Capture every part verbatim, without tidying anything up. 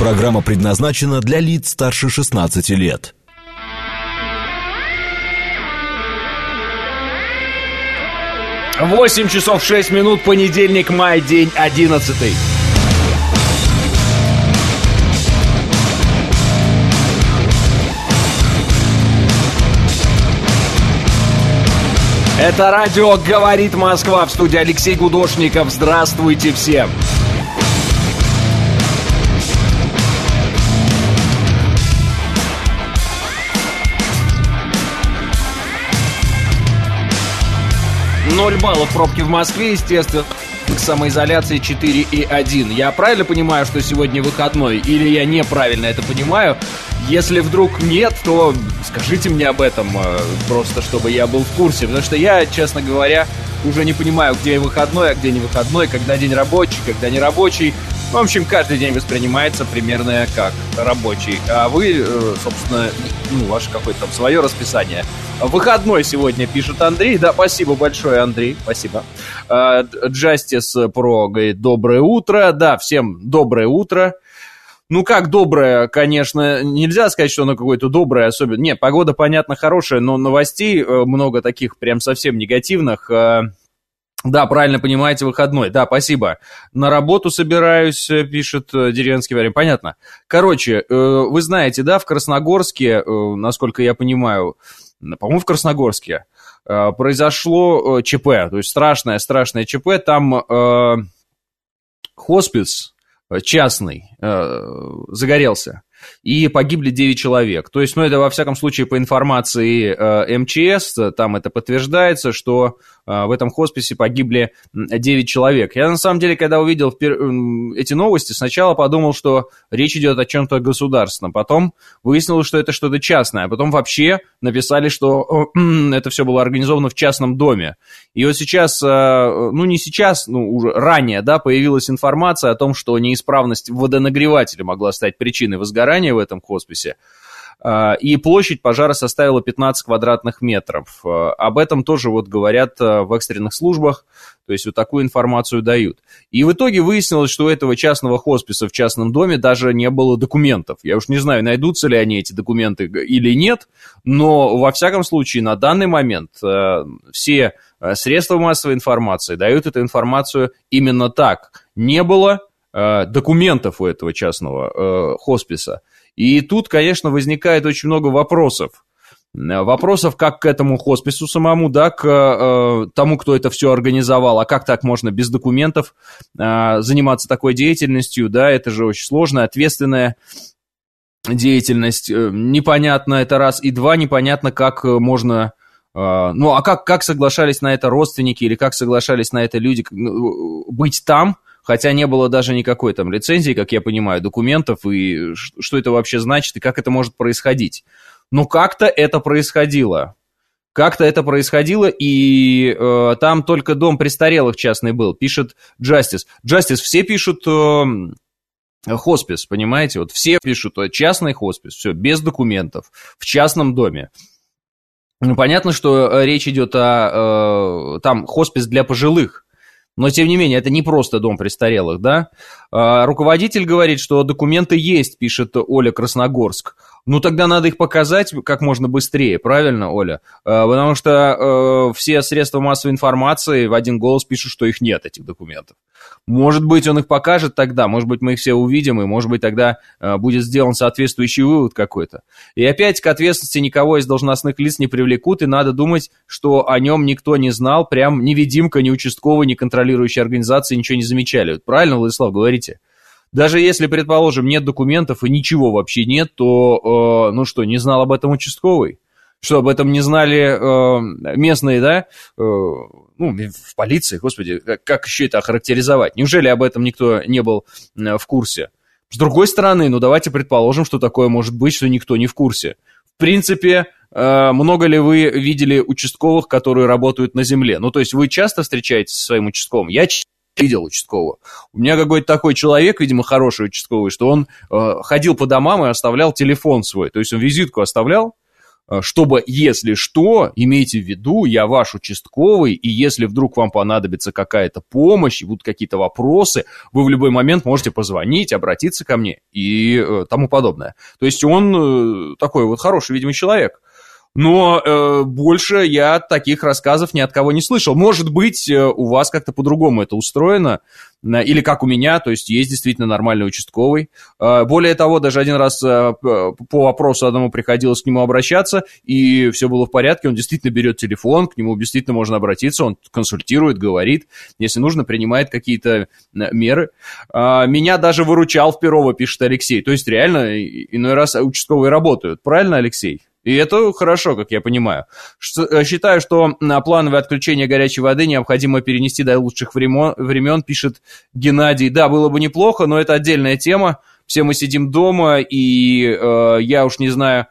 Программа предназначена для лиц старше шестнадцати лет. восемь часов шесть минут, понедельник, май, день одиннадцатый. Это радио «Говорит Москва», в студии Алексей Гудошников. Здравствуйте всем! Ноль баллов пробки в Москве, естественно. К самоизоляции четыре и один. Я правильно понимаю, что сегодня выходной? Или я неправильно это понимаю? Если вдруг нет, то скажите мне об этом, просто чтобы я был в курсе. Потому что я, честно говоря, уже не понимаю, где выходной, а где не выходной, когда день рабочий, когда не рабочий. В общем, каждый день воспринимается примерно как рабочий. А вы, собственно, ну, ваше какое-то там свое расписание. Выходной сегодня, пишет Андрей. Да, спасибо большое, Андрей, спасибо. Джастис Про говорит: доброе утро. Да, всем доброе утро. Ну, как доброе, конечно, нельзя сказать, что оно какое-то доброе особенно. Не, погода, понятно, хорошая, но новостей много таких прям совсем негативных. Да, правильно понимаете, выходной. Да, спасибо. На работу собираюсь, пишет деревенский вариант. Понятно. Короче, вы знаете, да, в Красногорске, насколько я понимаю, по-моему, в Красногорске произошло ЧП. То есть страшное-страшное ЧП. Там э, хоспис частный э, загорелся. И погибли девять человек. То есть, ну, это, во всяком случае, по информации э, МЧС, там это подтверждается, что э, в этом хосписе погибли девять человек. Я, на самом деле, когда увидел пер... эти новости, сначала подумал, что речь идет о чем-то государственном. Потом выяснилось, что это что-то частное. А потом вообще написали, что э, это все было организовано в частном доме. И вот сейчас, э, ну, не сейчас, ну, уже ранее, да, появилась информация о том, что неисправность водонагревателя могла стать причиной возгорания в этом хосписе, и площадь пожара составила пятнадцать квадратных метров. Об этом тоже вот говорят в экстренных службах, то есть вот такую информацию дают. И в итоге выяснилось, что у этого частного хосписа в частном доме даже не было документов. Я уж не знаю, найдутся ли они, эти документы, или нет, но во всяком случае на данный момент все средства массовой информации дают эту информацию именно так. Не было документов у этого частного э, хосписа. И тут, конечно, возникает очень много вопросов. Вопросов как к этому хоспису самому, да, к э, тому, кто это все организовал. А как так можно без документов э, заниматься такой деятельностью, да, это же очень сложная, ответственная деятельность. Непонятно, это раз. И два, непонятно, как можно... Э, ну, а как, как соглашались на это родственники или как соглашались на это люди быть там, хотя не было даже никакой там лицензии, как я понимаю, документов, и что это вообще значит, и как это может происходить. Но как-то это происходило. Как-то это происходило, и э, там только дом престарелых частный был, пишет Джастис. Джастис, все пишут э, хоспис, понимаете? Вот все пишут частный хоспис, все, без документов, в частном доме. Ну, понятно, что речь идет о, э, там, хоспис для пожилых. Но, тем не менее, это не просто дом престарелых, да? А, руководитель говорит, что документы есть, пишет Оля Красногорск. Ну, тогда надо их показать как можно быстрее, правильно, Оля? А, потому что а, все средства массовой информации в один голос пишут, что их нет, этих документов. Может быть, он их покажет тогда, может быть, мы их все увидим, и, может быть, тогда а, будет сделан соответствующий вывод какой-то. И опять к ответственности никого из должностных лиц не привлекут, и надо думать, что о нем никто не знал, прям ни видимка, ни участковый, ни контролирующие организации ничего не замечали. Вот правильно, Владислав, говорите? Даже если, предположим, нет документов и ничего вообще нет, то, э, ну что, не знал об этом участковый? Что, об этом не знали э, местные, да? Э, ну, в полиции, господи, как, как еще это охарактеризовать? Неужели об этом никто не был э, в курсе? С другой стороны, ну давайте предположим, что такое может быть, что никто не в курсе. В принципе, э, много ли вы видели участковых, которые работают на земле? Ну, то есть вы часто встречаетесь со своим участковым? Я видел участкового. У меня какой-то такой человек, видимо, хороший участковый, что он э, ходил по домам и оставлял телефон свой. То есть он визитку оставлял, чтобы, если что, имейте в виду, я ваш участковый, и если вдруг вам понадобится какая-то помощь, и будут какие-то вопросы, вы в любой момент можете позвонить, обратиться ко мне и э, тому подобное. То есть он э, такой вот хороший, видимо, человек. Но э, больше я таких рассказов ни от кого не слышал. Может быть, э, у вас как-то по-другому это устроено, э, или как у меня, то есть есть действительно нормальный участковый. Э, более того, даже один раз э, по вопросу одному приходилось к нему обращаться, и все было в порядке, он действительно берет телефон, к нему действительно можно обратиться, он консультирует, говорит, если нужно, принимает какие-то меры. Э, меня даже выручал в Перово, пишет Алексей. То есть реально иной раз участковые работают. Правильно, Алексей? И это хорошо, как я понимаю. Считаю, что плановое отключение горячей воды необходимо перенести до лучших времен, времен, пишет Геннадий. Да, было бы неплохо, но это отдельная тема. Все мы сидим дома, и э, я уж не знаю,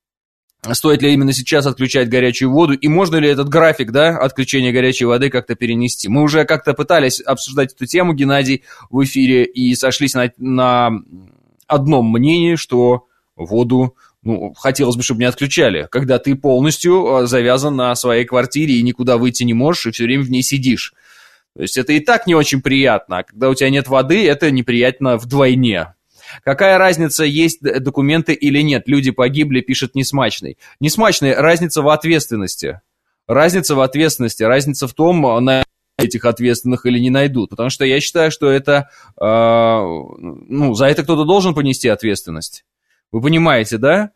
стоит ли именно сейчас отключать горячую воду, и можно ли этот график, да, отключения горячей воды как-то перенести. Мы уже как-то пытались обсуждать эту тему, Геннадий, в эфире, и сошлись на, на одном мнении, что воду... Ну, хотелось бы, чтобы не отключали, когда ты полностью завязан на своей квартире и никуда выйти не можешь, и все время в ней сидишь. То есть это и так не очень приятно, а когда у тебя нет воды, это неприятно вдвойне. Какая разница, есть документы или нет? Люди погибли, пишет Несмачный. Несмачный, разница в ответственности. Разница в ответственности, разница в том, на этих ответственных или не найдут. Потому что я считаю, что это, э, ну, за это кто-то должен понести ответственность. Вы понимаете, да?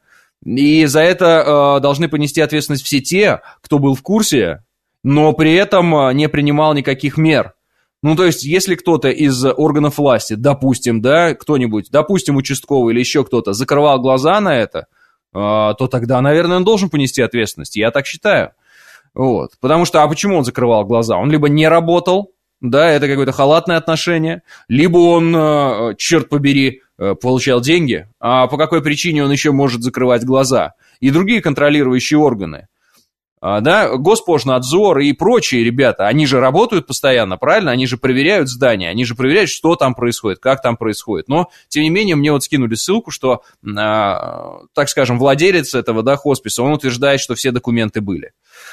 И за это э, должны понести ответственность все те, кто был в курсе, но при этом э, не принимал никаких мер. Ну, то есть, если кто-то из органов власти, допустим, да, кто-нибудь, допустим, участковый или еще кто-то, закрывал глаза на это, э, то тогда, наверное, он должен понести ответственность. Я так считаю. Вот. Потому что, а почему он закрывал глаза? Он либо не работал, да, это какое-то халатное отношение, либо он, э, черт побери, получал деньги, а по какой причине он еще может закрывать глаза? И другие контролирующие органы. А, да, Госпожнадзор и прочие ребята, они же работают постоянно, правильно? Они же проверяют здания, они же проверяют, что там происходит, как там происходит. Но, тем не менее, мне вот скинули ссылку, что, а, так скажем, владелец этого, да, хосписа, он утверждает, что все документы были.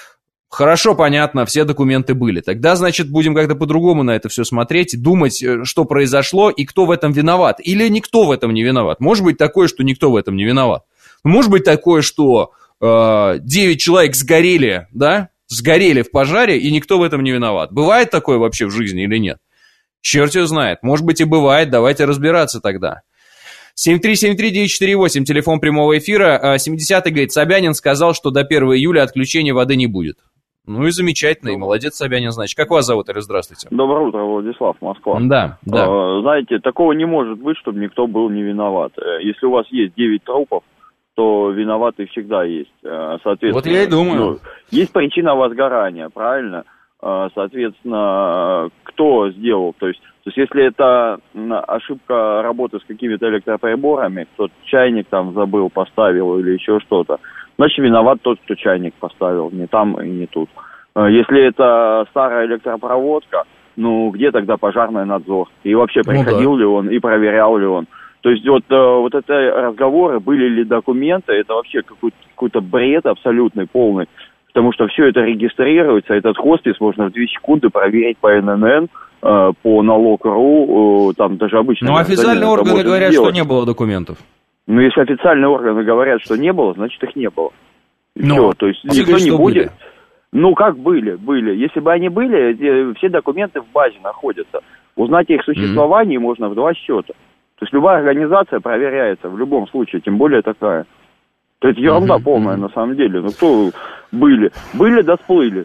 Хорошо, понятно, все документы были. Тогда, значит, будем как-то по-другому на это все смотреть, думать, что произошло и кто в этом виноват. Или никто в этом не виноват. Может быть такое, что никто в этом не виноват. Может быть такое, что э, девять человек сгорели, да, сгорели в пожаре, и никто в этом не виноват. Бывает такое вообще в жизни или нет? Черт его знает. Может быть и бывает, давайте разбираться тогда. семь три семь три девять четыре восемь, телефон прямого эфира. семидесятый говорит, Собянин сказал, что до первого июля отключения воды не будет. Ну и замечательно, и молодец, Собянин, значит. Как вас зовут, Ирис? Здравствуйте. Доброе утро, Владислав, Москва. Да, да. А, знаете, такого не может быть, чтобы никто был не виноват. Если у вас есть девять трупов, то виноваты всегда есть. Соответственно, вот я и думаю. Ну, есть причина возгорания, правильно? Соответственно, кто сделал? То есть, то есть, если это ошибка работы с какими-то электроприборами, кто-то чайник там забыл, поставил или еще что-то, значит, виноват тот, кто чайник поставил, не там и не тут. Если это старая электропроводка, ну, где тогда пожарный надзор? И вообще, приходил ну, да. ли он и проверял ли он? То есть, вот, вот это разговоры, были ли документы, это вообще какой-то, какой-то бред абсолютный, полный. Потому что все это регистрируется, этот хоспис можно в две секунды проверить по эн эн эн, по налог точка ру, там даже обычно... Но официальные органы говорят, сделать. Что не было документов. Ну, если официальные органы говорят, что не было, значит, их не было. Но все, то есть никто не будет. Были? Ну, как были, были. Если бы они были, все документы в базе находятся. Узнать о их существовании mm-hmm. можно в два счета. То есть любая организация проверяется в любом случае, тем более такая. То есть ерунда mm-hmm. полная mm-hmm. на самом деле. Ну, кто были? Были, да сплыли.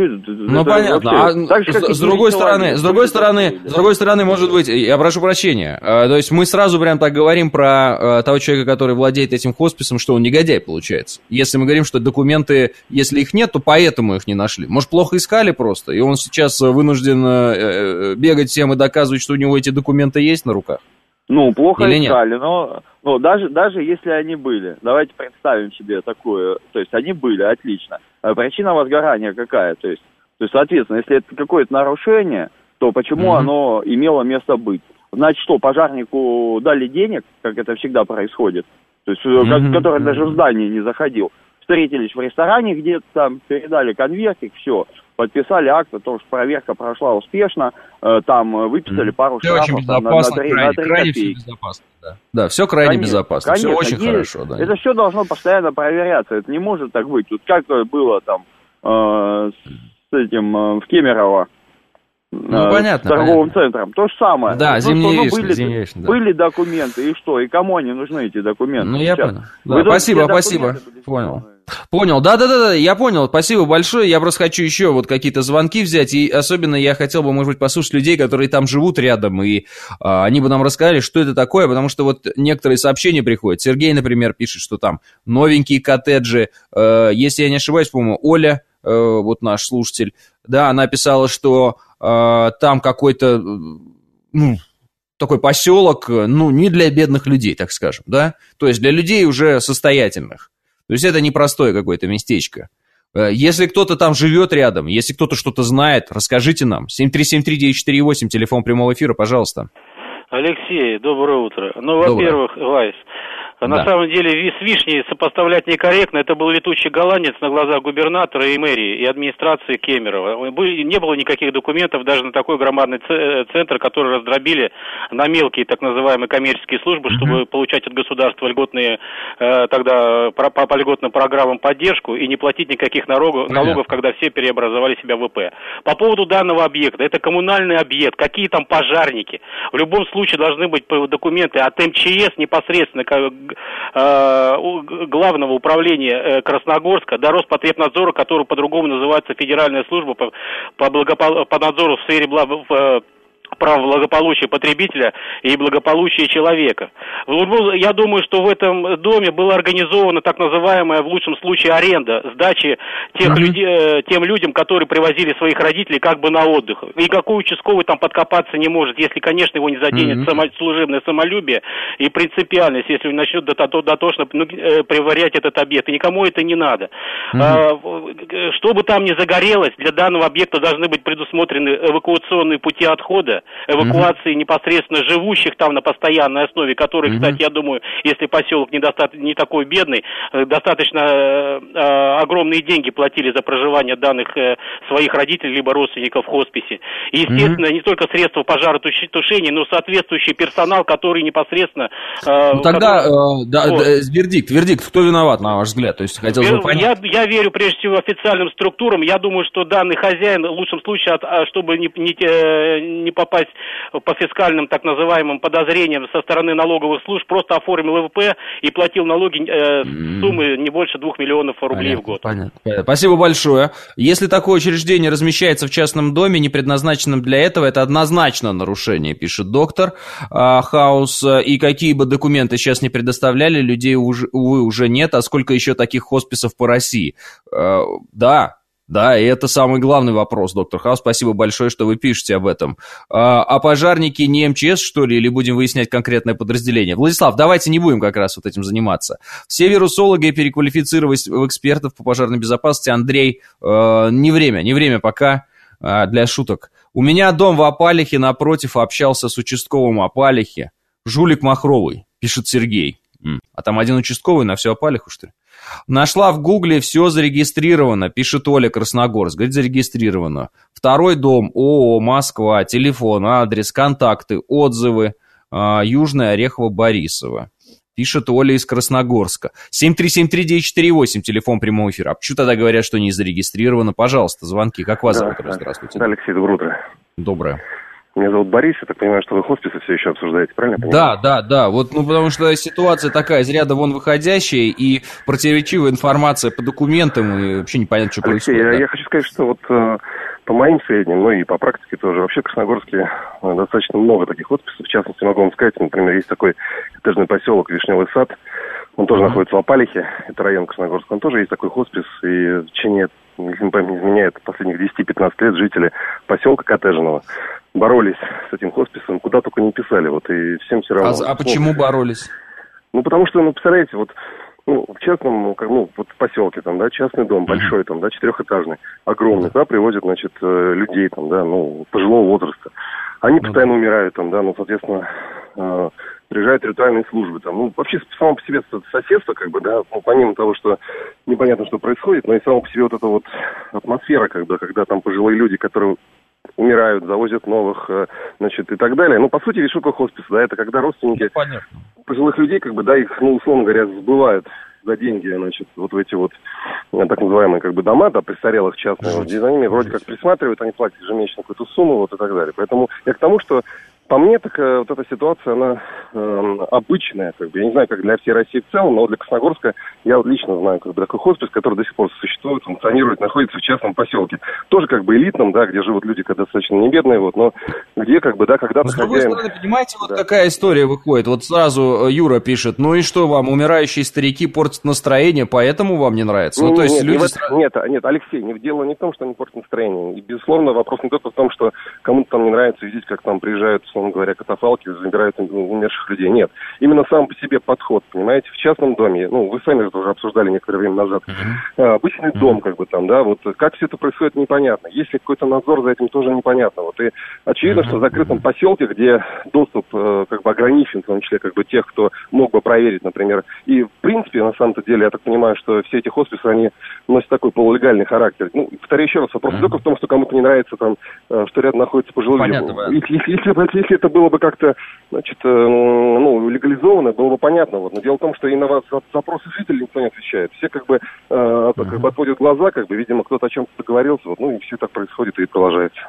Ну, понятно. Вообще, а так же, с, с другой стороны, с другой стороны, с другой стороны, может быть, я прошу прощения, то есть мы сразу прям так говорим про того человека, который владеет этим хосписом, что он негодяй получается. Если мы говорим, что документы, если их нет, то поэтому их не нашли. Может, плохо искали просто, и он сейчас вынужден бегать всем и доказывать, что у него эти документы есть на руках? Ну, плохо Или искали, нет? но, но даже, даже если они были, давайте представим себе такое, то есть они были, отлично. А причина возгорания какая? То есть, то есть, соответственно, если это какое-то нарушение, то почему mm-hmm. оно имело место быть? Значит, что, пожарнику дали денег, как это всегда происходит, то есть, mm-hmm. который даже в здание не заходил. встретились в ресторане где-то там, передали конвертик, все, подписали акт о том, что проверка прошла успешно, э, там выписали пару все штрафов очень там, на, на три, крайне, на три крайне копейки. все безопасно, да. Да, все крайне конечно, безопасно, конечно, все очень есть, хорошо, да. Это все должно постоянно проверяться, это не может так быть. Тут как было там э, с этим э, в Кемерово, ну, э, понятно, с торговым понятно. центром, то же самое. Да, ну, зимняя что, ну, вишня, были, зимняя вишня, да. были документы, и что, и кому они нужны, эти документы? Ну, я сейчас? понял. Да, спасибо, спасибо, понял. Понял, да-да-да, я понял, спасибо большое, я просто хочу еще вот какие-то звонки взять, и особенно я хотел бы, может быть, послушать людей, которые там живут рядом, и а, они бы нам рассказали, что это такое, потому что вот некоторые сообщения приходят. Сергей, например, пишет, что там новенькие коттеджи, э, если я не ошибаюсь, по-моему, Оля, э, вот наш слушатель, да, она писала, что э, там какой-то, ну, такой поселок, ну, не для бедных людей, так скажем, да, то есть для людей уже состоятельных. То есть это непростое какое-то местечко. Если кто-то там живет рядом, если кто-то что-то знает, расскажите нам. семь три семь три девять четыре восемь, телефон прямого эфира, пожалуйста. Алексей, доброе утро. Ну, во-первых, Вайс, на да. самом деле с вишней сопоставлять некорректно. Это был летучий голландец на глазах губернатора и мэрии, и администрации Кемерово. Не было никаких документов даже на такой громадный центр, который раздробили на мелкие так называемые коммерческие службы, mm-hmm. чтобы получать от государства льготные, тогда по, по льготным программам поддержку и не платить никаких налогов, налогов, когда все переобразовали себя в ВП. По поводу данного объекта, это коммунальный объект, какие там пожарники. В любом случае должны быть документы от эм че эс непосредственно, главного управления Красногорска до Роспотребнадзора, который по-другому называется Федеральная служба по, по, благопол... по надзору в сфере благ... прав благополучия потребителя и благополучия человека. Я думаю, что в этом доме была организована так называемая, в лучшем случае, аренда, сдачи тех mm-hmm. людей, тем людям, которые привозили своих родителей как бы на отдых. Никакой участковый там подкопаться не может, если, конечно, его не заденет mm-hmm. само, служебное самолюбие и принципиальность, если он начнет дотошно приварять этот объект. И никому это не надо. Mm-hmm. А, что бы там ни загорелось, для данного объекта должны быть предусмотрены эвакуационные пути отхода, эвакуации mm-hmm. непосредственно живущих там на постоянной основе, которые, mm-hmm. кстати, я думаю, если поселок не, доста- не такой бедный, достаточно э, э, огромные деньги платили за проживание данных э, своих родителей либо родственников в хосписе. И, естественно, mm-hmm. не только средства пожаротушения, но соответствующий персонал, который непосредственно... Э, ну, тогда который... э, да, вот. да, вердикт, вердикт, кто виноват, на ваш взгляд? То есть, хотелось бы понять. Я, я верю, прежде всего, официальным структурам. Я думаю, что данный хозяин, в лучшем случае, от, чтобы не, не, не попасть по фискальным так называемым подозрениям со стороны налоговых служб, просто оформил ВП и платил налоги э, суммы не больше двух миллионов рублей понятно, в год. Понятно, понятно. Спасибо большое. Если такое учреждение размещается в частном доме, не предназначенном для этого, это однозначно нарушение, пишет доктор э, Хаус. И какие бы документы сейчас не предоставляли, людей, уже, увы, уже нет. А сколько еще таких хосписов по России? Э, да. Да, и это самый главный вопрос, доктор Хаус. Спасибо большое, что вы пишете об этом. А, а пожарники не эм че эс, что ли, или будем выяснять конкретное подразделение? Владислав, давайте не будем как раз вот этим заниматься. Все вирусологи переквалифицировались в экспертов по пожарной безопасности. Андрей, э, не время, не время пока э, для шуток. У меня дом в Опалихе, напротив, общался с участковым Опалихи. Жулик махровый, пишет Сергей. М. А там один участковый на всю Опалиху, что ли? Нашла в гугле, все зарегистрировано, пишет Оля Красногорск, говорит, зарегистрировано. Второй дом, ООО «Москва», телефон, адрес, контакты, отзывы, э, Южное Орехово-Борисово. Пишет Оля из Красногорска. семь три семь три девять четыре восемь, телефон прямого эфира. А почему тогда говорят, что не зарегистрировано? Пожалуйста, звонки. Как вас зовут? Да, здравствуйте. Да, Алексей, доброе утро. Доброе. Меня зовут Борис, я так понимаю, что вы хосписы все еще обсуждаете, правильно я Да, понимаю? да, да, вот, ну, потому что ситуация такая, из ряда вон выходящая, и противоречивая информация по документам, и вообще непонятно, что Алексей, происходит. Я, да. я хочу сказать, что вот э, по моим сведениям, ну и по практике тоже, вообще в Красногорске э, достаточно много таких хосписов, в частности, могу вам сказать, например, есть такой коттеджный поселок Вишневый сад, он тоже mm-hmm. находится в Опалихе, это район Красногорска, он тоже есть такой хоспис, и в течение, если не память не изменяет, последних десять-пятнадцать лет жители поселка коттеджного боролись с этим хосписом, куда только не писали, вот, и всем все равно. А, а почему боролись? Ну, потому что, ну, представляете, вот, ну, в частном, ну, как, ну, вот в поселке, там, да, частный дом, mm-hmm. большой, там, да, четырехэтажный, огромный, да, привозят, значит, людей, там, да, ну, пожилого возраста. Они постоянно mm-hmm. умирают, там, да, ну, соответственно, э, приезжают территориальные службы. Там, ну, вообще, само по себе соседство, как бы, да, ну, помимо того, что непонятно, что происходит, но и само по себе вот эта вот атмосфера, как бы, когда там пожилые люди, которые умирают, завозят новых, э, значит, и так далее. Ну, по сути, ведь что такое хоспис, да, это когда родственники Понятно. пожилых людей, как бы, да, их, ну, условно говоря, сбывают за деньги, значит, вот в эти вот так называемые, как бы, дома, да, престарелых частные, где за ними вроде как присматривают, они платят ежемесячно какую-то сумму, вот, и так далее. Поэтому я к тому, что по мне, так э, вот эта ситуация, она э, обычная, как бы, я не знаю, как для всей России в целом, но вот для Красногорска я вот лично знаю, как бы, такой хоспис, который до сих пор существует, функционирует, находится в частном поселке. Тоже, как бы, элитном, да, где живут люди, когда достаточно не бедные, вот, но где, как бы, да, когда-то С другой хозяин... стороны, понимаете, вот да. какая история выходит. Вот сразу Юра пишет, ну и что вам, умирающие старики портят настроение, поэтому вам не нравится? Ну, Ну, то есть нет, люди... не в этом- нет, нет, Алексей, не, дело не в том, что они портят настроение. И, безусловно, вопрос не только в том, что кому-то там не нравится видеть, как там приезжают, условно говоря, катафалки, забирают умерших людей. Нет. Именно сам по себе подход, понимаете, в частном доме, ну, вы сами это уже обсуждали некоторое время назад, uh-huh. обычный uh-huh. дом, как бы там, да, вот как все это происходит, непонятно. Есть ли какой-то надзор за этим, тоже непонятно. Вот и очевидно, uh-huh. что в закрытом поселке, где доступ как бы ограничен, в том числе, как бы тех, кто мог бы проверить, например, и в принципе, на самом-то деле, я так понимаю, что все эти хосписы, они носят такой полулегальный характер. Ну, повторяю еще раз, вопрос uh-huh. только в том, что кому-то не нравится там, что рядом находится пожилой люди. Если, если, если, если это было бы как-то, значит, ну, легализовано, было бы понятно. Вот. Но дело в том, что и на вас запросы жителей никто не отвечает. Все как бы, э, uh-huh. как бы отводят глаза, как бы, видимо, кто-то о чем-то договорился, вот, ну и все так происходит и продолжается.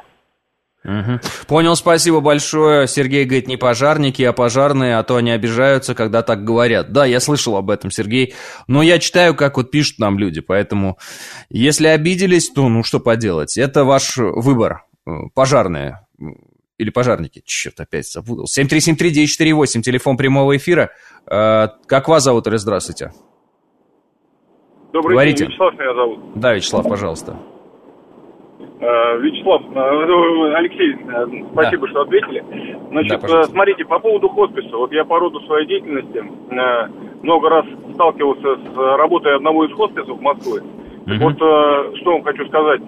Угу. Понял, спасибо большое. Сергей говорит, не пожарники, а пожарные, а то они обижаются, когда так говорят. Да, я слышал об этом, Сергей. Но я читаю, как вот пишут нам люди, поэтому если обиделись, то ну что поделать. Это ваш выбор. Пожарные или пожарники. Черт, опять запутался. семь три семь три девять четыре восемь, телефон прямого эфира. Как вас зовут, или здравствуйте? Добрый Говорите. день, Вячеслав меня зовут. Да, Вячеслав, пожалуйста. Вячеслав, Алексей, спасибо, да. что ответили. Значит, да, смотрите, по поводу хосписа. Вот я по роду своей деятельности много раз сталкивался с работой одного из хосписов Москвы. Uh-huh. Вот что вам хочу сказать.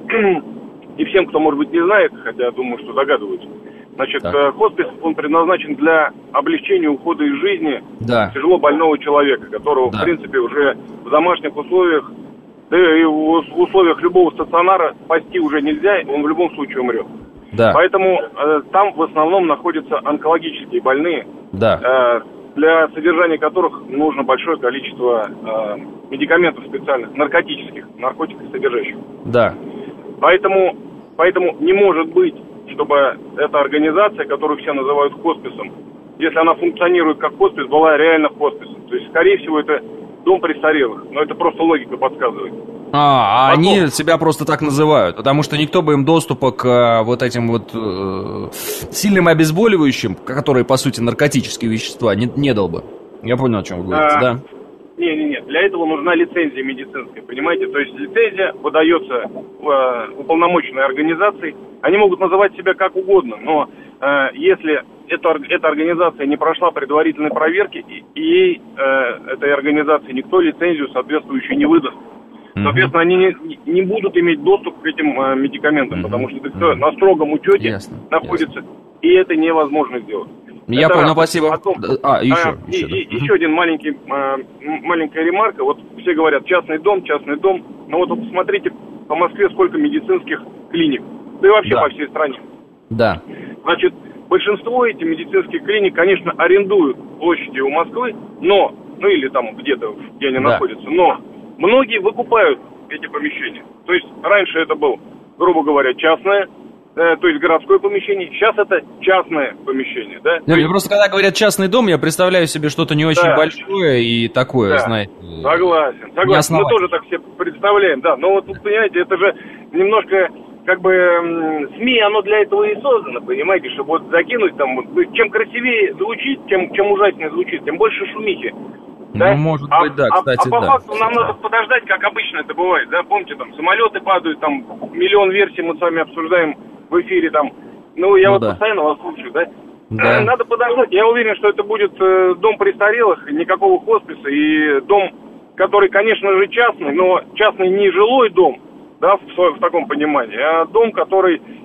И всем, кто, может быть, не знает, хотя я думаю, что догадываются. Значит, так. хоспис, он предназначен для облегчения ухода из жизни да. тяжело больного человека, которого, да. в принципе, уже в домашних условиях, да и в условиях любого стационара спасти уже нельзя, он в любом случае умрет. Да. Поэтому э, там в основном находятся онкологические больные, да. э, для содержания которых нужно большое количество э, медикаментов специальных, наркотических, наркотиков содержащих. Да. Поэтому, поэтому не может быть, чтобы эта организация, которую все называют хосписом, если она функционирует как хоспис, была реально хосписом. То есть, скорее всего, это дом престарелых. Но это просто логика подсказывает. А, а они себя просто так называют, потому что никто бы им доступа к а, вот этим вот э, сильным обезболивающим, которые, по сути, наркотические вещества, не, не дал бы. Я понял, о чем вы говорите, а, да? Не-не-не, для этого нужна лицензия медицинская, понимаете? То есть лицензия выдается э, уполномоченной организацией. Они могут называть себя как угодно, но э, если эта, эта организация не прошла предварительной проверки, и, и ей, э, этой организации, никто лицензию соответствующую не выдаст. Mm-hmm. Соответственно, они не, не будут иметь доступ к этим э, медикаментам, mm-hmm. потому что это все mm-hmm. на строгом учете ясно, находится, ясно. И это невозможно сделать. Я это понял, спасибо. Потом, а, еще, а, еще, и, да. и, еще один маленький, а, маленькая ремарка. Вот все говорят, частный дом, частный дом. Но вот вы посмотрите по Москве сколько медицинских клиник. Да и вообще да. по всей стране. Да. Значит, большинство этих медицинских клиник, конечно, арендуют площади у Москвы, но, ну или там где-то, где они да. находятся, но многие выкупают эти помещения. То есть раньше это был, грубо говоря, частное, э, то есть городское помещение. Сейчас это частное помещение, да? Нет, есть... Просто когда говорят частный дом, я представляю себе что-то не очень да. большое и такое, да. знаете. Согласен, согласен. Мы тоже так себе представляем, да. Но вот тут, понимаете, это же немножко, как бы, СМИ, оно для этого и создано, понимаете, чтобы вот закинуть там, чем красивее звучит, чем, чем ужаснее звучит, тем больше шумихи. Да? Ну, может а, быть, да, кстати, а, а по да. факту нам надо подождать, как обычно это бывает, да, помните, там, самолеты падают, там, миллион версий мы с вами обсуждаем в эфире, там, ну, я ну, вот да. постоянно вас слушаю, да? да, надо подождать, я уверен, что это будет э, дом престарелых, никакого хосписа, и дом, который, конечно же, частный, но частный не жилой дом, да, в, в таком понимании, а дом, который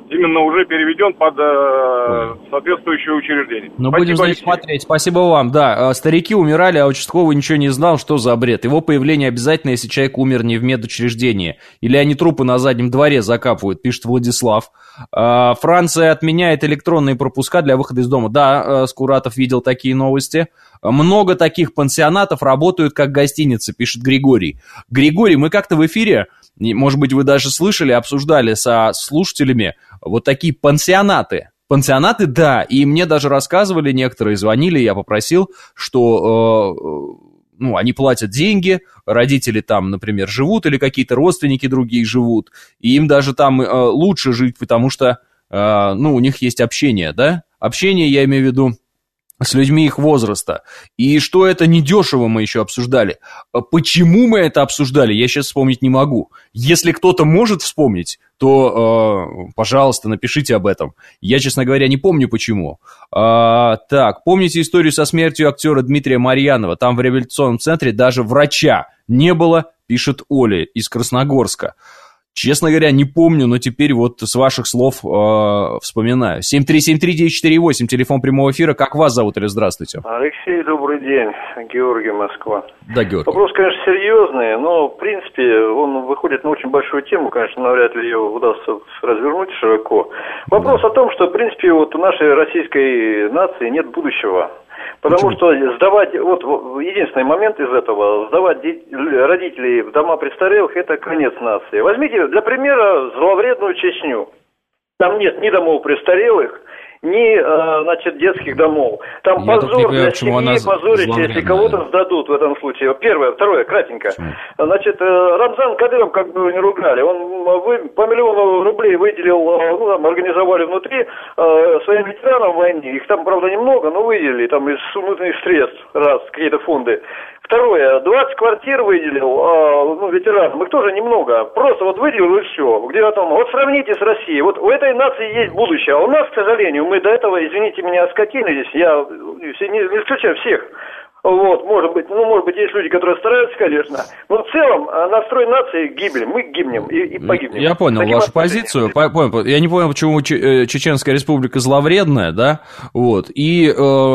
именно уже переведен под э, соответствующее учреждение. Ну, Спасибо, будем, значит, смотреть. Спасибо вам. Да, старики умирали, а участковый ничего не знал, что за бред. Его появление обязательно, если человек умер не в медучреждении. Или они трупы на заднем дворе закапывают, пишет Владислав. Франция отменяет электронные пропуска для выхода из дома. Да, Скуратов видел такие новости. Много таких пансионатов работают как гостиницы, пишет Григорий. Григорий, мы как-то в эфире, может быть, вы даже слышали, обсуждали со слушателями вот такие пансионаты. Пансионаты, да, и мне даже рассказывали, некоторые звонили, я попросил, что э, ну, они платят деньги, родители там, например, живут, или какие-то родственники другие живут, и им даже там э, лучше жить, потому что, э, ну, у них есть общение, да? Общение, я имею в виду, с людьми их возраста. И что это недешево, мы еще обсуждали. Почему мы это обсуждали, я сейчас вспомнить не могу. Если кто-то может вспомнить, то, э, пожалуйста, напишите об этом. Я, честно говоря, не помню, почему. А, так, помните историю со смертью актера Дмитрия Марьянова? Там в реабилитационном центре даже врача не было, пишет Оля из Красногорска. Честно говоря, не помню, но теперь вот с ваших слов э, вспоминаю. семь три семь три девять четыре восемь, телефон прямого эфира. Как вас зовут, или здравствуйте? Алексей, добрый день. Георгий, Москва. Да, Георгий. Вопрос, конечно, серьезный, но, в принципе, он выходит на очень большую тему. Конечно, навряд ли ее удастся развернуть широко. Вопрос да. о том, что, в принципе, вот у нашей российской нации нет будущего. Потому Почему? что сдавать, вот единственный момент из этого, сдавать родителей в дома престарелых, это конец нации. Возьмите для примера зловредную Чечню. Там нет ни домов престарелых, ни, значит, детских домов. Там Я позор для семьи, позорище, если кого-то сдадут в этом случае. Первое, второе, кратенько. Почему? Значит, Рамзан Кадыров, как бы не ругали, он вы, по миллиону рублей выделил, ну, там, организовали внутри э, своим ветеранам войны. Их там, правда, немного, но выделили там из внутренних средств, раз, какие-то фонды. Второе, двадцать квартир выделил, а, ну, ветеранам, их тоже немного, просто вот выделил и все. Где потом, вот сравните с Россией, вот у этой нации есть будущее, а у нас, к сожалению, мы до этого, извините меня, скотинились, я не, не исключаю всех. Вот, может быть, ну, может быть, есть люди, которые стараются, конечно, но в целом настрой нации гибель, мы гибнем и, и погибнем. Я понял Таким вашу позицию, по, понял, я не понял, почему Чеченская Республика зловредная, да, вот, и э,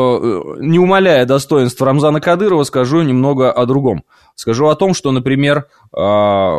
не умаляя достоинств Рамзана Кадырова, скажу немного о другом. Скажу о том, что, например, э,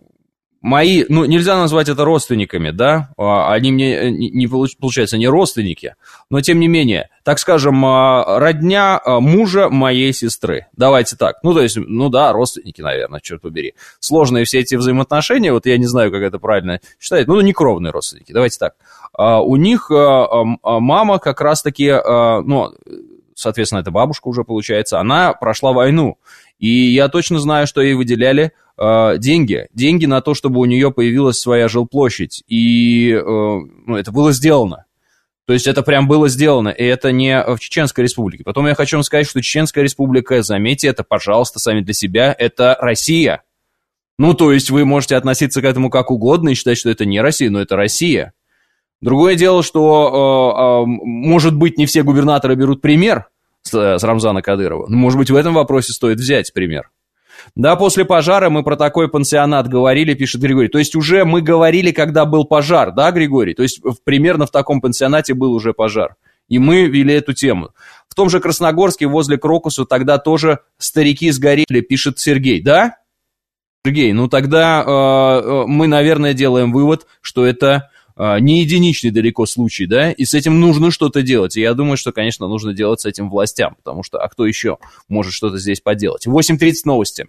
мои, ну, нельзя назвать это родственниками, да, они мне, не получается, не родственники, но тем не менее, так скажем, родня мужа моей сестры, давайте так, ну, то есть, ну да, родственники, наверное, черт побери, сложные все эти взаимоотношения, вот я не знаю, как это правильно считать, ну, некровные родственники, давайте так, у них мама как раз-таки, ну, соответственно, это бабушка уже получается, она прошла войну, и я точно знаю, что ей выделяли э, деньги, деньги на то, чтобы у нее появилась своя жилплощадь, и э, ну, это было сделано. То есть это прям было сделано, и это не в Чеченской Республике. Потом я хочу вам сказать, что Чеченская Республика, заметьте это, пожалуйста, сами для себя, это Россия. Ну, то есть вы можете относиться к этому как угодно и считать, что это не Россия, но это Россия. Другое дело, что, э, э, может быть, не все губернаторы берут пример с, с Рамзана Кадырова. Но, может быть, в этом вопросе стоит взять пример. Да, после пожара мы про такой пансионат говорили, пишет Григорий. То есть уже мы говорили, когда был пожар, да, Григорий? То есть примерно в таком пансионате был уже пожар. И мы вели эту тему. В том же Красногорске возле Крокуса тогда тоже старики сгорели, пишет Сергей. Да? Сергей, ну тогда э, мы, наверное, делаем вывод, что это э, не единичный далеко случай, да? И с этим нужно что-то делать. И я думаю, что, конечно, нужно делать с этим властям, потому что, а кто еще может что-то здесь поделать? восемь тридцать новости.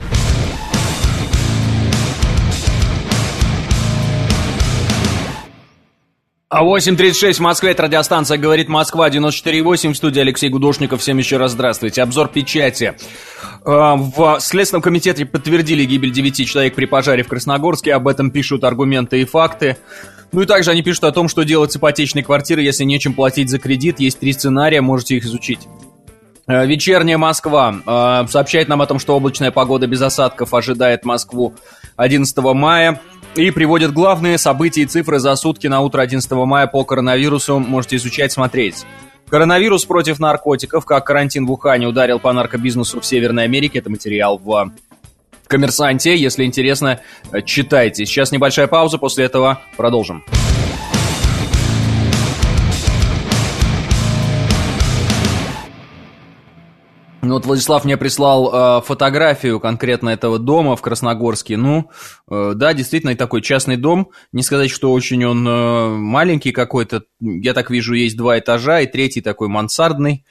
А восемь тридцать шесть в Москве, это радиостанция «Говорит Москва», девяносто четыре и восемь, в студии Алексей Гудошников. Всем еще раз здравствуйте. Обзор печати. В Следственном комитете подтвердили гибель девяти человек при пожаре в Красногорске. Об этом пишут аргументы и факты. Ну и также они пишут о том, что делать с ипотечной квартирой, если нечем платить за кредит. Есть три сценария, можете их изучить. Вечерняя Москва сообщает нам о том, что облачная погода без осадков ожидает Москву одиннадцатого мая. И приводит главные события и цифры за сутки на утро одиннадцатого мая по коронавирусу. Можете изучать, смотреть. Коронавирус против наркотиков. Как карантин в Ухане ударил по наркобизнесу в Северной Америке. Это материал в «Коммерсанте». Если интересно, читайте. Сейчас небольшая пауза, после этого продолжим. Ну вот Владислав мне прислал э, фотографию конкретно этого дома в Красногорске. Ну, э, да, действительно, такой частный дом. Не сказать, что очень он э, маленький какой-то. Я так вижу, есть два этажа, и третий такой мансардный.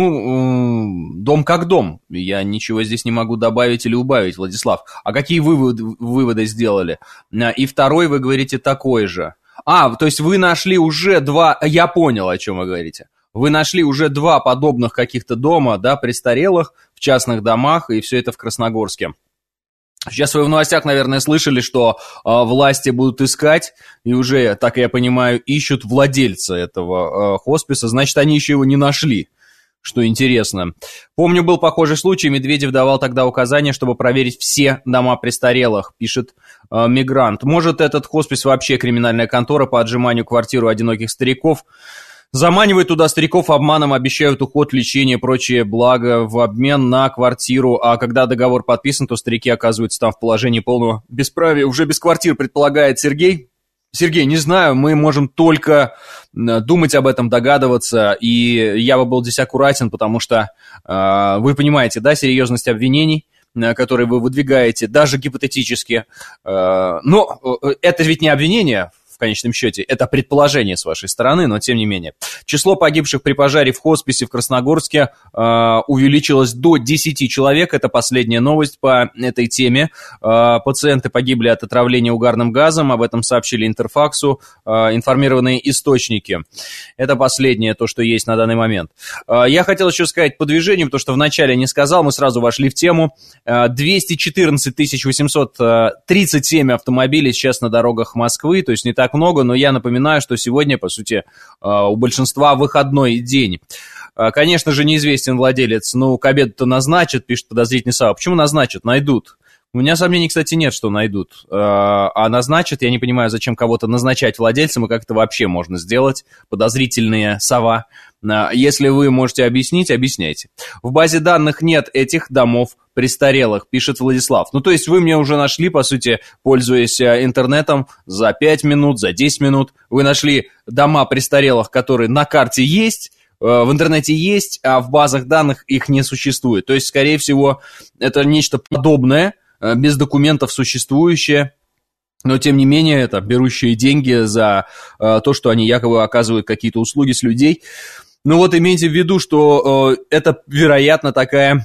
Ну, э, дом как дом. Я ничего здесь не могу добавить или убавить, Владислав. А какие выводы, выводы сделали? И второй, вы говорите, такой же. А, то есть вы нашли уже два... Я понял, о чем вы говорите. Вы нашли уже два подобных каких-то дома, да, престарелых, в частных домах, и все это в Красногорске. Сейчас вы в новостях, наверное, слышали, что э, власти будут искать, и уже, так я понимаю, ищут владельца этого э, хосписа, значит, они еще его не нашли, что интересно. Помню, был похожий случай, Медведев давал тогда указание, чтобы проверить все дома престарелых, пишет э, мигрант. Может, этот хоспис вообще криминальная контора по отжиманию квартир у одиноких стариков? Заманивают туда стариков обманом, обещают уход, лечение, прочие блага в обмен на квартиру, а когда договор подписан, то старики оказываются там в положении полного бесправия, уже без квартир, предполагает Сергей. Сергей, не знаю, мы можем только думать об этом, догадываться, и я бы был здесь аккуратен, потому что э, вы понимаете, да, серьезность обвинений, которые вы выдвигаете, даже гипотетически, э, но это ведь не обвинение, в конечном счете, это предположение с вашей стороны, но тем не менее. Число погибших при пожаре в хосписе в Красногорске э, увеличилось до десяти человек. Это последняя новость по этой теме. Э, пациенты погибли от отравления угарным газом. Об этом сообщили Интерфаксу э, информированные источники. Это последнее, то, что есть на данный момент. Э, я хотел еще сказать по движению, потому что вначале не сказал, мы сразу вошли в тему. Э, двести четырнадцать тысяч восемьсот тридцать семь автомобилей сейчас на дорогах Москвы, то есть не так много, но я напоминаю, что сегодня, по сути, у большинства выходной день. Конечно же, неизвестен владелец, но к обеду-то назначат, пишет подозрительный Сава. Почему назначат? Найдут. У меня сомнений, кстати, нет, что найдут. А назначат, я не понимаю, зачем кого-то назначать владельцем, и как это вообще можно сделать, подозрительные Сова. Если вы можете объяснить, объясняйте. В базе данных нет этих домов престарелых, пишет Владислав. Ну, то есть вы мне уже нашли, по сути, пользуясь интернетом, за пять минут, за десять минут. Вы нашли дома престарелых, которые на карте есть, в интернете есть, а в базах данных их не существует. То есть, скорее всего, это нечто подобное, без документов существующее, но, тем не менее, это берущие деньги за э, то, что они якобы оказывают какие-то услуги с людей. Ну вот имейте в виду, что э, это, вероятно, такая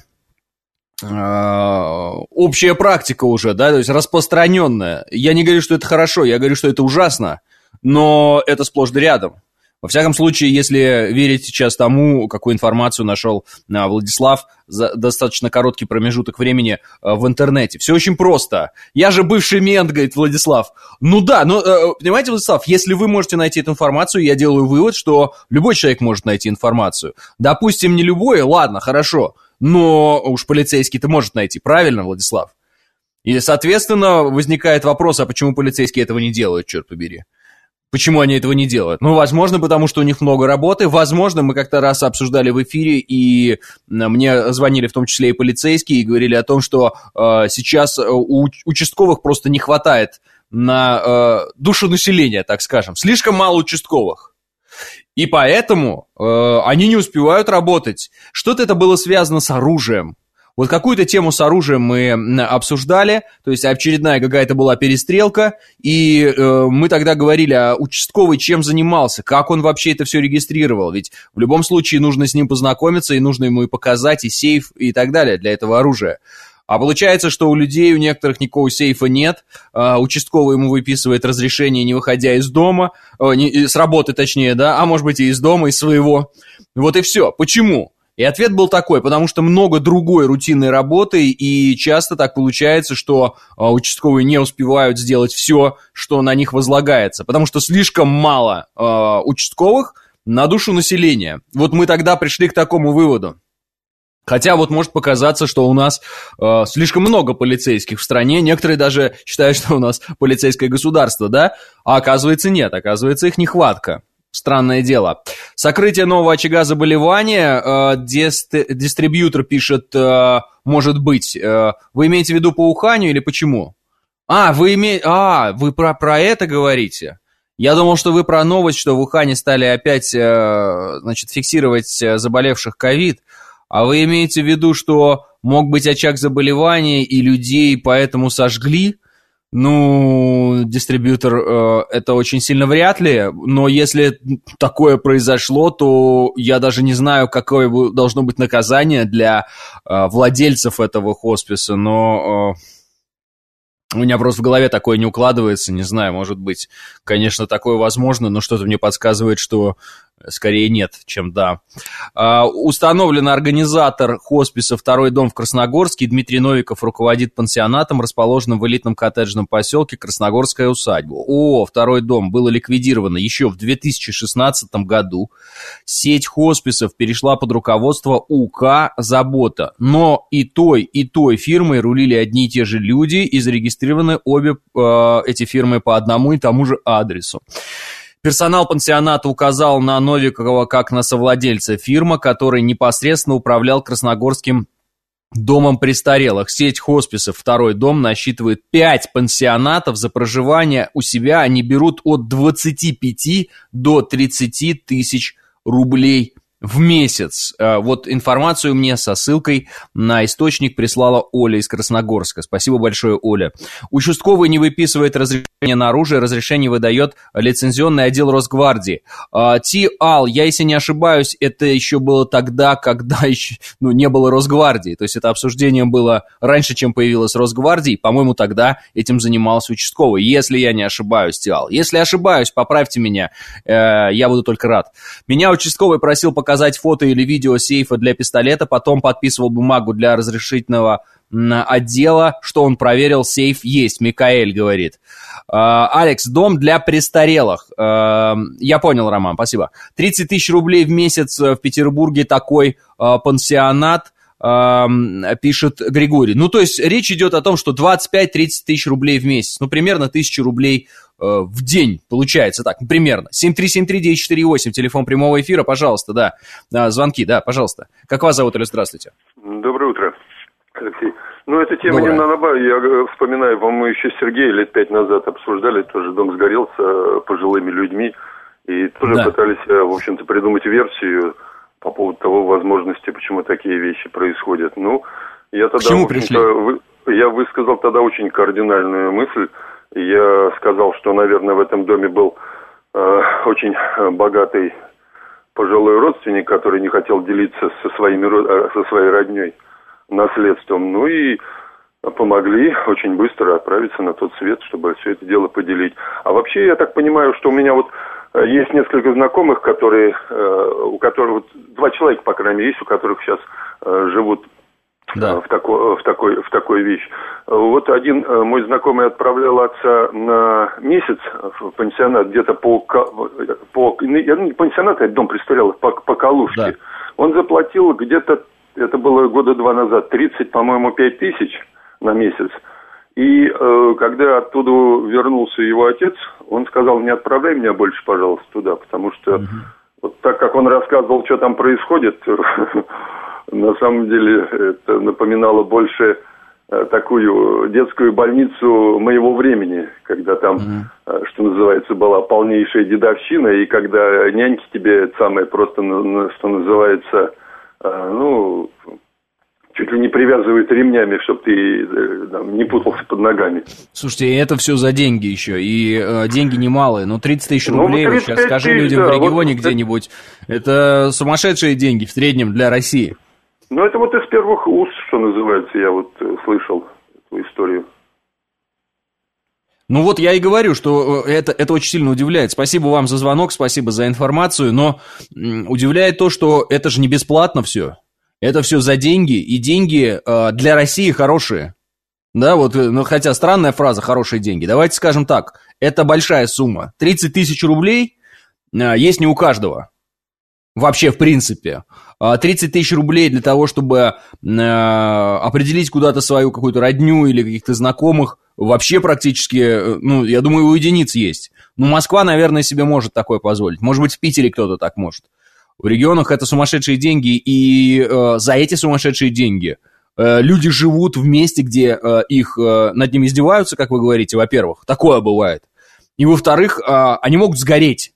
э, общая практика уже, да, то есть распространенная. Я не говорю, что это хорошо, я говорю, что это ужасно, но это сплошь да рядом. Во всяком случае, если верить сейчас тому, какую информацию нашел Владислав за достаточно короткий промежуток времени в интернете. Все очень просто. Я же бывший мент, говорит Владислав. Ну да, но, понимаете, Владислав, если вы можете найти эту информацию, я делаю вывод, что любой человек может найти информацию. Допустим, не любой, ладно, хорошо, но уж полицейский-то может найти, правильно, Владислав? И, соответственно, возникает вопрос, а почему полицейские этого не делают, черт побери? Почему они этого не делают? Ну, возможно, потому что у них много работы. Возможно, мы как-то раз обсуждали в эфире, и мне звонили в том числе и полицейские, и говорили о том, что э, сейчас у участковых просто не хватает на э, душу населения, так скажем. Слишком мало участковых. И поэтому э, они не успевают работать. Что-то это было связано с оружием. Вот какую-то тему с оружием мы обсуждали, то есть очередная какая-то была перестрелка, и э, мы тогда говорили, а участковый чем занимался, как он вообще это все регистрировал, ведь в любом случае нужно с ним познакомиться, и нужно ему и показать, и сейф, и так далее для этого оружия. А получается, что у людей, у некоторых никакого сейфа нет, э, участковый ему выписывает разрешение, не выходя из дома, э, не, с работы точнее, да, а может быть и из дома, из своего, вот и все. Почему? И ответ был такой, потому что много другой рутинной работы, и часто так получается, что а, участковые не успевают сделать все, что на них возлагается, потому что слишком мало а, участковых на душу населения. Вот мы тогда пришли к такому выводу. Хотя вот может показаться, что у нас э, слишком много полицейских в стране, некоторые даже считают, что у нас полицейское государство, да, а оказывается нет, оказывается их нехватка. Странное дело. Сокрытие нового очага заболевания. Э, дистри- дистрибьютор пишет, э, может быть. Э, вы имеете в виду по Уханью или почему? А, вы, име... а, вы про, про это говорите? Я думал, что вы про новость, что в Ухане стали опять, э, значит, фиксировать заболевших ковид. А вы имеете в виду, что мог быть очаг заболевания и людей поэтому сожгли? Ну, дистрибьютор, э, это очень сильно вряд ли, но если такое произошло, то я даже не знаю, какое должно быть наказание для э, владельцев этого хосписа, но э, у меня просто в голове такое не укладывается, не знаю, может быть, конечно, такое возможно, но что-то мне подсказывает, что скорее нет, чем да. А, установлен организатор хосписа «Второй дом» в Красногорске. Дмитрий Новиков руководит пансионатом, расположенным в элитном коттеджном поселке Красногорская усадьба. О, «Второй дом» было ликвидировано еще в две тысячи шестнадцатом году. Сеть хосписов перешла под руководство УК «Забота». Но и той, и той фирмой рулили одни и те же люди, и зарегистрированы обе э, эти фирмы по одному и тому же адресу. Персонал пансионата указал на Новикова как на совладельца фирмы, который непосредственно управлял Красногорским домом престарелых. Сеть хосписов «Второй дом» насчитывает пять пансионатов. За проживание у себя они берут от двадцати пяти до тридцати тысяч рублей в месяц. Вот информацию мне со ссылкой на источник прислала Оля из Красногорска. Спасибо большое, Оля. Участковый не выписывает разрешение на оружие, разрешение выдает лицензионный отдел Росгвардии. Ти-Ал, я, если не ошибаюсь, это еще было тогда, когда еще, ну, не было Росгвардии. То есть это обсуждение было раньше, чем появилась Росгвардия. По-моему, тогда этим занимался участковый. Если я не ошибаюсь, Ти-Ал. Если ошибаюсь, поправьте меня. Я буду только рад. Меня участковый просил показать показать фото или видео сейфа для пистолета, потом подписывал бумагу для разрешительного отдела, что он проверил, сейф есть, Микаэль говорит. Алекс, дом для престарелых. Я понял, Роман, спасибо. тридцать тысяч рублей в месяц в Петербурге такой пансионат, пишет Григорий. Ну, то есть речь идет о том, что двадцать пять - тридцать тысяч рублей в месяц. Ну, примерно тысячу рублей в день получается так, примерно. семь три семь три девять четыре восемь, телефон прямого эфира, пожалуйста, да. Звонки, да, пожалуйста. Как вас зовут, или здравствуйте? Доброе утро, Алексей. Ну, эта тема не на набаве. Я вспоминаю, по-моему, еще Сергей лет пять назад обсуждали, тоже дом сгорел с пожилыми людьми, и тоже да. пытались, в общем-то, придумать версию по поводу того возможности, почему такие вещи происходят. Ну, я тогда, в общем-то, я высказал тогда очень кардинальную мысль. Я сказал, что, наверное, в этом доме был э, очень богатый пожилой родственник, который не хотел делиться со, своими, со своей родней наследством. Ну и помогли очень быстро отправиться на тот свет, чтобы все это дело поделить. А вообще, я так понимаю, что у меня вот есть несколько знакомых, которые, э, у которых, вот, два человека, по крайней мере, есть, у которых сейчас э, живут да. в, тако, в, такой, в такой вещь. Вот один э, мой знакомый отправлял отца на месяц в пансионат, где-то по, по я, ну, не пансионат, это дом престарелых, по, по Калужке. Да. Он заплатил где-то, это было года два назад, тридцать, по-моему, пять тысяч на месяц. И э, когда оттуда вернулся его отец, он сказал: не отправляй меня больше, пожалуйста, туда, потому что угу. вот так как он рассказывал, что там происходит, на самом деле это напоминало больше такую детскую больницу моего времени, когда там, угу. что называется, была полнейшая дедовщина, и когда няньки тебе самое просто, что называется, ну... чуть ли не привязывают ремнями, чтобы ты там, не путался под ногами. Слушайте, это все за деньги еще, и э, деньги немалые, но тридцать тысяч рублей, ну, тридцать сейчас скажи тысяч, людям да, в регионе вот, где-нибудь, это сумасшедшие деньги в среднем для России. Ну, это вот из первых уст, что называется, я вот слышал эту историю. Ну вот я и говорю, что это, это очень сильно удивляет. Спасибо вам за звонок, спасибо за информацию, но удивляет то, что это же не бесплатно все. Это все за деньги, и деньги э, для России хорошие. Да, вот, ну, хотя странная фраза «хорошие деньги». Давайте скажем так, это большая сумма. тридцать тысяч рублей э, есть не у каждого. Вообще, в принципе. тридцать тысяч рублей для того, чтобы э, определить куда-то свою какую-то родню или каких-то знакомых, вообще практически, ну, я думаю, у единиц есть. Ну, Москва, наверное, себе может такое позволить. Может быть, в Питере кто-то так может. В регионах это сумасшедшие деньги, и э, за эти сумасшедшие деньги э, люди живут в месте, где э, их э, над ними издеваются, как вы говорите, во-первых, такое бывает. И во-вторых, э, они могут сгореть.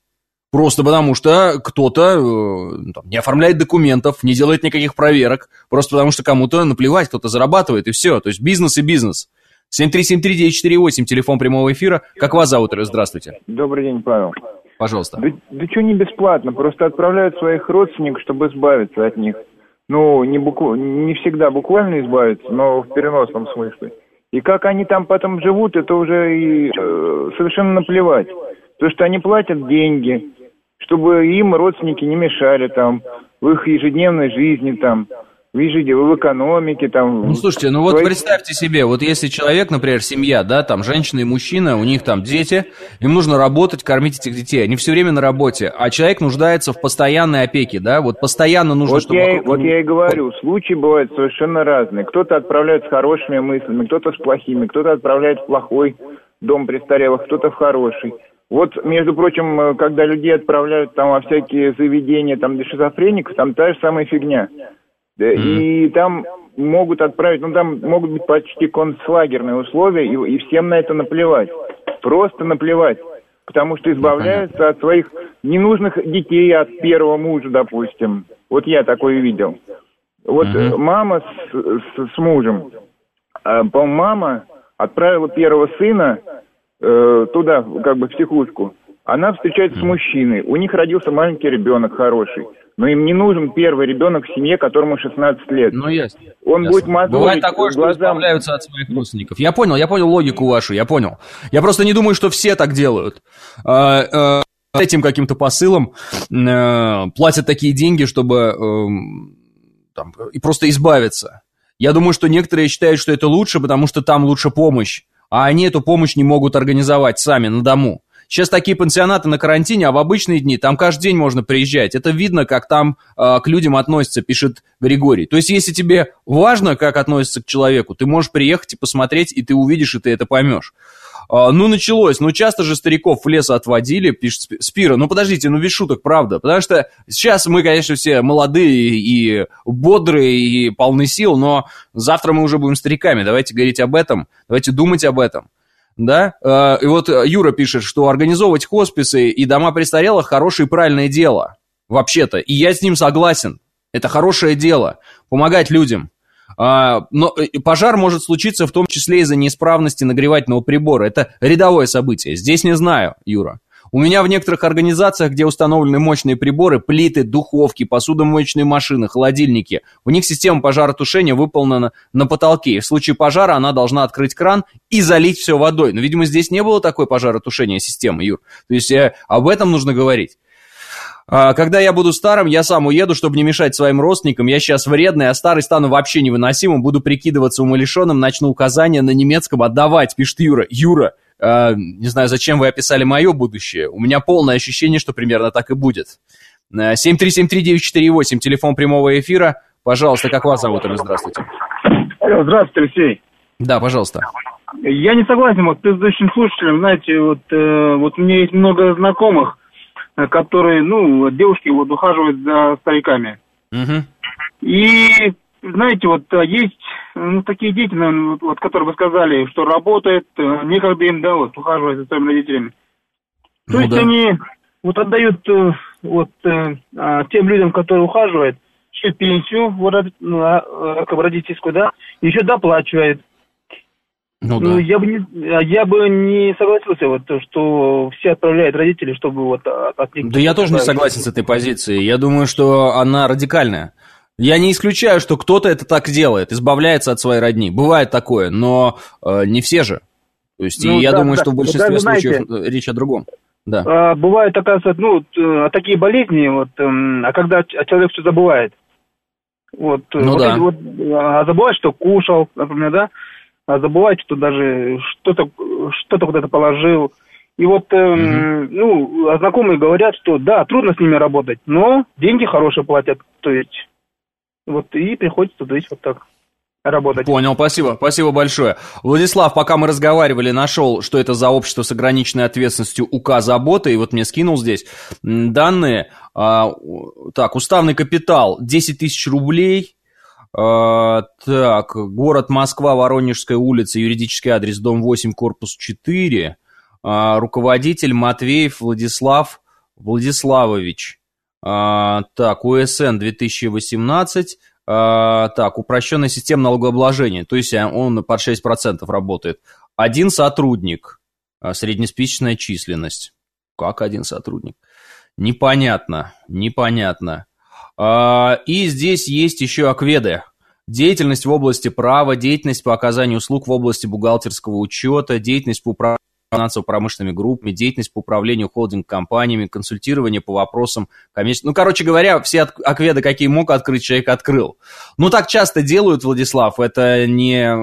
Просто потому что кто-то э, там, не оформляет документов, не делает никаких проверок, просто потому что кому-то наплевать, кто-то зарабатывает, и все. То есть бизнес и бизнес. семь три семь три девять четыре восемь, телефон прямого эфира. Как вас зовут? Здравствуйте. Добрый день, Павел. Пожалуйста. Да, да что не бесплатно, просто отправляют своих родственников, чтобы избавиться от них. Ну, не, букв... не всегда буквально избавиться, но в переносном смысле. И как они там потом живут, это уже и, э, совершенно наплевать. То, что они платят деньги, чтобы им родственники не мешали там в их ежедневной жизни, там, в ежедневной, в экономике, там. Ну, слушайте, ну вот своих... представьте себе, вот если человек, например, семья, да, там, женщина и мужчина, у них там дети, им нужно работать, кормить этих детей, они все время на работе, а человек нуждается в постоянной опеке, да, вот постоянно нужно, вот чтобы... Я, вокруг... Вот я и говорю, случаи бывают совершенно разные. Кто-то отправляет с хорошими мыслями, кто-то с плохими, кто-то отправляет в плохой дом престарелых, кто-то в хороший. Вот, между прочим, когда людей отправляют там во всякие заведения там для шизофреников, там та же самая фигня. Mm-hmm. И там могут отправить, ну там могут быть почти концлагерные условия, и, и всем на это наплевать. Просто наплевать. Потому что избавляются mm-hmm. от своих ненужных детей, от первого мужа, допустим. Вот я такое видел. Вот mm-hmm. мама с, с, с мужем, по-моему, мама отправила первого сына туда, как бы в психушку. Она встречается с мужчиной. У них родился маленький ребенок хороший. Но им не нужен первый ребенок в семье, которому шестнадцать лет. Ну, ясно. Он ясно. будет мозолить Бывает такое, что глазам... избавляются от своих родственников. Я понял, я понял логику вашу, я понял. Я просто не думаю, что все так делают. А, а, с этим каким-то посылом а, платят такие деньги, чтобы а, там, и просто избавиться. Я думаю, что некоторые считают, что это лучше, потому что там лучше помощь. А они эту помощь не могут организовать сами на дому. Сейчас такие пансионаты на карантине, а в обычные дни там каждый день можно приезжать. Это видно, как там э, к людям относятся, пишет Григорий. То есть, если тебе важно, как относятся к человеку, ты можешь приехать и посмотреть, и ты увидишь, и ты это поймешь. Э, ну, началось. Ну, часто же стариков в лес отводили, пишет Спира. Ну, подождите, ну, без шуток, правда. Потому что сейчас мы, конечно, все молодые и бодрые, и полны сил, но завтра мы уже будем стариками. Давайте говорить об этом, давайте думать об этом. Да, и вот Юра пишет, что организовывать хосписы и дома престарелых хорошее и правильное дело, вообще-то, и я с ним согласен, это хорошее дело, помогать людям, но пожар может случиться в том числе из-за неисправности нагревательного прибора, это рядовое событие, здесь не знаю, Юра. У меня в некоторых организациях, где установлены мощные приборы, плиты, духовки, посудомоечные машины, холодильники, в них система пожаротушения выполнена на потолке. И в случае пожара она должна открыть кран и залить все водой. Но, видимо, здесь не было такой пожаротушения системы, Юр. То есть э, об этом нужно говорить. А, когда я буду старым, я сам уеду, чтобы не мешать своим родственникам. Я сейчас вредный, а старый стану вообще невыносимым. Буду прикидываться умалишенным, начну указания на немецком отдавать, пишет Юра. Юра. Uh, не знаю, зачем вы описали мое будущее. У меня полное ощущение, что примерно так и будет. Uh, семь три семь три девять четыре восемь, телефон прямого эфира. Пожалуйста, как вас зовут? Здравствуйте. Алло, здравствуйте, Алексей. Да, пожалуйста. Я не согласен вот с предыдущим слушателем. Знаете, вот, э, вот у меня есть много знакомых, которые, ну, девушки вот ухаживают за стариками. Угу. И, знаете, вот есть... Ну, такие дети, наверное, вот, которые вы сказали, что работают, некогда им, да, вот, ухаживать за своими родителями. То ну, есть да. они вот отдают вот тем людям, которые ухаживают, еще пенсию, вот, как бы родительскую, да, еще доплачивает. Ну, да. Ну, я бы не, я бы не согласился, вот, что все отправляют родителей, чтобы вот от них... Да я тоже не согласен с этой позицией. Я думаю, что она радикальная. Я не исключаю, что кто-то это так делает, избавляется от своей родни. Бывает такое, но э, не все же. То есть, ну, и я да, думаю, да, что в большинстве да, случаев знаете, речь о другом. Да. А, бывает, оказывается, ну, такие болезни, вот, а когда человек все забывает. Вот, ну, вот, да. вот, а забывает, что кушал, например, да, а забывает, что даже что-то, что-то куда-то положил. И вот, эм, угу. ну, знакомые говорят, что да, трудно с ними работать, но деньги хорошие платят, то есть... Вот и приходится, то есть, вот так работать. Понял, спасибо, спасибо большое. Владислав, пока мы разговаривали, нашел, что это за общество с ограниченной ответственностью УК «Забота», и вот мне скинул здесь данные. А, так, уставный капитал десять тысяч рублей. А, так, город Москва, Воронежская улица, юридический адрес, дом восемь, корпус четыре. А, руководитель Матвеев Владислав. Владиславович. А, так, УСН две тысячи восемнадцать. А, так, упрощенная система налогообложения. То есть он под шесть процентов работает. Один сотрудник. Среднесписочная численность. Как один сотрудник? Непонятно, непонятно. А, и здесь есть еще АКВЕДы. Деятельность в области права, деятельность по оказанию услуг в области бухгалтерского учета, деятельность по управлению финансово-промышленными группами, деятельность по управлению холдинг-компаниями, консультирование по вопросам коммерческого... Ну, короче говоря, все АКВЕДы, какие мог открыть, человек открыл. Ну, так часто делают, Владислав, это не,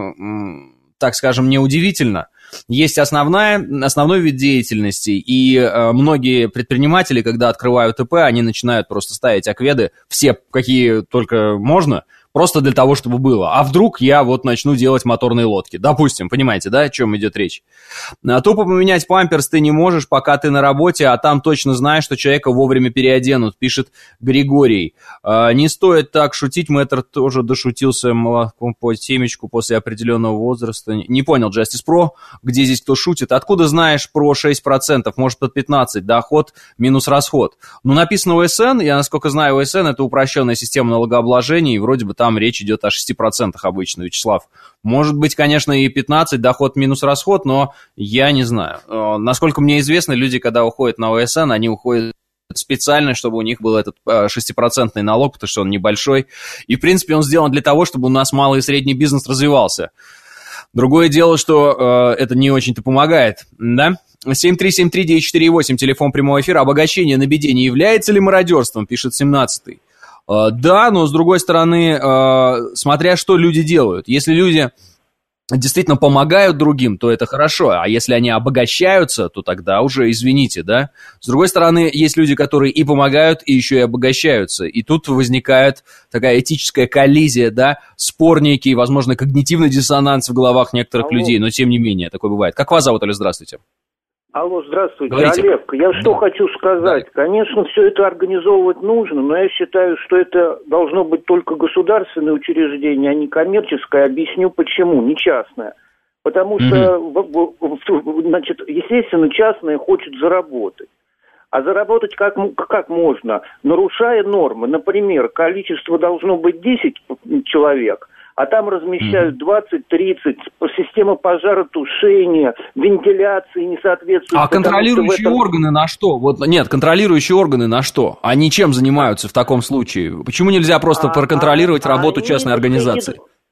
так скажем, не удивительно. Есть основная, основной вид деятельности, и э, многие предприниматели, когда открывают ИП, они начинают просто ставить АКВЕДы, все, какие только можно, просто для того, чтобы было. А вдруг я вот начну делать моторные лодки? Допустим, понимаете, да, о чем идет речь? А тупо поменять памперс ты не можешь, пока ты на работе, а там точно знаешь, что человека вовремя переоденут, пишет Григорий. А, не стоит так шутить, мэтр тоже дошутился молоком по семечку после определенного возраста. Не понял, Justice Pro, где здесь кто шутит? Откуда знаешь про шесть процентов, может под пятнадцать процентов, доход минус расход? Ну, написано УСН, я насколько знаю, УСН это упрощенная система налогообложения, и вроде бы там речь идет о шести процентах обычно, Вячеслав. Может быть, конечно, и пятнадцать, доход минус расход, но я не знаю. Насколько мне известно, люди, когда уходят на УСН, они уходят специально, чтобы у них был этот шестипроцентный налог, потому что он небольшой. И, в принципе, он сделан для того, чтобы у нас малый и средний бизнес развивался. Другое дело, что э, это не очень-то помогает, да? семь три семь три девять четыре восемь, телефон прямого эфира. Обогащение на беде не является ли мародерством, пишет семнадцатый. Э, да, но с другой стороны, э, смотря что люди делают. Если люди действительно помогают другим, то это хорошо. А если они обогащаются, то тогда уже извините, да? С другой стороны, есть люди, которые и помогают, и еще и обогащаются. И тут возникает такая этическая коллизия, да? Спор некий, возможно, когнитивный диссонанс в головах некоторых Алло. людей, но тем не менее, такое бывает. Как вас зовут, Олег? Здравствуйте. Алло, здравствуйте, Говорите. Олег. Я что да. хочу сказать. Да. Конечно, все это организовывать нужно, но я считаю, что это должно быть только государственное учреждение, а не коммерческое. Объясню почему, не частное. Потому mm-hmm. что, значит, естественно, частное хочет заработать. А заработать как, как можно? Нарушая нормы. Например, количество должно быть десять человек, а там размещают двадцать-тридцать, система пожаротушения, вентиляции не соответствует. А контролирующие этом... органы на что? Вот, нет, контролирующие органы на что? Они чем занимаются в таком случае? Почему нельзя просто а, проконтролировать а, работу они, частной организации?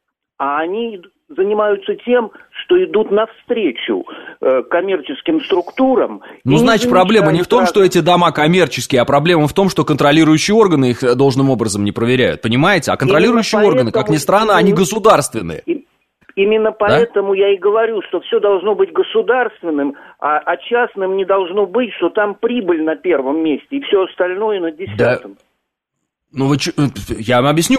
А они занимаются тем, что идут навстречу э, коммерческим структурам. Ну, значит, проблема не в том, что эти дома коммерческие, а проблема в том, что контролирующие органы их должным образом не проверяют, понимаете? А контролирующие Именно органы, как ни странно, они государственные. Именно поэтому да? я и говорю, что все должно быть государственным, а, а частным не должно быть, что там прибыль на первом месте, и все остальное на десятом. Да. Ну, вы, я вам объясню,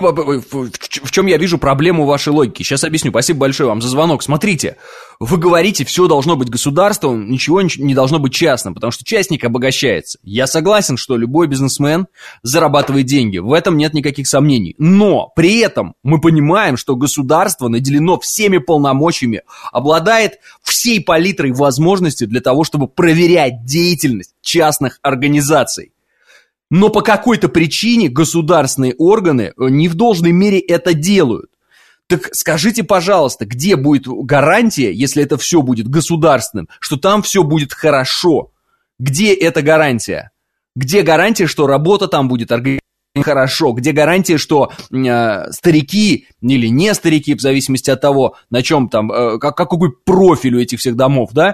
в чем я вижу проблему вашей логики. Сейчас объясню. Спасибо большое вам за звонок. Смотрите, вы говорите, все должно быть государством, ничего не должно быть частным, потому что частник обогащается. Я согласен, что любой бизнесмен зарабатывает деньги. В этом нет никаких сомнений. Но при этом мы понимаем, что государство наделено всеми полномочиями, обладает всей палитрой возможностей для того, чтобы проверять деятельность частных организаций. Но по какой-то причине государственные органы не в должной мере это делают. Так скажите, пожалуйста, где будет гарантия, если это все будет государственным, что там все будет хорошо? Где эта гарантия? Где гарантия, что работа там будет организована хорошо? Где гарантия, что э, старики или не старики, в зависимости от того, на чем там, э, как, какой профиль у этих всех домов, да?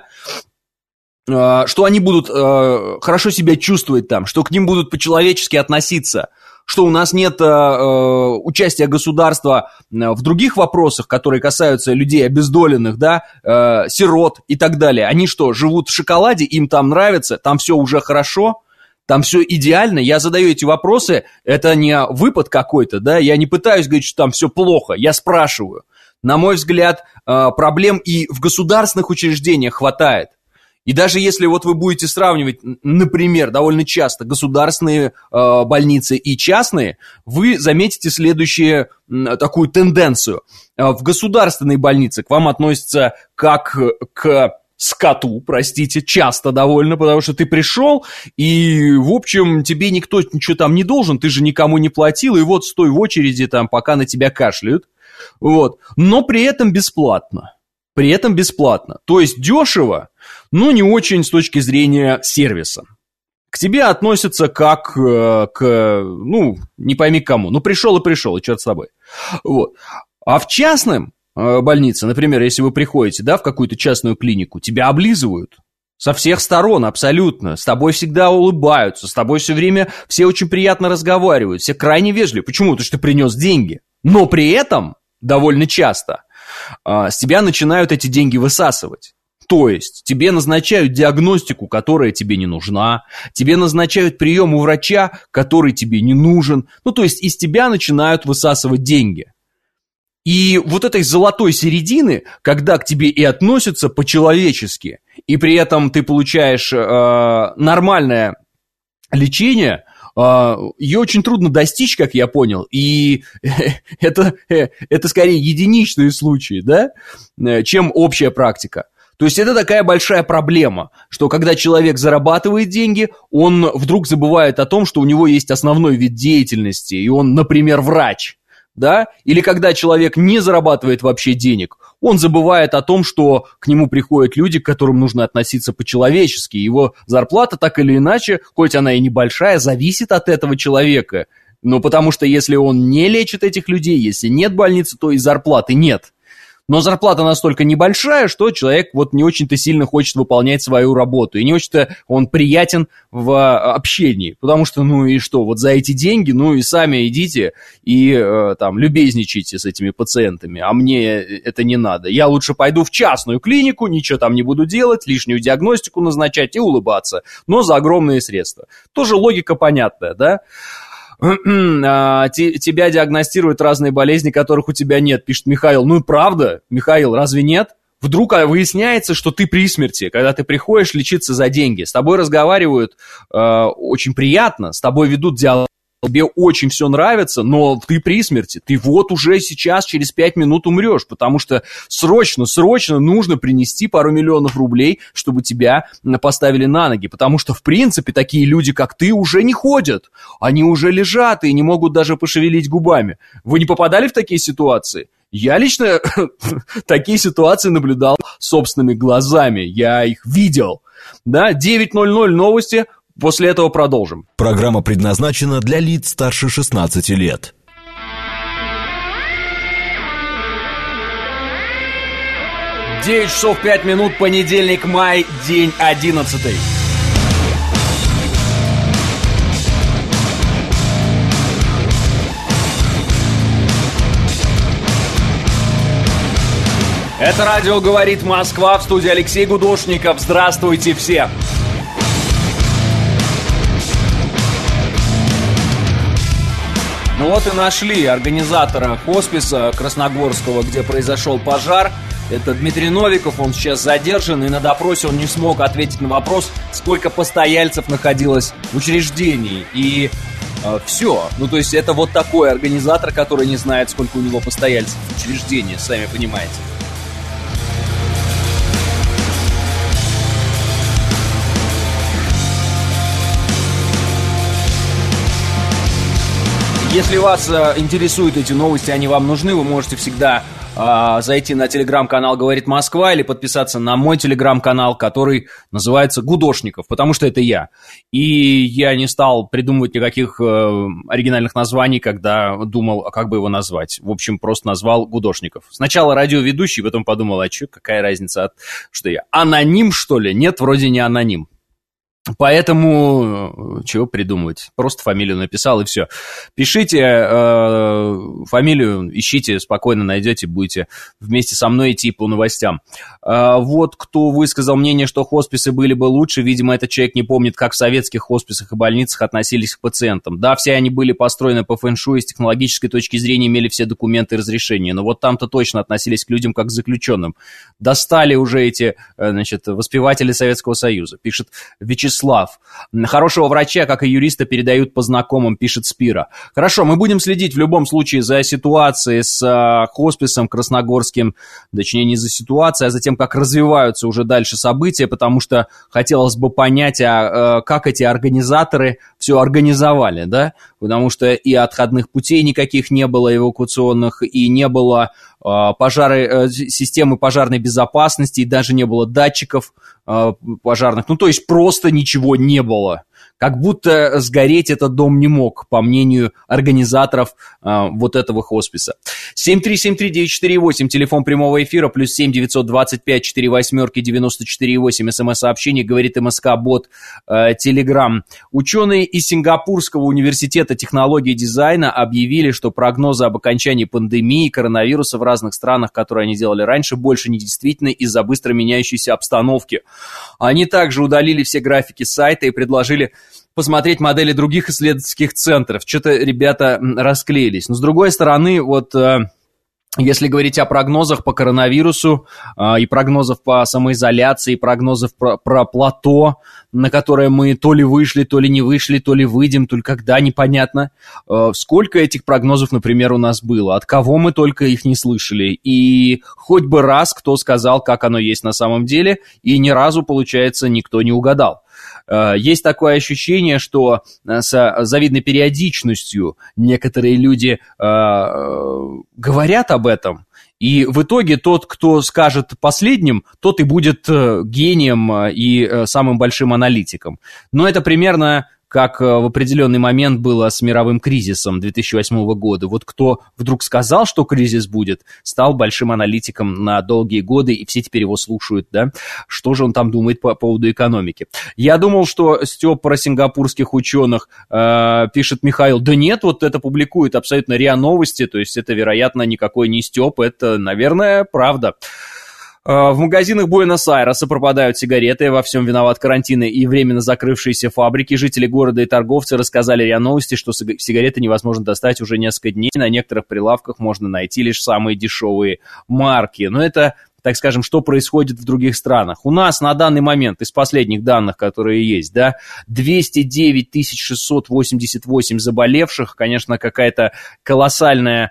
Что они будут э, хорошо себя чувствовать там, что к ним будут по-человечески относиться, что у нас нет э, участия государства в других вопросах, которые касаются людей обездоленных, да, э, сирот и так далее. Они что, живут в шоколаде, им там нравится, там все уже хорошо, там все идеально. Я задаю эти вопросы, это не выпад какой-то, да, я не пытаюсь говорить, что там все плохо, я спрашиваю. На мой взгляд, э, проблем и в государственных учреждениях хватает. И даже если вот вы будете сравнивать, например, довольно часто государственные э, больницы и частные, вы заметите следующую э, такую тенденцию. Э, в государственной больнице к вам относятся как к скоту, простите, часто довольно, потому что ты пришел, и, в общем, тебе никто ничего там не должен, ты же никому не платил, и вот стой в очереди там, пока на тебя кашляют, вот, но при этом бесплатно, при этом бесплатно, то есть дешево, но не очень с точки зрения сервиса. К тебе относятся как э, к, ну, не пойми к кому, ну, пришел и пришел, и черт с тобой, вот, а в частном больница, например, если вы приходите, да, в какую-то частную клинику, тебя облизывают со всех сторон абсолютно, с тобой всегда улыбаются, с тобой все время все очень приятно разговаривают, все крайне вежливы. Почему? Потому что ты принес деньги, но при этом довольно часто а, с тебя начинают эти деньги высасывать. То есть тебе назначают диагностику, которая тебе не нужна, тебе назначают прием у врача, который тебе не нужен, ну то есть из тебя начинают высасывать деньги. И вот этой золотой середины, когда к тебе и относятся по-человечески, и при этом ты получаешь э, нормальное лечение, э, ее очень трудно достичь, как я понял, и это, это скорее единичные случаи, да, чем общая практика. То есть это такая большая проблема, что когда человек зарабатывает деньги, он вдруг забывает о том, что у него есть основной вид деятельности, и он, например, врач. Да? Или когда человек не зарабатывает вообще денег, он забывает о том, что к нему приходят люди, к которым нужно относиться по-человечески. Его зарплата так или иначе, хоть она и небольшая, зависит от этого человека. Но потому что если он не лечит этих людей, если нет больницы, то и зарплаты нет. Но зарплата настолько небольшая, что человек вот не очень-то сильно хочет выполнять свою работу. И не очень-то он приятен в общении. Потому что, ну и что, вот за эти деньги, ну и сами идите и э, там любезничайте с этими пациентами. А мне это не надо. Я лучше пойду в частную клинику, ничего там не буду делать, лишнюю диагностику назначать и улыбаться. Но за огромные средства. Тоже логика понятная, да? Тебя диагностируют разные болезни, которых у тебя нет, пишет Михаил. Ну и правда, Михаил, разве нет? Вдруг выясняется, что ты при смерти, когда ты приходишь лечиться за деньги. С тобой разговаривают э, очень приятно, с тобой ведут диалог, тебе очень все нравится, но ты при смерти. Ты вот уже сейчас через пять минут умрешь, потому что срочно, срочно нужно принести пару миллионов рублей, чтобы тебя поставили на ноги. Потому что, в принципе, такие люди, как ты, уже не ходят. Они уже лежат и не могут даже пошевелить губами. Вы не попадали в такие ситуации? Я лично такие ситуации наблюдал собственными глазами. Я их видел. Да, девять ноль ноль новости. После этого продолжим. Программа предназначена для лиц старше шестнадцати лет. девять часов пять минут, понедельник, май, день одиннадцатый. Это радио «Говорит Москва», в студии Алексей Гудошников. Здравствуйте все! Ну вот и нашли организатора хосписа Красногорского, где произошел пожар. Это Дмитрий Новиков, он сейчас задержан, и на допросе он не смог ответить на вопрос, сколько постояльцев находилось в учреждении. И э, все. Ну то есть это вот такой организатор, который не знает, сколько у него постояльцев в учреждении, сами понимаете. Если вас э, интересуют эти новости, они вам нужны, вы можете всегда э, зайти на телеграм-канал «Говорит Москва» или подписаться на мой телеграм-канал, который называется «Гудошников», потому что это я. И я не стал придумывать никаких э, оригинальных названий, когда думал, как бы его назвать. В общем, просто назвал «Гудошников». Сначала радиоведущий, потом подумал, а что, какая разница, от... что я, аноним, что ли? Нет, вроде не аноним. Поэтому, чего придумывать, просто фамилию написал и все. Пишите э, фамилию, ищите, спокойно найдете, будете вместе со мной идти по новостям. Э, вот кто высказал мнение, что хосписы были бы лучше, видимо, этот человек не помнит, как в советских хосписах и больницах относились к пациентам. Да, все они были построены по фэн-шуй, с технологической точки зрения имели все документы и разрешения, но вот там-то точно относились к людям как к заключенным. Достали уже эти, значит, воспеватели Советского Союза, пишет Вячеслав Вячеслав. Хорошего врача, как и юриста, передают по знакомым, пишет Спира. Хорошо, мы будем следить в любом случае за ситуацией с э, хосписом красногорским, точнее не за ситуацией, а за тем, как развиваются уже дальше события, потому что хотелось бы понять, а, э, как эти организаторы все организовали, да, потому что и отходных путей никаких не было эвакуационных, и не было э, пожары, э, системы пожарной безопасности, и даже не было датчиков э, пожарных, ну то есть просто ничего не было. Как будто сгореть этот дом не мог, по мнению организаторов э, вот этого хосписа. семь три семь три девять четыре восемь, телефон прямого эфира, плюс семь девятьсот двадцать пять четыре восьмерки девяносто четыре восемь, смс-сообщение, говорит МСК-бот, э, Телеграм. Ученые из Сингапурского университета технологии и дизайна объявили, что прогнозы об окончании пандемии коронавируса в разных странах, которые они делали раньше, больше не действительны из-за быстро меняющейся обстановки. Они также удалили все графики сайта и предложили посмотреть модели других исследовательских центров. Что-то ребята расклеились. Но с другой стороны, вот э, если говорить о прогнозах по коронавирусу, э, и прогнозах по самоизоляции, и прогнозах про, про плато, на которое мы то ли вышли, то ли не вышли, то ли выйдем, то ли когда, непонятно. Э, сколько этих прогнозов, например, у нас было? От кого мы только их не слышали? И хоть бы раз кто сказал, как оно есть на самом деле, и ни разу, получается, никто не угадал. Есть такое ощущение, что с завидной периодичностью некоторые люди э, говорят об этом, и в итоге тот, кто скажет последним, тот и будет гением и самым большим аналитиком. Но это примерно как в определенный момент было с мировым кризисом две тысячи восьмого года. Вот кто вдруг сказал, что кризис будет, стал большим аналитиком на долгие годы, и все теперь его слушают, да, что же он там думает по поводу экономики. Я думал, что Степ про сингапурских ученых, э, пишет Михаил, да нет, вот это публикует абсолютно РИА Новости, то есть это, вероятно, никакой не Степ, это, наверное, правда. В магазинах Буэнос-Айреса пропадают сигареты, во всем виноват карантин и временно закрывшиеся фабрики. Жители города и торговцы рассказали РИА Новости, что сигареты невозможно достать уже несколько дней. На некоторых прилавках можно найти лишь самые дешевые марки. Но это, так скажем, что происходит в других странах. У нас на данный момент, из последних данных, которые есть, да, двести девять тысяч шестьсот восемьдесят восемь заболевших. Конечно, какая-то колоссальная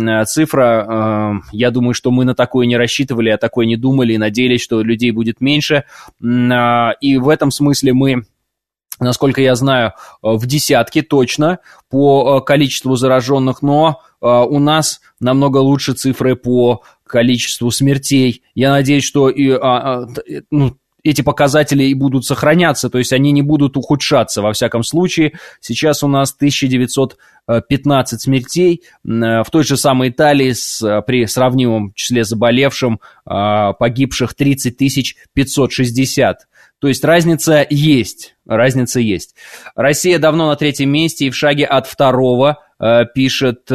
цифра. Я думаю, что мы на такое не рассчитывали, а такое не думали и надеялись, что людей будет меньше. И в этом смысле мы, насколько я знаю, в десятке точно по количеству зараженных, но у нас намного лучше цифры по количеству смертей. Я надеюсь, что и, ну, эти показатели и будут сохраняться, то есть они не будут ухудшаться во всяком случае. Сейчас у нас тысяча девятьсот пятнадцать смертей, в той же самой Италии с, при сравнимом числе заболевших погибших тридцать тысяч пятьсот шестьдесят. То есть разница есть, разница есть. Россия давно на третьем месте и в шаге от второго, пишет...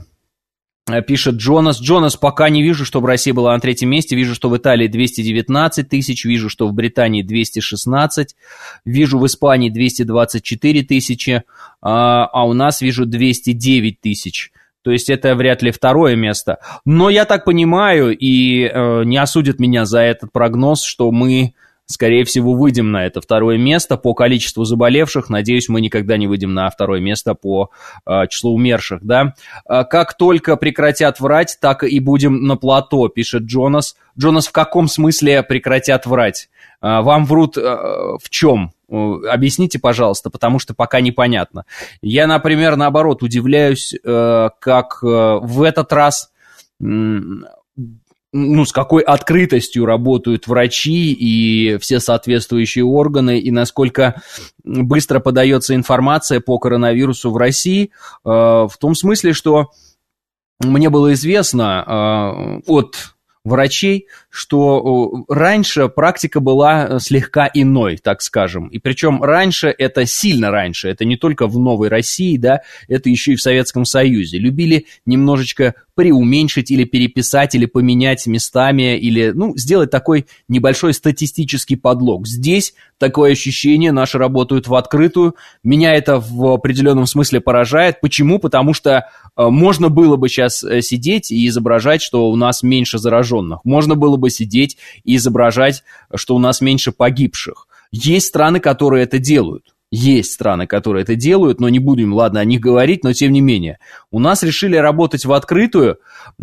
Пишет Джонас. Джонас, пока не вижу, чтобы Россия была на третьем месте. Вижу, что в Италии двести девятнадцать тысяч, вижу, что в Британии двести шестнадцать, вижу в Испании двести двадцать четыре тысячи, а, а у нас вижу двести девять тысяч. То есть это вряд ли второе место. Но я так понимаю, и э, не осудят меня за этот прогноз, что мы, скорее всего, выйдем на это второе место по количеству заболевших. Надеюсь, мы никогда не выйдем на второе место по э, числу умерших, да. Как только прекратят врать, так и будем на плато, пишет Джонас. Джонас, в каком смысле прекратят врать? Э, вам врут э, в чем? Объясните, пожалуйста, потому что пока непонятно. Я, например, наоборот, удивляюсь, э, как э, в этот раз... Э, ну, с какой открытостью работают врачи и все соответствующие органы, и насколько быстро подается информация по коронавирусу в России, э, в том смысле, что мне было известно э, от врачей, что раньше практика была слегка иной, так скажем. И причем раньше, это сильно раньше, это не только в Новой России, да, это еще и в Советском Союзе. Любили немножечко преуменьшить или переписать, или поменять местами, или, ну, сделать такой небольшой статистический подлог. Здесь такое ощущение, наши работают в открытую. Меня это в определенном смысле поражает. Почему? Потому что э, можно было бы сейчас сидеть и изображать, что у нас меньше зараженных. Можно было бы сидеть и изображать, что у нас меньше погибших. Есть страны, которые это делают. Есть страны, которые это делают, но не будем, ладно, о них говорить, но тем не менее. У нас решили работать в открытую,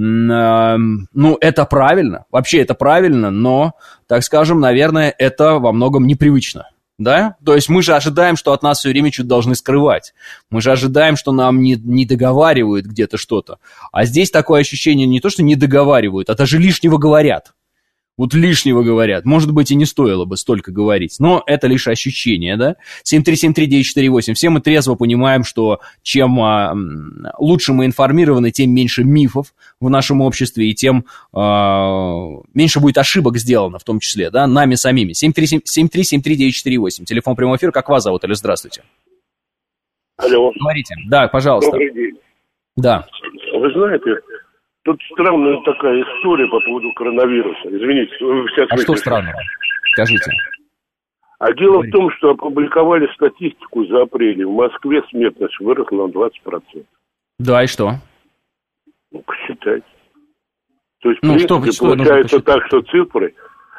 ну, это правильно, вообще это правильно, но, так скажем, наверное, это во многом непривычно. Да? То есть мы же ожидаем, что от нас все время что-то должны скрывать. Мы же ожидаем, что нам не, не договаривают где-то что-то. А здесь такое ощущение не то, что не договаривают, а даже лишнего говорят. Вот лишнего говорят. Может быть, и не стоило бы столько говорить. Но это лишь ощущение, да? семь три семь три девять четыре восемь. Все мы трезво понимаем, что чем а, лучше мы информированы, тем меньше мифов в нашем обществе, и тем а, меньше будет ошибок сделано, в том числе, да, нами самими. семь три семь три девять четыре восемь. Телефон прямого эфира. Как вас зовут? Или здравствуйте? Алло. Говорите. Да, пожалуйста. Добрый день. Да. Вы знаете... Тут странная такая история по поводу коронавируса. Извините. А что странного? Скажите. А дело Говорите. в том, что опубликовали статистику за апрель. В Москве смертность выросла на двадцать процентов. Да, и что? Ну, посчитайте. То есть, ну, в принципе, что, получается что так, что цифры...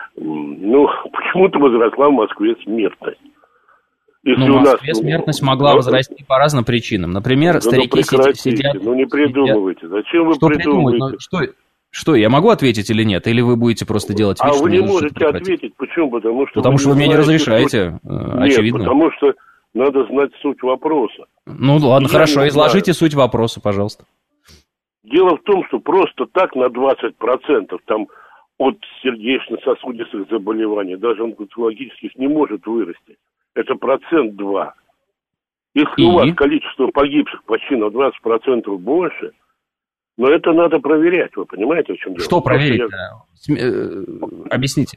Ну, почему-то возросла в Москве смертность. Если ну, в Москве нас, смертность ну, могла ну, возрасти по разным причинам. Например, ну, старики ну, сидят... Ну, не придумывайте. Зачем вы что придумываете? Ну, что, что, я могу ответить или нет? Или вы будете просто делать вид, а что вы не можете ответить. Почему? Потому что, потому вы, что вы мне не разрешаете, суть... очевидно. Нет, потому что надо знать суть вопроса. Ну, ладно, я хорошо. Изложите суть вопроса, пожалуйста. Дело в том, что просто так на двадцать процентов там от сердечно-сосудистых заболеваний, даже онкологических, не может вырасти. Это процент два. Если и? у вас количество погибших почти на двадцать процентов больше, но это надо проверять, вы понимаете, о чем дело? Что проверить? Я... Объясните.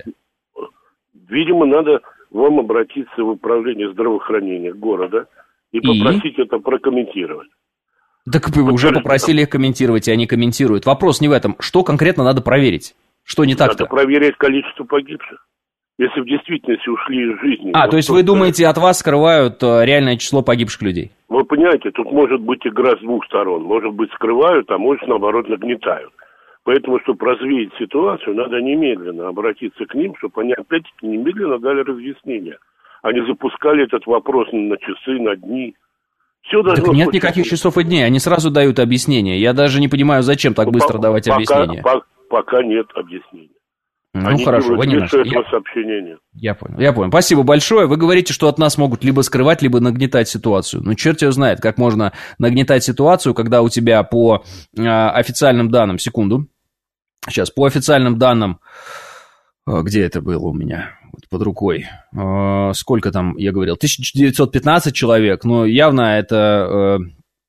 Видимо, надо вам обратиться в управление здравоохранения города и, и? попросить это прокомментировать. Так вы уже попросили их комментировать, и они комментируют. Вопрос не в этом. Что конкретно надо проверить? Что не так-то? Надо проверить количество погибших. Если в действительности ушли из жизни... А, вот то есть вы думаете, от вас скрывают реальное число погибших людей? Вы понимаете, тут может быть игра с двух сторон. Может быть, скрывают, а может, наоборот, нагнетают. Поэтому, чтобы развеять ситуацию, надо немедленно обратиться к ним, чтобы они, опять-таки, немедленно дали разъяснение. Они запускали этот вопрос на часы, на дни. Все так нет никаких часов и дней, они сразу дают объяснение. Я даже не понимаю, зачем так быстро пока, давать объяснение. Пока, пока нет объяснения. Ну, Они хорошо, вы не нашли. Я... сообщения нет. Я понял, я понял. Спасибо большое. Вы говорите, что от нас могут либо скрывать, либо нагнетать ситуацию. Ну, черт его знает, как можно нагнетать ситуацию, когда у тебя по э, официальным данным... Секунду. Сейчас, по официальным данным... Э, где это было у меня? Вот под рукой. Э, сколько там, я говорил? тысяча девятьсот пятнадцать человек. Но явно это... Э,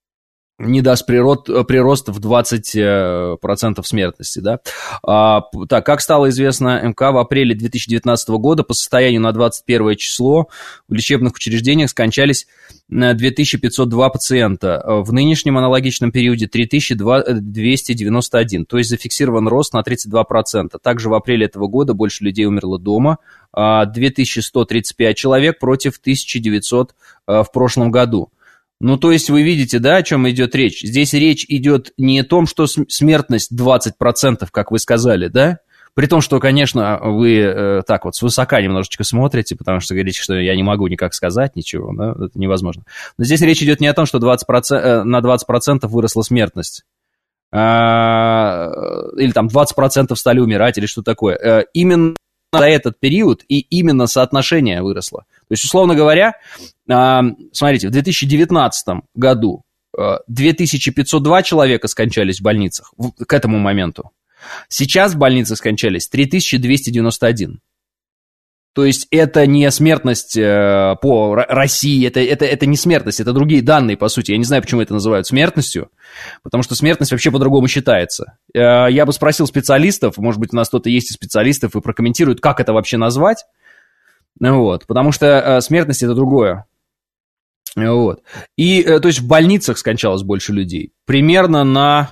не даст прирост, прирост в двадцать процентов смертности, да. А, так, как стало известно МК, в апреле две тысячи девятнадцатого года по состоянию на двадцать первое число в лечебных учреждениях скончались две тысячи пятьсот два пациента. В нынешнем аналогичном периоде три тысячи двести девяносто один, то есть зафиксирован рост на тридцать два процента. Также в апреле этого года больше людей умерло дома, две тысячи сто тридцать пять человек против тысяча девятьсот в прошлом году. Ну, то есть вы видите, да, о чем идет речь? Здесь речь идет не о том, что смертность двадцать процентов, как вы сказали, да? При том, что, конечно, вы э, так вот свысока немножечко смотрите, потому что говорите, что я не могу никак сказать ничего, да, это невозможно. Но здесь речь идет не о том, что двадцать процентов, э, на двадцать процентов выросла смертность. Э, или там двадцать процентов стали умирать, или что такое. Э, именно за этот период и именно соотношение выросло. То есть, условно говоря, смотрите, в две тысячи девятнадцатом году две тысячи пятьсот два человека скончались в больницах к этому моменту. Сейчас в больницах скончались три тысячи двести девяносто один. То есть это не смертность по России, это, это, это не смертность, это другие данные, по сути. Я не знаю, почему это называют смертностью, потому что смертность вообще по-другому считается. Я бы спросил специалистов, может быть, у нас кто-то есть из специалистов и прокомментирует, как это вообще назвать. Вот, потому что смертность – это другое. Вот. И, то есть, в больницах скончалось больше людей. Примерно на,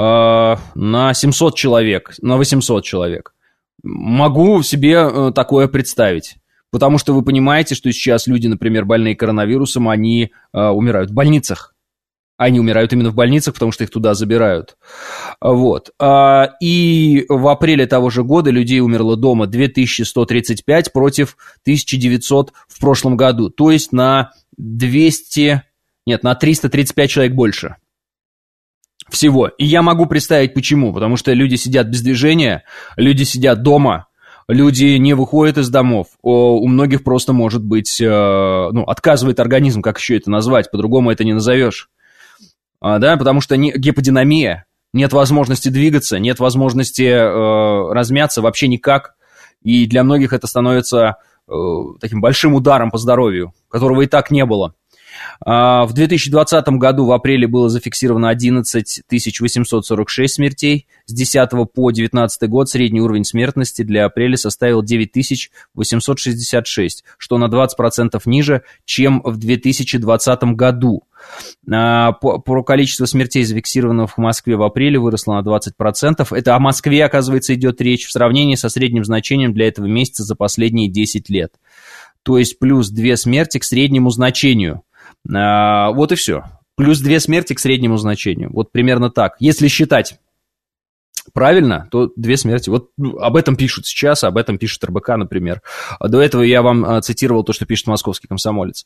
на семьсот человек, на восемьсот человек. Могу себе такое представить. Потому что вы понимаете, что сейчас люди, например, больные коронавирусом, они умирают в больницах. Они умирают именно в больницах, потому что их туда забирают. Вот. И в апреле того же года людей умерло дома две тысячи сто тридцать пять против тысяча девятьсот в прошлом году. То есть на двести... Нет, на триста тридцать пять человек больше. Всего. И я могу представить, почему. Потому что люди сидят без движения, люди сидят дома, люди не выходят из домов. У многих просто, может быть, ну, отказывает организм, как еще это назвать, по-другому это не назовешь. А, да, потому что не, гиподинамия, нет возможности двигаться, нет возможности э, размяться вообще никак. И для многих это становится э, таким большим ударом по здоровью, которого и так не было. А, в две тысячи двадцатом году в апреле было зафиксировано одиннадцать тысяч восемьсот сорок шесть смертей. С десятого по девятнадцатый год средний уровень смертности для апреля составил девять тысяч восемьсот шестьдесят шесть, что на двадцать процентов ниже, чем в две тысячи двадцатом году. А, по, по количеству смертей, зафиксированных в Москве в апреле, выросло на двадцать процентов. Это о Москве, оказывается, идет речь в сравнении со средним значением для этого месяца за последние десять лет. То есть плюс две смерти к среднему значению. А, вот и все. Плюс две смерти к среднему значению. Вот примерно так. Если считать правильно, то две смерти. Вот об этом пишут сейчас, об этом пишет эр бэ ка, например. До этого я вам а, цитировал то, что пишет «Московский комсомолец».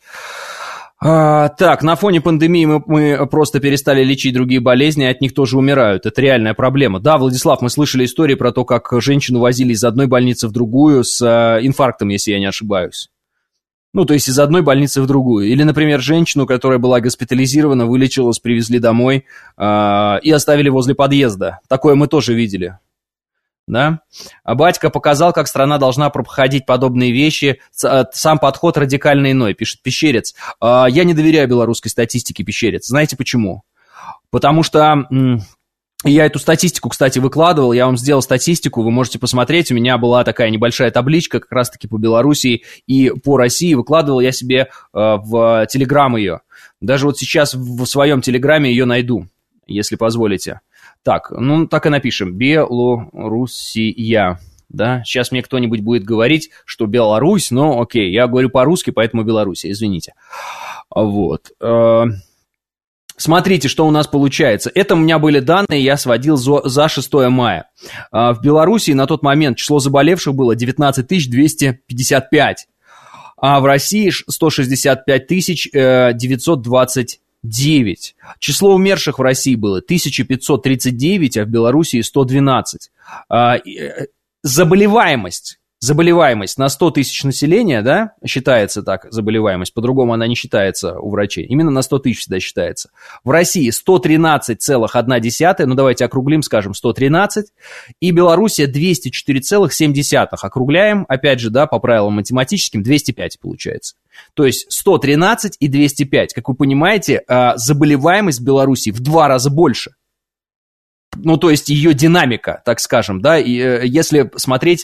А, так, на фоне пандемии мы, мы просто перестали лечить другие болезни, от них тоже умирают. Это реальная проблема. Да, Владислав, мы слышали истории про то, как женщину возили из одной больницы в другую с а, инфарктом, если я не ошибаюсь. Ну, то есть из одной больницы в другую. Или, например, женщину, которая была госпитализирована, вылечилась, привезли домой э, и оставили возле подъезда. Такое мы тоже видели. Да? А батька показал, как страна должна проходить подобные вещи. Сам подход радикально иной, пишет Пещерец. Э, я не доверяю белорусской статистике, Пещерец. Знаете почему? Потому что... М- Я эту статистику, кстати, выкладывал, я вам сделал статистику, вы можете посмотреть, у меня была такая небольшая табличка как раз-таки по Белоруссии и по России, выкладывал я себе э, в Телеграм ее. Даже вот сейчас в своем Телеграме ее найду, если позволите. Так, ну так и напишем, Белоруссия, да, сейчас мне кто-нибудь будет говорить, что Беларусь, но окей, я говорю по-русски, поэтому Белоруссия, извините. Вот, смотрите, что у нас получается. Это у меня были данные, я сводил за шестое мая. В Белоруссии на тот момент число заболевших было девятнадцать тысяч двести пятьдесят пять, а в России сто шестьдесят пять тысяч девятьсот двадцать девять. Число умерших в России было тысяча пятьсот тридцать девять, а в Белоруссии сто двенадцать. Заболеваемость. Заболеваемость на сто тысяч населения, да, считается так, заболеваемость, по-другому она не считается у врачей, именно на сто тысяч всегда считается. В России сто тринадцать целых одна десятая, ну давайте округлим, скажем, сто тринадцать, и Белоруссия двести четыре целых семь десятых, округляем, опять же, да, по правилам математическим, двести пять получается. То есть сто тринадцать и двести пять, как вы понимаете, заболеваемость в Белоруссии в два раза больше. Ну, то есть ее динамика, так скажем, да, и если смотреть...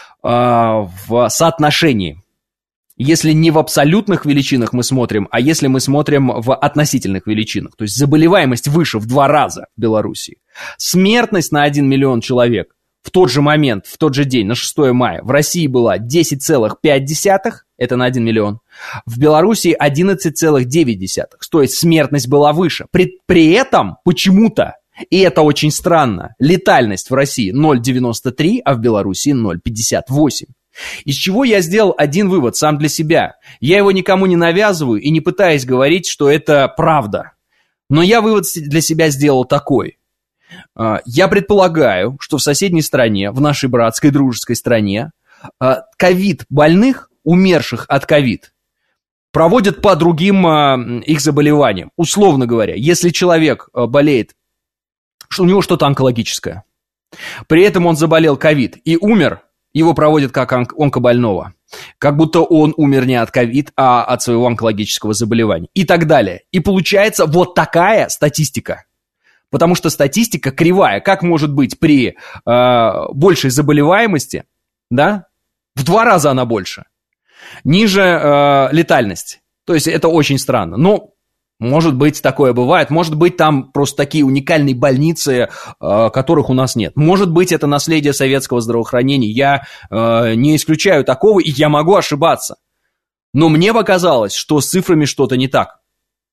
в соотношении. Если не в абсолютных величинах мы смотрим, а если мы смотрим в относительных величинах. То есть заболеваемость выше в два раза в Белоруссии. Смертность на один миллион человек в тот же момент, в тот же день, на шестое мая, в России была десять целых пять десятых, это на один миллион. В Белоруссии одиннадцать целых девять десятых. То есть смертность была выше. При, при этом почему-то, и это очень странно, летальность в России ноль целых девяносто три, а в Белоруссии ноль целых пятьдесят восемь. Из чего я сделал один вывод сам для себя. Я его никому не навязываю и не пытаюсь говорить, что это правда. Но я вывод для себя сделал такой. Я предполагаю, что в соседней стране, в нашей братской дружеской стране, ковид-больных, умерших от ковид, проводят по другим их заболеваниям. Условно говоря, если человек болеет, что у него что-то онкологическое. При этом он заболел ковид и умер, его проводят как онк- онкобольного. Как будто он умер не от ковид, а от своего онкологического заболевания. И так далее. И получается вот такая статистика. Потому что статистика кривая. Как может быть при э, большей заболеваемости, да, в два раза она больше, ниже э, летальность. То есть это очень странно. Но... Может быть, такое бывает. Может быть, там просто такие уникальные больницы, э, которых у нас нет. Может быть, это наследие советского здравоохранения. Я э, не исключаю такого, и я могу ошибаться. Но мне показалось, что с цифрами что-то не так.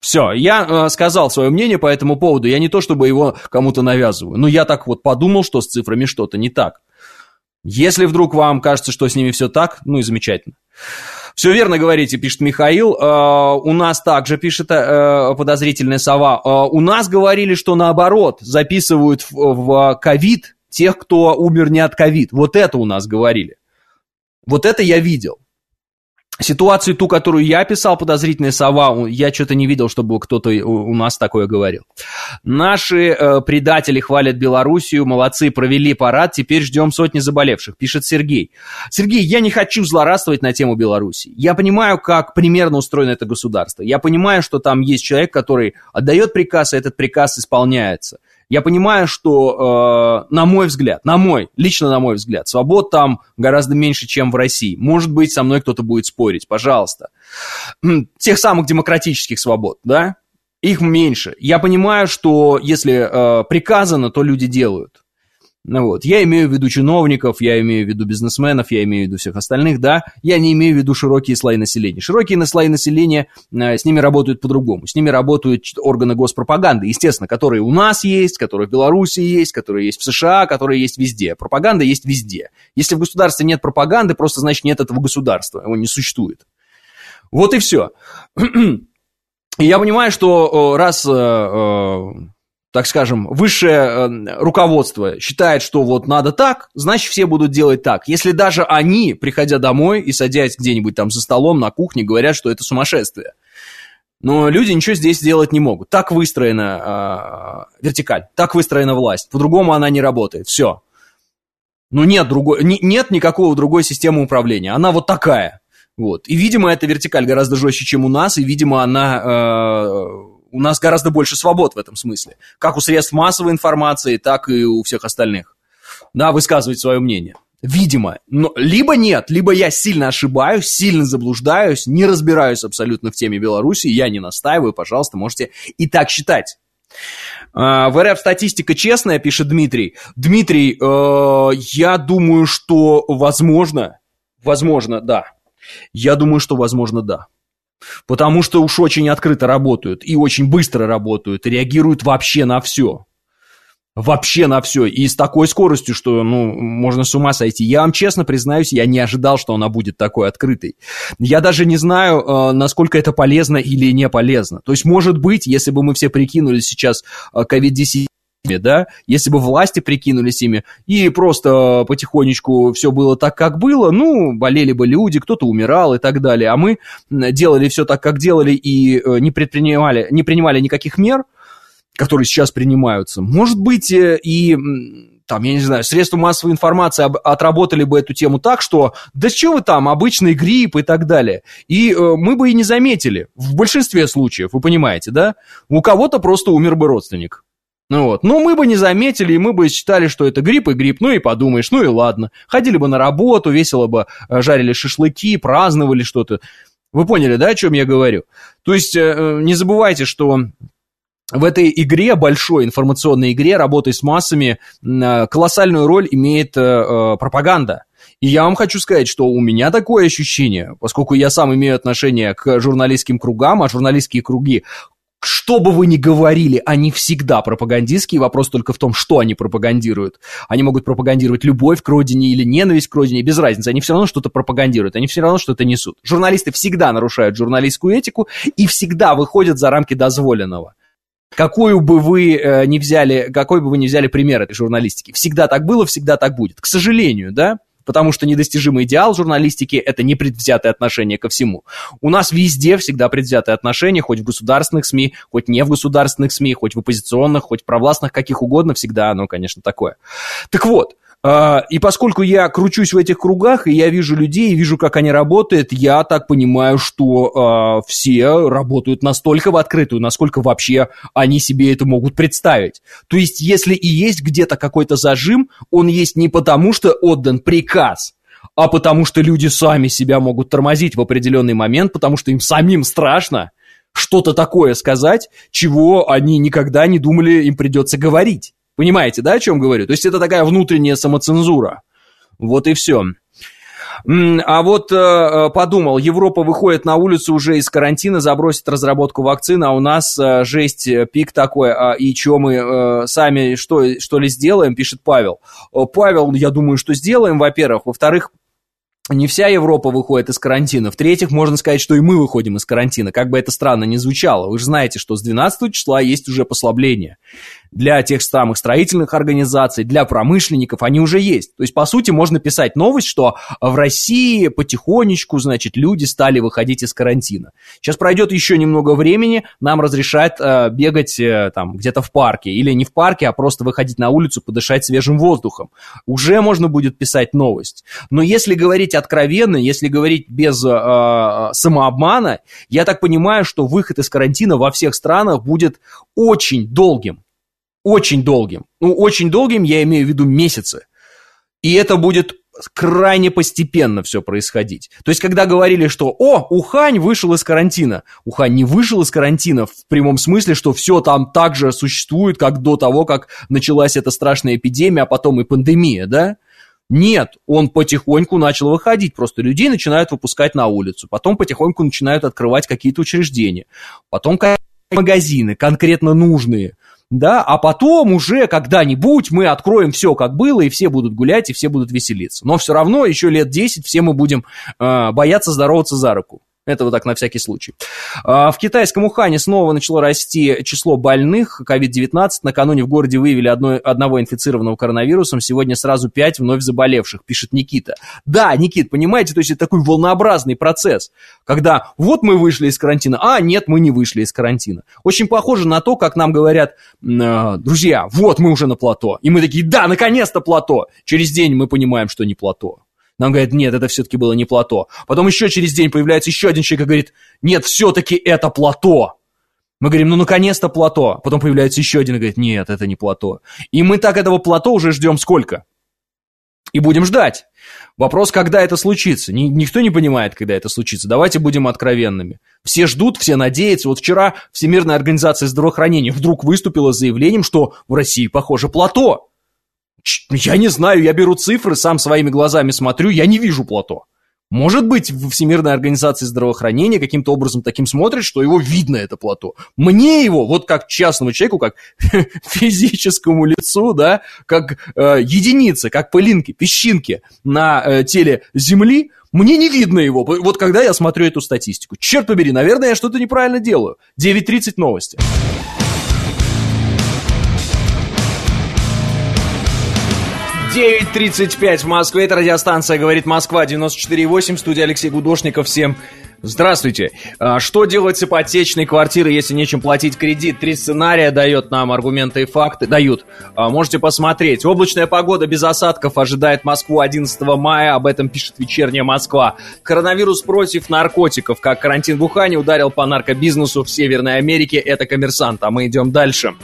Все, я э, сказал свое мнение по этому поводу, я не то чтобы его кому-то навязываю, но я так вот подумал, что с цифрами что-то не так. Если вдруг вам кажется, что с ними все так, ну и замечательно. Все верно говорите, пишет Михаил. Э, у нас также пишет э, подозрительная сова. Э, у нас говорили, что наоборот, записывают в ковид тех, кто умер не от ковид. Вот это у нас говорили. Вот это я видел. Ситуацию ту, которую я писал, подозрительная сова, я что-то не видел, чтобы кто-то у нас такое говорил. Наши э, предатели хвалят Белоруссию, молодцы, провели парад, теперь ждем сотни заболевших, пишет Сергей. Сергей, я не хочу злорадствовать на тему Белоруссии. Я понимаю, как примерно устроено это государство. Я понимаю, что там есть человек, который отдает приказ, и этот приказ исполняется. Я понимаю, что, э, на мой взгляд, на мой, лично на мой взгляд, свобод там гораздо меньше, чем в России. Может быть, со мной кто-то будет спорить, пожалуйста. Тех самых демократических свобод, да, их меньше. Я понимаю, что если э, приказано, то люди делают. Ну вот. Я имею в виду чиновников, я имею в виду бизнесменов, я имею в виду всех остальных, да, я не имею в виду широкие слои населения. Широкие слои населения, э, с ними работают по-другому, с ними работают органы госпропаганды, естественно, которые у нас есть, которые в Беларуси есть, которые есть в США, которые есть везде. Пропаганда есть везде. Если в государстве нет пропаганды, просто значит нет этого государства, его не существует. Вот и все. И я понимаю, что раз... Э, э, так скажем, высшее руководство считает, что вот надо так, значит, все будут делать так. Если даже они, приходя домой и садясь где-нибудь там за столом на кухне, говорят, что это сумасшествие. Но люди ничего здесь сделать не могут. Так выстроена э, вертикаль, так выстроена власть. По-другому она не работает. Все. Ну, нет, другой, не, нет никакого другой системы управления. Она вот такая. Вот. И, видимо, эта вертикаль гораздо жестче, чем у нас, и, видимо, она... Э, У нас гораздо больше свобод в этом смысле. Как у средств массовой информации, так и у всех остальных. Да, высказывать свое мнение. Видимо. Но либо нет, либо я сильно ошибаюсь, сильно заблуждаюсь, не разбираюсь абсолютно в теме Беларуси, я не настаиваю, пожалуйста, можете и так считать. В РФ статистика честная, пишет Дмитрий. Дмитрий, я думаю, что возможно, возможно, да. Я думаю, что возможно, да. Потому что уж очень открыто работают, и очень быстро работают, и реагируют вообще на все. Вообще на все. И с такой скоростью, что, ну, можно с ума сойти. Я вам честно признаюсь, я не ожидал, что она будет такой открытой. Я даже не знаю, насколько это полезно или не полезно. То есть, может быть, если бы мы все прикинули сейчас ковид десять, да, если бы власти прикинулись ими, и просто потихонечку все было так, как было, ну, болели бы люди, кто-то умирал и так далее, а мы делали все так, как делали, и не предпринимали, не принимали никаких мер, которые сейчас принимаются. Может быть, и, там, я не знаю, средства массовой информации отработали бы эту тему так, что, да что вы там, обычный грипп и так далее, и мы бы и не заметили, в большинстве случаев, вы понимаете, да, у кого-то просто умер бы родственник. Ну вот, но мы бы не заметили, и мы бы считали, что это грипп и грипп, ну и подумаешь, ну и ладно. Ходили бы на работу, весело бы жарили шашлыки, праздновали что-то. Вы поняли, да, о чем я говорю? То есть не забывайте, что в этой игре, большой информационной игре, работой с массами, колоссальную роль имеет пропаганда. И я вам хочу сказать, что у меня такое ощущение, поскольку я сам имею отношение к журналистским кругам, а журналистские круги, что бы вы ни говорили, они всегда пропагандистские. Вопрос только в том, что они пропагандируют. Они могут пропагандировать любовь к родине или ненависть к родине, без разницы. Они все равно что-то пропагандируют, они все равно что-то несут. Журналисты всегда нарушают журналистскую этику и всегда выходят за рамки дозволенного. Какую бы вы э, ни взяли, какой бы вы ни взяли пример этой журналистики, всегда так было, всегда так будет. К сожалению, да? Потому что недостижимый идеал журналистики – это не предвзятое отношение ко всему. У нас везде всегда предвзятое отношение, хоть в государственных СМИ, хоть не в государственных СМИ, хоть в оппозиционных, хоть провластных, каких угодно, всегда оно, конечно, такое. Так вот, и поскольку я кручусь в этих кругах, и я вижу людей, и вижу, как они работают, я так понимаю, что э, все работают настолько в открытую, насколько вообще они себе это могут представить. То есть, если и есть где-то какой-то зажим, он есть не потому, что отдан приказ, а потому что люди сами себя могут тормозить в определенный момент, потому что им самим страшно что-то такое сказать, чего они никогда не думали, им придется говорить. Понимаете, да, о чем говорю? То есть это такая внутренняя самоцензура. Вот и все. А вот э, подумал, Европа выходит на улицу уже из карантина, забросит разработку вакцины, а у нас э, жесть, пик такой, а, и что мы э, сами что, что ли сделаем, пишет Павел. Павел, я думаю, что сделаем, во-первых. Во-вторых, не вся Европа выходит из карантина. В-третьих, можно сказать, что и мы выходим из карантина, как бы это странно ни звучало. Вы же знаете, что с двенадцатого числа есть уже послабление. Для тех самых строительных организаций, для промышленников они уже есть. То есть, по сути, можно писать новость, что в России потихонечку, значит, люди стали выходить из карантина. Сейчас пройдет еще немного времени, нам разрешают э, бегать э, там где-то в парке. Или не в парке, а просто выходить на улицу, подышать свежим воздухом. Уже можно будет писать новость. Но если говорить откровенно, если говорить без э, самообмана, я так понимаю, что выход из карантина во всех странах будет очень долгим. Очень долгим. Ну, очень долгим я имею в виду месяцы. И это будет крайне постепенно все происходить. То есть, когда говорили, что «О, Ухань вышел из карантина». Ухань не вышел из карантина в прямом смысле, что все там так же существует, как до того, как началась эта страшная эпидемия, а потом и пандемия, да? Нет, он потихоньку начал выходить, просто людей начинают выпускать на улицу, потом потихоньку начинают открывать какие-то учреждения, потом магазины конкретно нужные. Да, а потом уже когда-нибудь мы откроем все, как было, и все будут гулять, и все будут веселиться. Но все равно еще лет десять все мы будем э, бояться здороваться за руку. Это вот так на всякий случай. В китайском Ухане снова начало расти число больных ковид девятнадцать. Накануне в городе выявили одно, одного инфицированного коронавирусом. Сегодня сразу пять вновь заболевших, пишет Никита. Да, Никит, понимаете, то есть это такой волнообразный процесс, когда вот мы вышли из карантина, а нет, мы не вышли из карантина. Очень похоже на то, как нам говорят, друзья, вот мы уже на плато. И мы такие, да, наконец-то плато. Через день мы понимаем, что не плато. Нам говорят, нет, это все-таки было не плато. Потом еще через день появляется еще один человек и говорит, нет, все-таки это плато. Мы говорим, ну, наконец-то плато. Потом появляется еще один и говорит, нет, это не плато. И мы так этого плато уже ждем сколько? И будем ждать. Вопрос, когда это случится. Ни, никто не понимает, когда это случится. Давайте будем откровенными. Все ждут, все надеются. Вот вчера Всемирная организация здравоохранения вдруг выступила с заявлением, что в России, похоже, плато. Я не знаю, я беру цифры, сам своими глазами смотрю, я не вижу плато. Может быть, Всемирная организация здравоохранения каким-то образом таким смотрит, что его видно, это плато. Мне его, вот как частному человеку, как физическому лицу, да, как э, единице, как пылинки, песчинки на э, теле Земли, мне не видно его, вот когда я смотрю эту статистику. Черт побери, наверное, я что-то неправильно делаю. девять тридцать новости. девять тридцать пять в Москве, это радиостанция «Говорит Москва», девяносто четыре и восемь, студия Алексей Гудошников, всем здравствуйте. Что делать с ипотечной квартирой, если нечем платить кредит? Три сценария дает нам аргументы и факты, дают. Можете посмотреть. Облачная погода без осадков ожидает Москву одиннадцатого мая, об этом пишет «Вечерняя Москва». Коронавирус против наркотиков, как карантин в Ухане ударил по наркобизнесу в Северной Америке, это «Коммерсант», а мы идем дальше.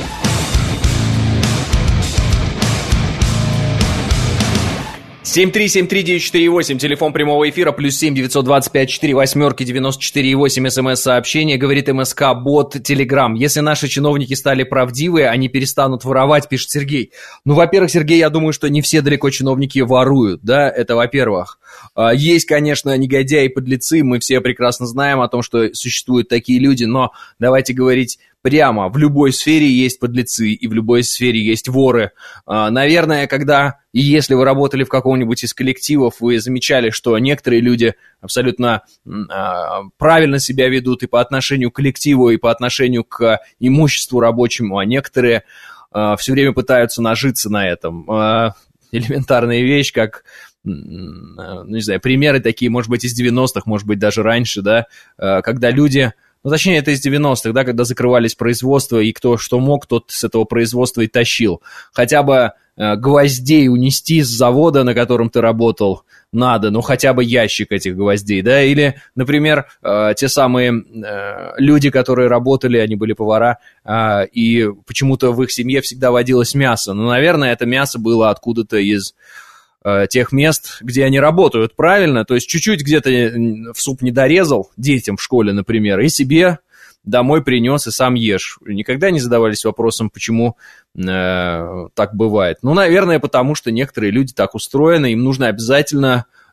семь три семь три девять четыре восемь, телефон прямого эфира, плюс семь девятьсот двадцать пять четыре восьмерки девяносто четыре и восемь, смс-сообщение, говорит МСК, бот, Телеграм. Если наши чиновники стали правдивые, они перестанут воровать, пишет Сергей. Ну, во-первых, Сергей, я думаю, что не все далеко чиновники воруют, да, это во-первых. Есть, конечно, негодяи и подлецы, мы все прекрасно знаем о том, что существуют такие люди, но давайте говорить прямо, в любой сфере есть подлецы, и в любой сфере есть воры. Наверное, когда и если вы работали в каком-нибудь из коллективов, вы замечали, что некоторые люди абсолютно правильно себя ведут и по отношению к коллективу, и по отношению к имуществу рабочему, а некоторые все время пытаются нажиться на этом. Элементарная вещь, как, ну, не знаю, примеры такие, может быть, из девяностых, может быть, даже раньше, да, когда люди... Ну, точнее, это из девяностых, да, когда закрывались производства, и кто что мог, тот с этого производства и тащил. Хотя бы э, гвоздей унести с завода, на котором ты работал, надо, ну, хотя бы ящик этих гвоздей, да, или, например, э, те самые э, люди, которые работали, они были повара, э, и почему-то в их семье всегда водилось мясо. Ну, наверное, это мясо было откуда-то из... тех мест, где они работают, правильно? То есть чуть-чуть где-то в суп не дорезал детям в школе, например, и себе домой принес и сам ешь. Никогда не задавались вопросом, почему э, так бывает? Ну, наверное, потому что некоторые люди так устроены, им нужно обязательно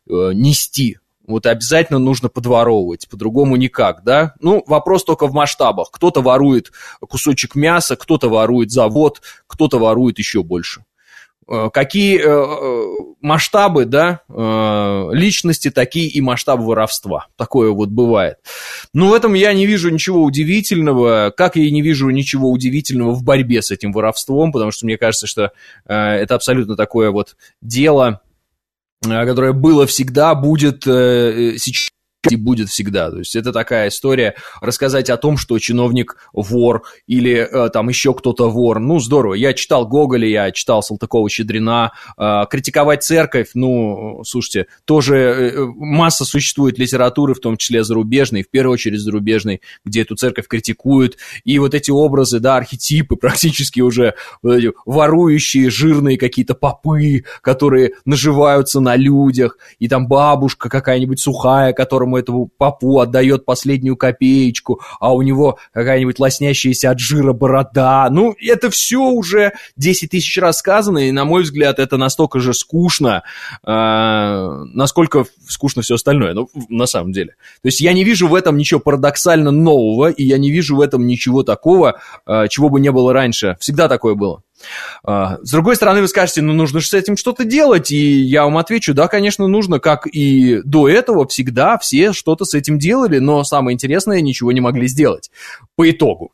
нести. Вот обязательно нужно подворовывать, по-другому никак, да? Ну, вопрос только в масштабах. Кто-то ворует кусочек мяса, кто-то ворует завод, кто-то ворует еще больше. Какие масштабы, да, личности, такие и масштабы воровства. Такое вот бывает. Но в этом я не вижу ничего удивительного, как я и не вижу ничего удивительного в борьбе с этим воровством, потому что мне кажется, что это абсолютно такое вот дело, которое было всегда, будет сейчас и будет всегда. То есть это такая история, рассказать о том, что чиновник вор или э, там еще кто-то вор. Ну, здорово. Я читал Гоголя, я читал Салтыкова-Щедрина. Э, критиковать церковь, ну, слушайте, тоже э, масса существует литературы, в том числе зарубежной, в первую очередь зарубежной, где эту церковь критикуют. И вот эти образы, да, архетипы, практически уже вот эти ворующие, жирные какие-то попы, которые наживаются на людях. И там бабушка какая-нибудь сухая, которому этому попу отдает последнюю копеечку, а у него какая-нибудь лоснящаяся от жира борода. Ну, это все уже десять тысяч раз сказано, и, на мой взгляд, это настолько же скучно, э, насколько скучно все остальное, ну, на самом деле. То есть я не вижу в этом ничего парадоксально нового, и я не вижу в этом ничего такого, э, чего бы не было раньше. Всегда такое было. С другой стороны, вы скажете, ну, нужно же с этим что-то делать, и я вам отвечу, да, конечно, нужно, как и до этого, всегда все что-то с этим делали, но самое интересное, ничего не могли сделать по итогу.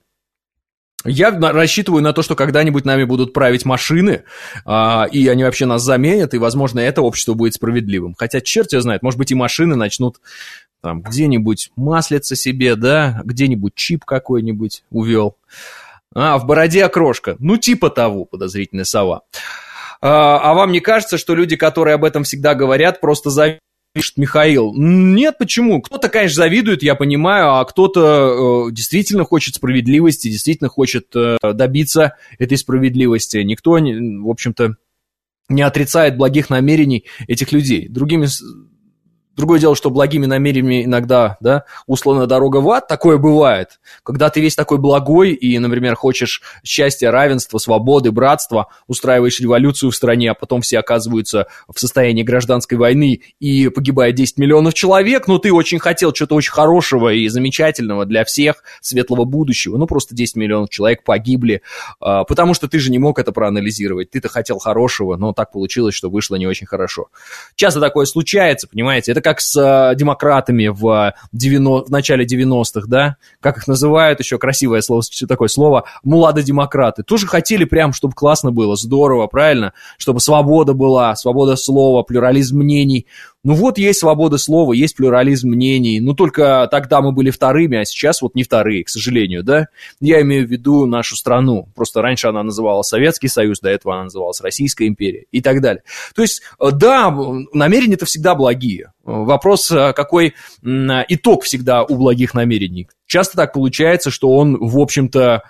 Я рассчитываю на то, что когда-нибудь нами будут править машины, и они вообще нас заменят, и, возможно, это общество будет справедливым. Хотя, черт его знает, может быть, и машины начнут там где-нибудь маслиться себе, да, где-нибудь чип какой-нибудь увел. А, в бороде окрошка. Ну, типа того, подозрительная сова. А, а вам не кажется, что люди, которые об этом всегда говорят, просто завидуют, Михаил? Нет, почему? Кто-то, конечно, завидует, я понимаю, а кто-то э, действительно хочет справедливости, действительно хочет э, добиться этой справедливости. Никто, в общем-то, не отрицает благих намерений этих людей. Другими... Другое дело, что благими намерениями иногда, да, услана дорога в ад, такое бывает. Когда ты весь такой благой и, например, хочешь счастья, равенства, свободы, братства, устраиваешь революцию в стране, а потом все оказываются в состоянии гражданской войны и погибает десять миллионов человек, но ты очень хотел чего-то очень хорошего и замечательного для всех, светлого будущего, ну просто десять миллионов человек погибли, потому что ты же не мог это проанализировать, ты-то хотел хорошего, но так получилось, что вышло не очень хорошо. Часто такое случается, понимаете, это как с э, демократами в, девяностых, в начале девяностых, да, как их называют, еще красивое слово, такое слово, муладо-демократы, тоже хотели прям, чтобы классно было, здорово, правильно, чтобы свобода была, свобода слова, плюрализм мнений. Ну вот есть свобода слова, есть плюрализм мнений, ну только тогда мы были вторыми, а сейчас вот не вторые, к сожалению, да. Я имею в виду нашу страну, просто раньше она называлась Советский Союз, до этого она называлась Российская империя и так далее. То есть, да, намерения-то всегда благие. Вопрос, какой итог всегда у благих намерений. Часто так получается, что он, в общем-то,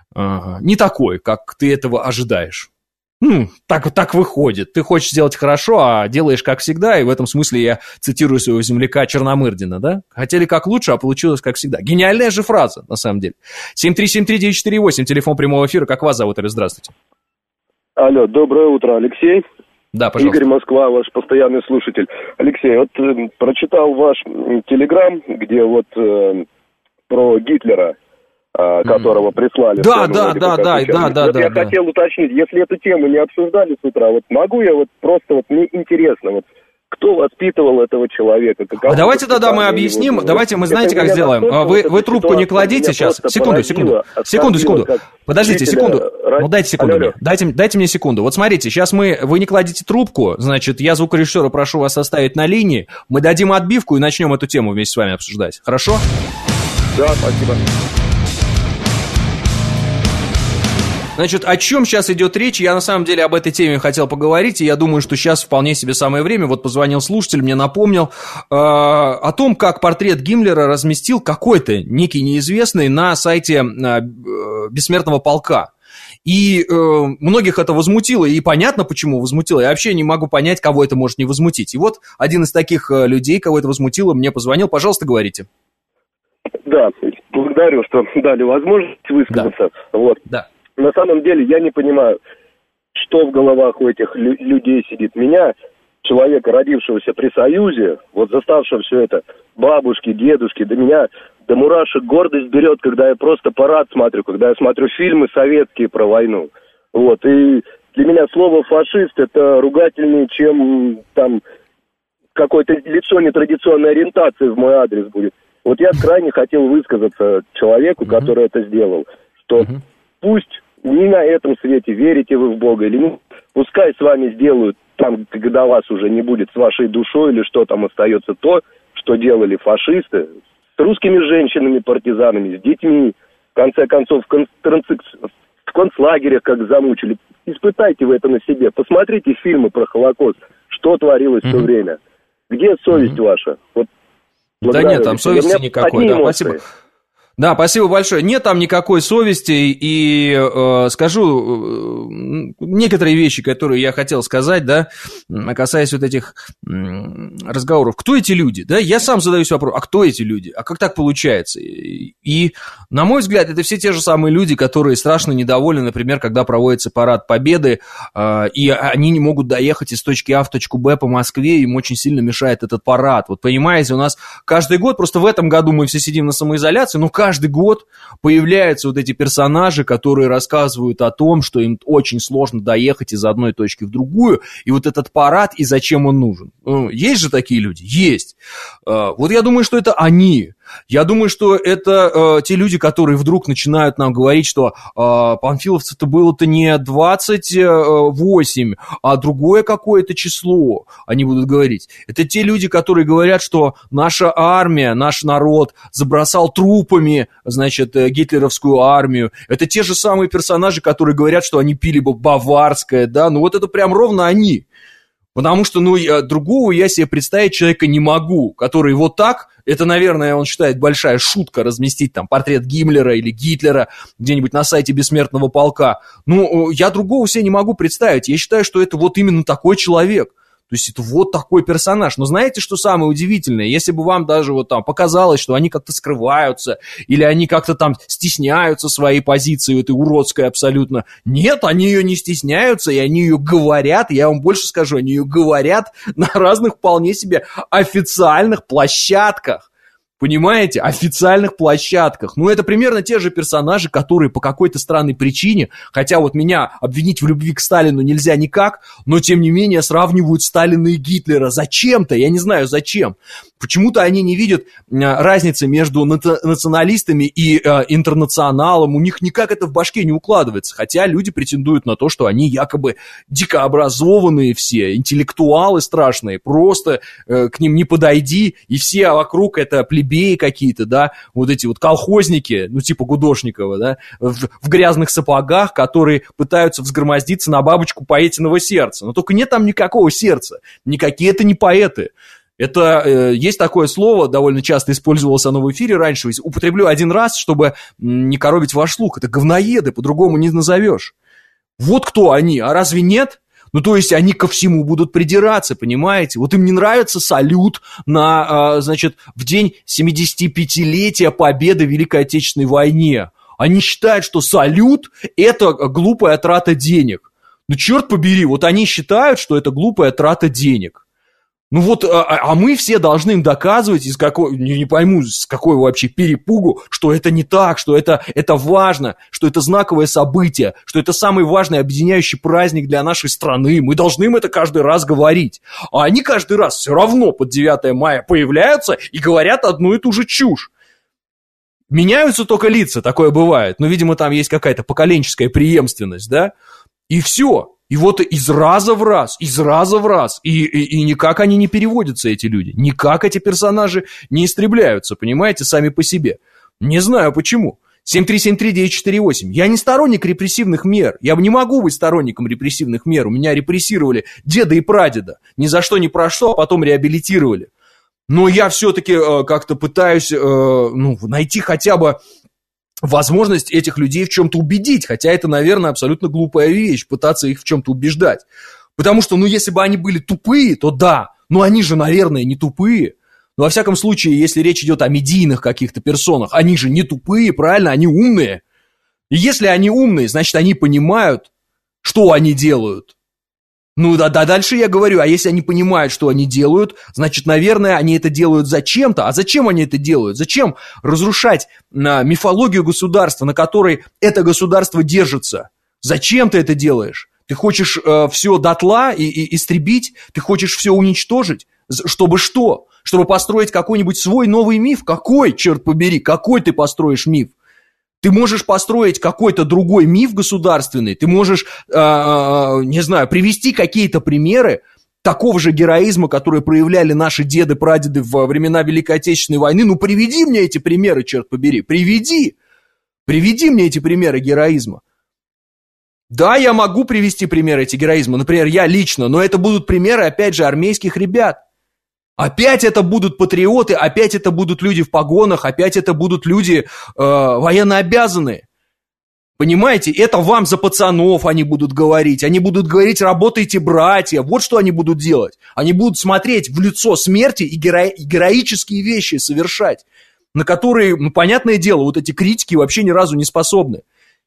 не такой, как ты этого ожидаешь. Ну, так, так выходит. Ты хочешь сделать хорошо, а делаешь как всегда, и в этом смысле я цитирую своего земляка Черномырдина, да? Хотели как лучше, а получилось как всегда. Гениальная же фраза, на самом деле. семь три семь три девять четыре восемь, телефон прямого эфира. Как вас зовут, или здравствуйте? Алло, доброе утро, Алексей. Да, пожалуйста. Игорь, Москва, ваш постоянный слушатель. Алексей, вот э, прочитал ваш э, телеграм, где вот э, про Гитлера, э, которого прислали. Да, да, да, да, да, да, вот да. Я да. хотел уточнить, если эту тему не обсуждали с утра, вот могу я вот просто, вот мне интересно, вот кто воспитывал этого человека? А давайте тогда мы объясним, его, давайте мы знаете, как сделаем. Вы, вы трубку не кладите сейчас. Секунду, секунду, секунду, секунду. Подождите, секунду. Ну дайте секунду мне. Дайте, дайте мне секунду. Вот смотрите, сейчас мы, вы не кладите трубку, значит, я звукорежиссера прошу вас оставить на линии, мы дадим отбивку и начнем эту тему вместе с вами обсуждать. Хорошо? Да, спасибо. Значит, о чем сейчас идет речь? Я на самом деле об этой теме хотел поговорить, и я думаю, что сейчас вполне себе самое время. Вот позвонил слушатель, мне напомнил э, о том, как портрет Гиммлера разместил какой-то некий неизвестный на сайте э, Бессмертного полка. И э, многих это возмутило, и понятно, почему возмутило. Я вообще не могу понять, кого это может не возмутить. И вот один из таких людей, кого это возмутило, мне позвонил. Пожалуйста, говорите. Да, благодарю, что дали возможность высказаться. Да. Вот. Да. На самом деле я не понимаю, что в головах у этих лю- людей сидит. Меня человека, родившегося при Союзе, вот заставшего все это, бабушки, дедушки, до меня, до мурашек гордость берет, когда я просто парад смотрю, когда я смотрю фильмы советские про войну. Вот, и для меня слово «фашист» — это ругательнее, чем там какое-то лицо нетрадиционной ориентации в мой адрес будет. Вот я крайне хотел высказаться человеку, uh-huh. который это сделал, что uh-huh. пусть не на этом свете верите вы в Бога или нет, пускай с вами сделают там, когда вас уже не будет, с вашей душой или что там остается, то, что делали фашисты с русскими женщинами-партизанами, с детьми, в конце концов, в, кон- в концлагерях как замучили. Испытайте вы это на себе, посмотрите фильмы про Холокост, что творилось mm-hmm. в то время. Где совесть mm-hmm. ваша? Вот, да нет, там совести никакой. Да, спасибо. Да, спасибо большое. Нет там никакой совести, и э, скажу э, некоторые вещи, которые я хотел сказать, да, касаясь вот этих э, разговоров. Кто эти люди? Да, я сам задаюсь вопросом, а кто эти люди? А как так получается? И, и, на мой взгляд, это все те же самые люди, которые страшно недовольны, например, когда проводится парад Победы, э, и они не могут доехать из точки А в точку Б по Москве, им очень сильно мешает этот парад. Вот понимаете, у нас каждый год, просто в этом году мы все сидим на самоизоляции, но каждый Каждый год появляются вот эти персонажи, которые рассказывают о том, что им очень сложно доехать из одной точки в другую, и вот этот парад, и зачем он нужен. Есть же такие люди? Есть. Вот я думаю, что это они. Я думаю, что это э, те люди, которые вдруг начинают нам говорить, что э, панфиловцев-то было-то не двадцать восемь, а другое какое-то число, они будут говорить. Это те люди, которые говорят, что наша армия, наш народ забросал трупами, значит, гитлеровскую армию. Это те же самые персонажи, которые говорят, что они пили бы баварское, да, ну вот это прям ровно они. Потому что, ну, я, другого я себе представить человека не могу, который вот так, это, наверное, он считает большая шутка разместить там портрет Гиммлера или Гитлера где-нибудь на сайте Бессмертного полка. Ну, я другого себе не могу представить. Я считаю, что это вот именно такой человек. То есть это вот такой персонаж. Но знаете, что самое удивительное? Если бы вам даже вот там показалось, что они как-то скрываются, или они как-то там стесняются своей позиции, этой уродской абсолютно. Нет, они ее не стесняются, и они ее говорят. Я вам больше скажу, они ее говорят на разных вполне себе официальных площадках. Понимаете? Официальных площадках. Ну, это примерно те же персонажи, которые по какой-то странной причине, хотя вот меня обвинить в любви к Сталину нельзя никак, но, тем не менее, сравнивают Сталина и Гитлера. Зачем-то? Я не знаю, зачем. Почему-то они не видят разницы между националистами и э, интернационалом. У них никак это в башке не укладывается. Хотя люди претендуют на то, что они якобы дикообразованные все, интеллектуалы страшные. Просто э, к ним не подойди, и все вокруг это плебеи какие-то, да, вот эти вот колхозники, ну типа Гудошникова, да, в, в грязных сапогах, которые пытаются взгромоздиться на бабочку поэтиного сердца. Но только нет там никакого сердца. Никакие это не поэты. Это э, есть такое слово, довольно часто использовалось оно в эфире раньше, употреблю один раз, чтобы не коробить ваш слух. Это говноеды, по-другому не назовешь. Вот кто они, а разве нет? Ну, то есть они ко всему будут придираться, понимаете? Вот им не нравится салют на, э, значит, в день семидесятипятилетия победы в Великой Отечественной войне. Они считают, что салют – это глупая трата денег. Ну, черт побери, вот они считают, что это глупая трата денег. Ну вот, а, а мы все должны им доказывать, из какой, не, не пойму, с какой вообще перепугу, что это не так, что это, это важно, что это знаковое событие, что это самый важный объединяющий праздник для нашей страны. Мы должны им это каждый раз говорить. А они каждый раз все равно под девятое мая появляются и говорят одну и ту же чушь. Меняются только лица, такое бывает. Но, видимо, там есть какая-то поколенческая преемственность, да? И все. И вот из раза в раз, из раза в раз. И, и, и никак они не переводятся, эти люди. Никак эти персонажи не истребляются, понимаете, сами по себе. Не знаю почему. семь три семь три девять четыре восемь. Я не сторонник репрессивных мер. Я не могу быть сторонником репрессивных мер. У меня репрессировали деда и прадеда. Ни за что, ни про что, а потом реабилитировали. Но я все-таки э, как-то пытаюсь э, ну, найти хотя бы возможность этих людей в чем-то убедить, хотя это, наверное, абсолютно глупая вещь, пытаться их в чем-то убеждать. Потому что, ну, если бы они были тупые, то да, но они же, наверное, не тупые. Но, во всяком случае, если речь идет о медийных каких-то персонах, они же не тупые, правильно, они умные. И если они умные, значит, они понимают, что они делают. Ну да, да, дальше я говорю, а если они понимают, что они делают, значит, наверное, они это делают зачем-то. А зачем они это делают? Зачем разрушать а, мифологию государства, на которой это государство держится? Зачем ты это делаешь? Ты хочешь э, все дотла и, и истребить? Ты хочешь все уничтожить? Чтобы что? Чтобы построить какой-нибудь свой новый миф? Какой, черт побери, какой ты построишь миф? Ты можешь построить какой-то другой миф государственный, ты можешь, э, э, не знаю, привести какие-то примеры такого же героизма, которые проявляли наши деды, прадеды во времена Великой Отечественной войны. Ну, приведи мне эти примеры, черт побери, приведи. Приведи мне эти примеры героизма. Да, я могу привести примеры эти героизма, например, я лично, но это будут примеры, опять же, армейских ребят. Опять это будут патриоты, опять это будут люди в погонах, опять это будут люди э, военнообязанные. Понимаете, это вам за пацанов они будут говорить, они будут говорить, работайте, братья, вот что они будут делать. Они будут смотреть в лицо смерти и, геро... и героические вещи совершать, на которые, ну, понятное дело, вот эти критики вообще ни разу не способны.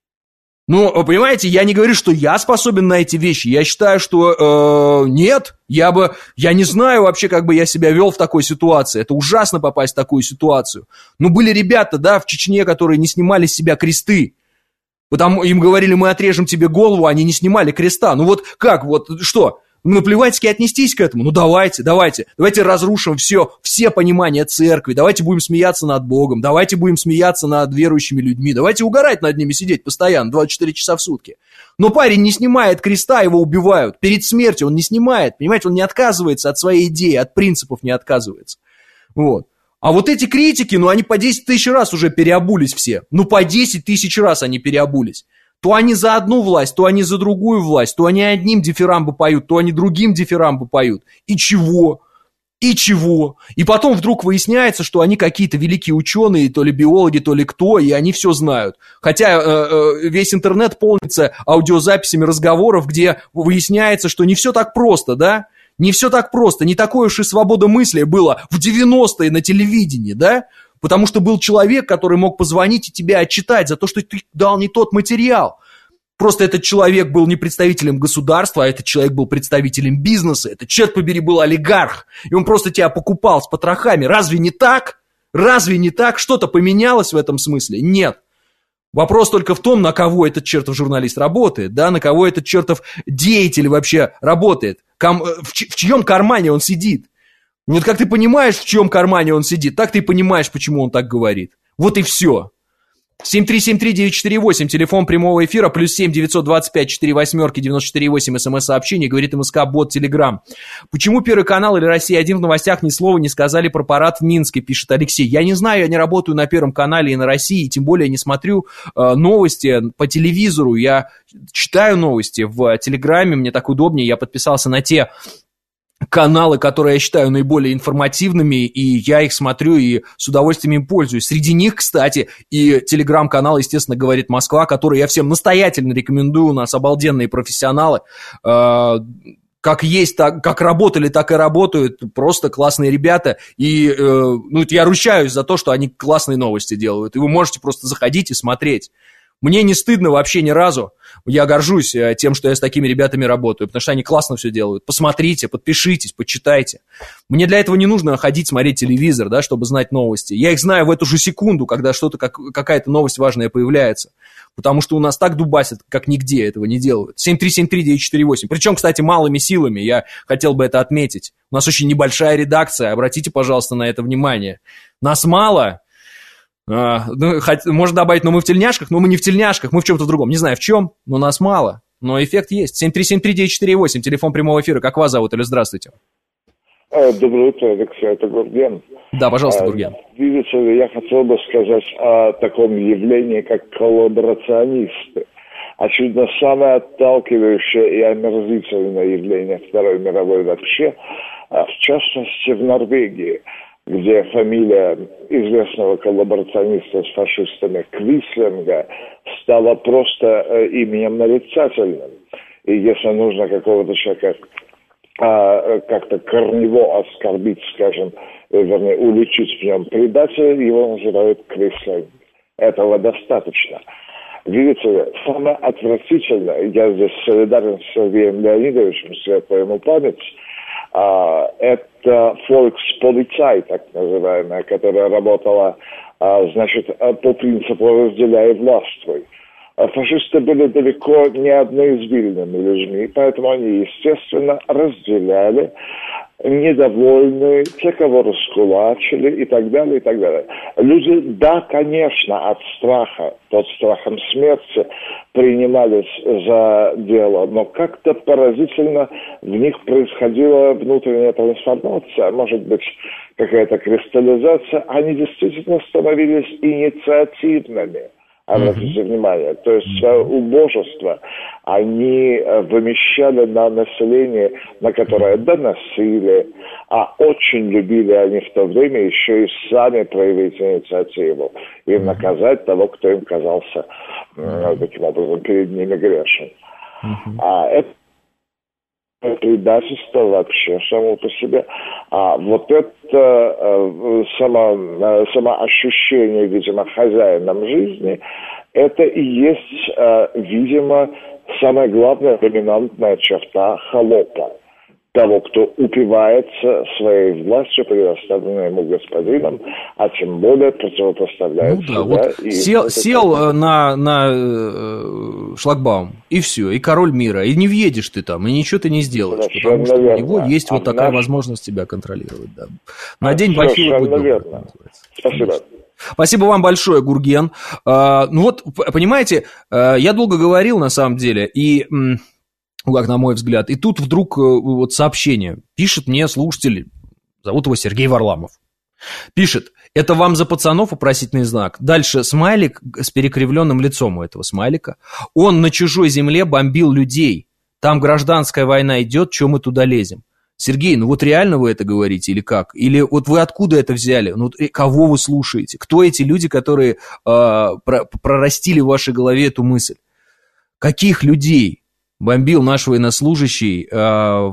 Ну, понимаете, я не говорю, что я способен на эти вещи. Я считаю, что э, нет, я бы, я не знаю вообще, как бы я себя вел в такой ситуации. Это ужасно попасть в такую ситуацию. Но были ребята, да, в Чечне, которые не снимали с себя кресты. Потому им говорили, мы отрежем тебе голову, они не снимали креста. Ну вот как, вот что? Ну, наплевательски отнестись к этому. Ну, давайте, давайте. Давайте разрушим все, все понимания церкви. Давайте будем смеяться над Богом. Давайте будем смеяться над верующими людьми. Давайте угорать над ними, сидеть постоянно, двадцать четыре часа в сутки. Но парень не снимает креста, его убивают. Перед смертью он не снимает. Понимаете, он не отказывается от своей идеи, от принципов не отказывается. Вот. А вот эти критики, ну, они по десять тысяч раз уже переобулись все. Ну, по десять тысяч раз они переобулись. То они за одну власть, то они за другую власть, то они одним дифирамбы поют, то они другим дифирамбы поют. И чего? И чего? И потом вдруг выясняется, что они какие-то великие ученые, то ли биологи, то ли кто, и они все знают. Хотя э, э, весь интернет полнится аудиозаписями разговоров, где выясняется, что не все так просто, да? Не все так просто, не такое уж и свобода мысли было в девяностые на телевидении, да? Потому что был человек, который мог позвонить и тебя отчитать за то, что ты дал не тот материал. Просто этот человек был не представителем государства, а этот человек был представителем бизнеса. Этот, черт побери, был олигарх. И он просто тебя покупал с потрохами. Разве не так? Разве не так? Что-то поменялось в этом смысле? Нет. Вопрос только в том, на кого этот чертов журналист работает, да, на кого этот чертов деятель вообще работает, Ком- в, ч- в чьем кармане он сидит. Вот как ты понимаешь, в чьем кармане он сидит, так ты и понимаешь, почему он так говорит. Вот и все. семь три семь три девять четыре восемь, телефон прямого эфира, плюс семь девятьсот двадцать пять четыре восьмерки девяносто четыре восемь, смс-сообщение, говорит МСК, бот, Телеграм. Почему Первый канал или Россия один в новостях ни слова не сказали про парад в Минске, пишет Алексей. Я не знаю, я не работаю на Первом канале и на России, тем более не смотрю э, новости по телевизору, я читаю новости в Телеграме, мне так удобнее, я подписался на те каналы, которые я считаю наиболее информативными, и я их смотрю и с удовольствием им пользуюсь. Среди них, кстати, и телеграм-канал, естественно, «Говорит Москва», который я всем настоятельно рекомендую, у нас обалденные профессионалы, э, как есть, так, как работали, так и работают, просто классные ребята, и э, ну, я ручаюсь за то, что они классные новости делают, и вы можете просто заходить и смотреть. Мне не стыдно вообще ни разу. Я горжусь тем, что я с такими ребятами работаю, потому что они классно все делают. Посмотрите, подпишитесь, почитайте. Мне для этого не нужно ходить смотреть телевизор, да, чтобы знать новости. Я их знаю в эту же секунду, когда что-то, как, какая-то новость важная появляется. Потому что у нас так дубасят, как нигде этого не делают. семь три семь три девять четыре восемь. Причем, кстати, малыми силами, я хотел бы это отметить. У нас очень небольшая редакция, обратите, пожалуйста, на это внимание. Нас мало. А, ну, хоть, можно добавить, но мы в тельняшках, но мы не в тельняшках, мы в чем-то другом. Не знаю в чем, но нас мало. Но эффект есть. семь три семь три девять четыре восемь, телефон прямого эфира. Как вас зовут? Или здравствуйте. Доброе утро, Алексей, это Гурген. Да, пожалуйста, Гурген. Видите ли, я хотел бы сказать о таком явлении, как коллаборационисты. Очевидно, самое отталкивающее и омерзительное явление Второй мировой вообще, в частности, в Норвегии, где фамилия известного коллаборациониста с фашистами Квислинга стала просто э, именем нарицательным. И если нужно какого-то человека э, как-то корнево оскорбить, скажем, э, вернее, уличить в нем предателя, его называют Квислинг. Этого достаточно. Видите, самое отвратительное, я здесь солидарен с Сергеем Леонидовичем, светлая ему память, а, это Volkspolizei, так называемая, которая работала, а, значит, по принципу «разделяй и властвуй». Фашисты были далеко не одноизвильными людьми, поэтому они, естественно, разделяли недовольные, те, кого раскулачили и так далее, и так далее. Люди, да, конечно, от страха, под страхом смерти, принимались за дело, но как-то поразительно в них происходила внутренняя трансформация, может быть, какая-то кристаллизация. Они действительно становились инициативными. Обратите mm-hmm. внимание, то есть свое убожество они вымещали на население, на которое доносили, а очень любили они в то время еще и сами проявить инициативу и наказать того, кто им казался mm-hmm. таким образом перед ними грешен. Mm-hmm. А это предательство вообще само по себе. А вот это э, само, э, самоощущение, видимо, хозяином жизни, это и есть, э, видимо, самая главная доминантная черта холопа. Того, кто упивается своей властью, предоставленной ему господином, а тем более противопоставляет ну, да, себя. Вот и сел сел на, на э, шлагбаум, и все, и король мира, и не въедешь ты там, и ничего ты не сделаешь, совершенно потому что верно. У него есть а вот такая наш... возможность тебя контролировать. Да. Надень бахилы, будь добр. Спасибо. Спасибо вам большое, Гурген. А, ну вот, понимаете, я долго говорил, на самом деле, и... как на мой взгляд. И тут вдруг вот сообщение. Пишет мне слушатель, зовут его Сергей Варламов. Пишет, это вам за пацанов вопросительный знак. Дальше смайлик с перекривленным лицом у этого смайлика. Он на чужой земле бомбил людей. Там гражданская война идет, чего мы туда лезем? Сергей, ну вот реально вы это говорите или как? Или вот вы откуда это взяли? Ну, кого вы слушаете? Кто эти люди, которые э, про- прорастили в вашей голове эту мысль? Каких людей бомбил наш военнослужащий э,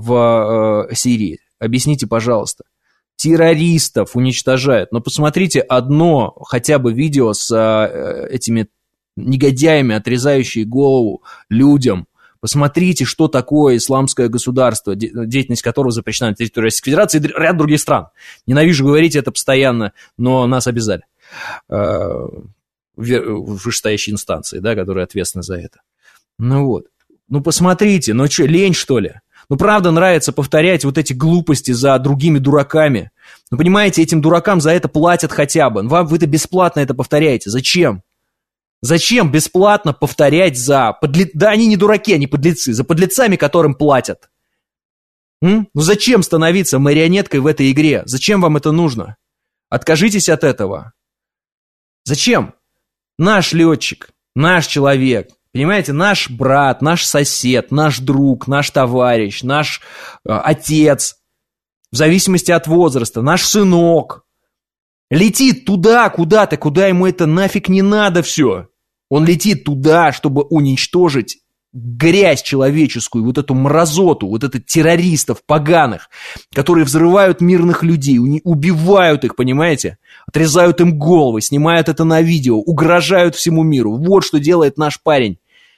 в э, Сирии? Объясните, пожалуйста. Террористов уничтожают. Но посмотрите одно хотя бы видео с э, этими негодяями, отрезающие голову людям. Посмотрите, что такое исламское государство, деятельность которого запрещена на территории Российской Федерации и ряд других стран. Ненавижу говорить это постоянно, но нас обязали. Э, вышестоящие инстанции, да, которые ответственны за это. Ну вот. Ну, посмотрите, ну что, лень, что ли? Ну, правда, нравится повторять вот эти глупости за другими дураками. Ну, понимаете, этим дуракам за это платят хотя бы. Вам вы-то бесплатно это повторяете. Зачем? Зачем бесплатно повторять за... Подле... Да они не дураки, они подлецы. За подлецами, которым платят. М? Ну, зачем становиться марионеткой в этой игре? Зачем вам это нужно? Откажитесь от этого. Зачем? Наш летчик, наш человек... Понимаете, наш брат, наш сосед, наш друг, наш товарищ, наш э, отец, в зависимости от возраста, наш сынок, летит туда, куда-то, куда ему это нафиг не надо все. Он летит туда, чтобы уничтожить грязь человеческую, вот эту мразоту, вот этих террористов поганых, которые взрывают мирных людей, убивают их, понимаете? Отрезают им головы, снимают это на видео, угрожают всему миру. Вот что делает наш парень.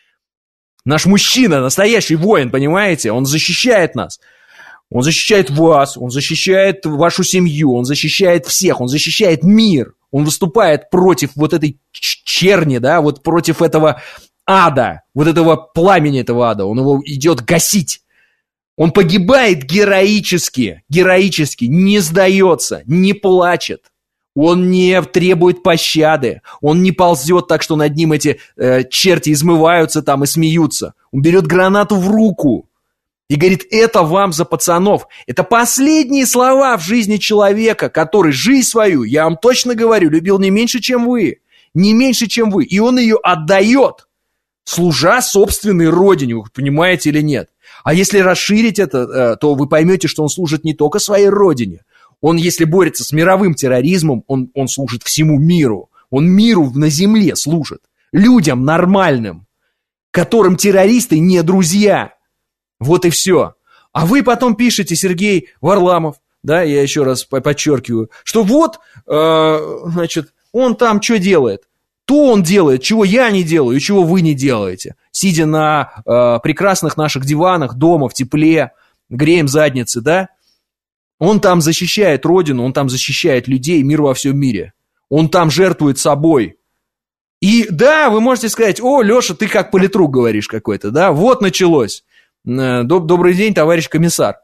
Наш мужчина, настоящий воин, понимаете? Он защищает нас. Он защищает вас, он защищает вашу семью, он защищает всех, он защищает мир. Он выступает против вот этой черни, да, вот против этого ада, вот этого пламени этого ада. Он его идет гасить. Он погибает героически, героически, не сдается, не плачет. Он не требует пощады, он не ползет так, что над ним эти э, черти измываются там и смеются. Он берет гранату в руку и говорит, это вам за пацанов. Это последние слова в жизни человека, который жизнь свою, я вам точно говорю, любил не меньше, чем вы. Не меньше, чем вы. И он ее отдает, служа собственной родине, вы понимаете или нет. А если расширить это, э, то вы поймете, что он служит не только своей родине. Он, если борется с мировым терроризмом, он, он служит всему миру. Он миру на земле служит. Людям нормальным, которым террористы не друзья. Вот и все. А вы потом пишете, Сергей Варламов, да, я еще раз подчеркиваю, что вот, э, значит, он там что делает? То он делает, чего я не делаю и чего вы не делаете. Сидя на э, прекрасных наших диванах дома в тепле, греем задницы, да? Он там защищает родину, он там защищает людей, мир во всем мире. Он там жертвует собой. И да, вы можете сказать: о, Леша, ты как политрук говоришь какой-то, да? Вот началось. Доб- добрый день, товарищ комиссар.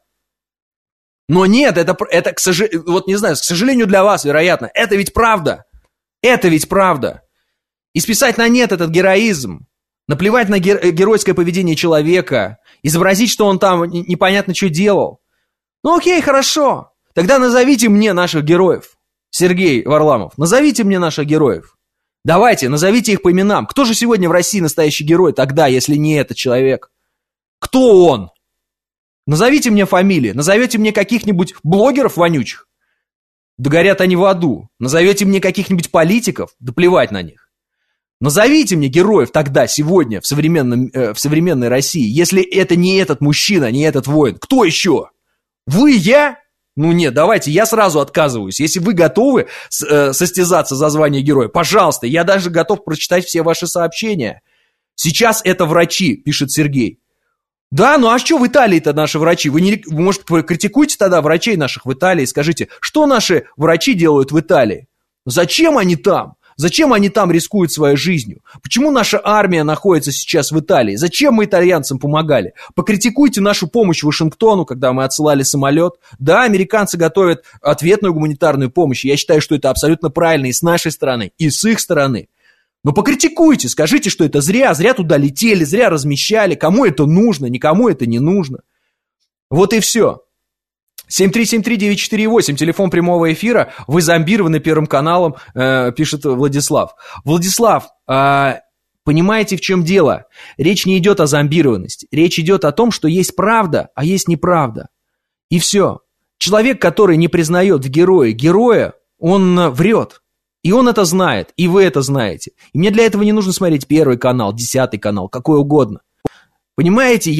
Но нет, это, это к сожалению, вот не знаю, к сожалению для вас, вероятно, это ведь правда. Это ведь правда. И списать на нет этот героизм, наплевать на гер- геройское поведение человека, изобразить, что он там непонятно что делал. Ну окей, хорошо. Тогда назовите мне наших героев. Сергей Варламов, назовите мне наших героев. Давайте, назовите их по именам. Кто же сегодня в России настоящий герой тогда, если не этот человек? Кто он? Назовите мне фамилии. Назовете мне каких-нибудь блогеров вонючих? Да горят они в аду. Назовете мне каких-нибудь политиков? Да плевать на них. Назовите мне героев тогда, сегодня, в, современном, э, в современной России, если это не этот мужчина, не этот воин. Кто еще? Вы, я? Ну нет, давайте, я сразу отказываюсь. Если вы готовы с, э, состязаться за звание героя, пожалуйста, я даже готов прочитать все ваши сообщения. Сейчас это врачи, пишет Сергей. Да, ну а что в Италии-то наши врачи? Вы, не, вы, может, критикуете тогда врачей наших в Италии и скажите, что наши врачи делают в Италии? Зачем они там? Зачем они там рискуют своей жизнью? Почему наша армия находится сейчас в Италии? Зачем мы итальянцам помогали? Покритикуйте нашу помощь Вашингтону, когда мы отсылали самолет. Да, американцы готовят ответную гуманитарную помощь. Я считаю, что это абсолютно правильно и с нашей стороны, и с их стороны. Но покритикуйте, скажите, что это зря, зря туда летели, зря размещали, кому это нужно, никому это не нужно. Вот и все. семь три семь три девять четыре восемь, телефон прямого эфира, вы зомбированы Первым каналом, э, пишет Владислав. Владислав, э, понимаете, в чем дело? Речь не идет о зомбированности, речь идет о том, что есть правда, а есть неправда. И все. Человек, который не признает в герое героя, он врет. И он это знает, и вы это знаете. И мне для этого не нужно смотреть Первый канал, Десятый канал, какой угодно. Понимаете,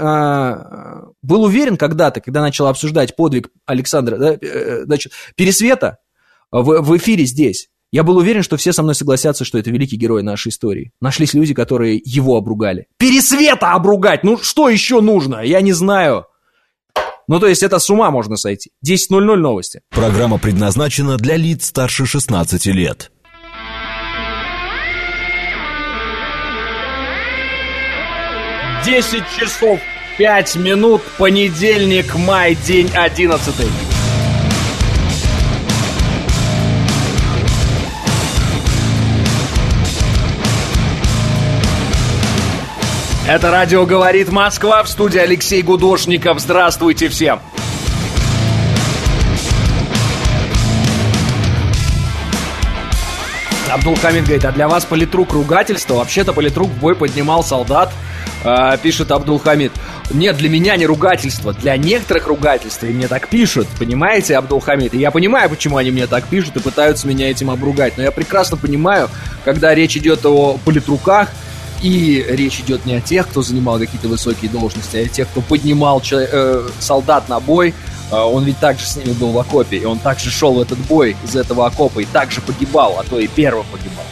я э, был уверен когда-то, когда начал обсуждать подвиг Александра, да, э, значит, Пересвета в, в эфире здесь, я был уверен, что все со мной согласятся, что это великий герой нашей истории. Нашлись люди, которые его обругали. Пересвета обругать! Ну, что еще нужно? Я не знаю. Ну, то есть это с ума можно сойти. десять ноль ноль новости. Программа предназначена для лиц старше шестнадцати лет. десять часов пять минут, понедельник, май, день одиннадцатый. Это радио «Говорит Москва», в студии Алексей Гудошников. Здравствуйте всем. Абдулхамид говорит, а для вас политрук ругательство? Вообще-то политрук в бой поднимал солдат, э, пишет Абдулхамид. Нет, для меня не ругательство, для некоторых ругательство, и мне так пишут, понимаете, Абдулхамид? И я понимаю, почему они мне так пишут и пытаются меня этим обругать, но я прекрасно понимаю, когда речь идет о политруках, и речь идет не о тех, кто занимал какие-то высокие должности, а о тех, кто поднимал человек, э, солдат на бой. э, Он ведь также с ними был в окопе, и он также шел в этот бой из этого окопа, и также погибал, а то и первым погибал.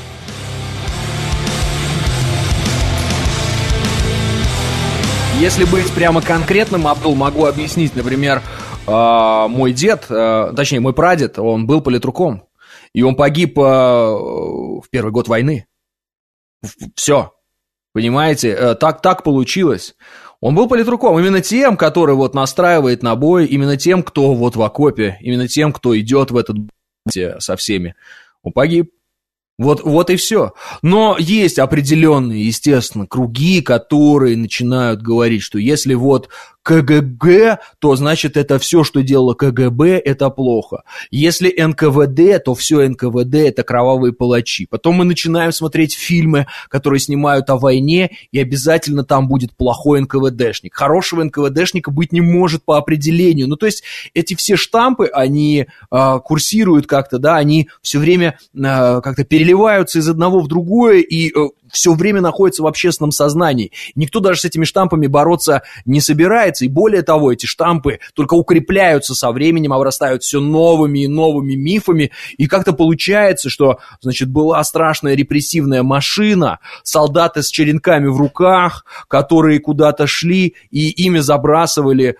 Если быть прямо конкретным, Абдул, могу объяснить, например, э, мой дед, э, точнее, мой прадед, он был политруком, и он погиб э, в первый год войны. Все. Понимаете, так, так получилось. Он был политруком, именно тем, который вот настраивает на бой, именно тем, кто вот в окопе, именно тем, кто идет в этот бой со всеми. Он погиб. Вот, вот и все. Но есть определенные, естественно, круги, которые начинают говорить, что если вот КГБ, то значит это все, что делало КГБ, это плохо. Если эн ка вэ дэ, то все эн ка вэ дэ это кровавые палачи. Потом мы начинаем смотреть фильмы, которые снимают о войне, и обязательно там будет плохой эн ка вэ дэшник. Хорошего эн ка вэ дэшника быть не может по определению. Ну, то есть эти все штампы, они э, курсируют как-то, да, они все время э, как-то переливаются из одного в другое, и э, все время находится в общественном сознании. Никто даже с этими штампами бороться не собирается. И более того, эти штампы только укрепляются со временем, обрастают все новыми и новыми мифами. И как-то получается, что, значит, была страшная репрессивная машина, солдаты с черенками в руках, которые куда-то шли, и ими забрасывали,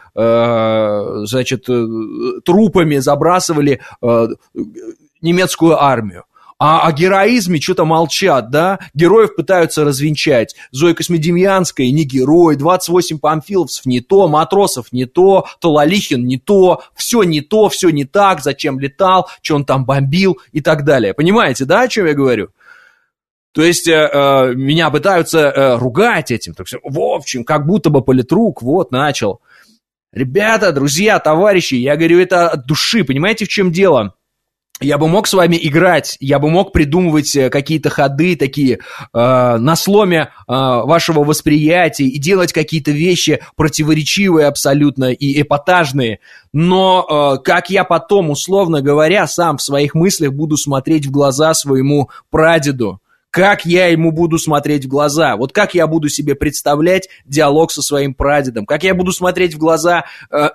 э, значит, трупами забрасывали э, немецкую армию. А о героизме что-то молчат, да? Героев пытаются развенчать. Зоя Космодемьянская не герой, двадцать восемь панфиловцев не то, Матросов не то, Толалихин не то, все не то, все не так, зачем летал, что он там бомбил и так далее. Понимаете, да, о чем я говорю? То есть э, э, меня пытаются э, ругать этим. Так, в общем, как будто бы политрук вот начал. Ребята, друзья, товарищи, я говорю это от души, понимаете, в чем дело? Я бы мог с вами играть, я бы мог придумывать какие-то ходы такие э, на сломе э, вашего восприятия и делать какие-то вещи противоречивые абсолютно и эпатажные, но э, как я потом, условно говоря, сам в своих мыслях буду смотреть в глаза своему прадеду, как я ему буду смотреть в глаза, вот как я буду себе представлять диалог со своим прадедом, как я буду смотреть в глаза... Э,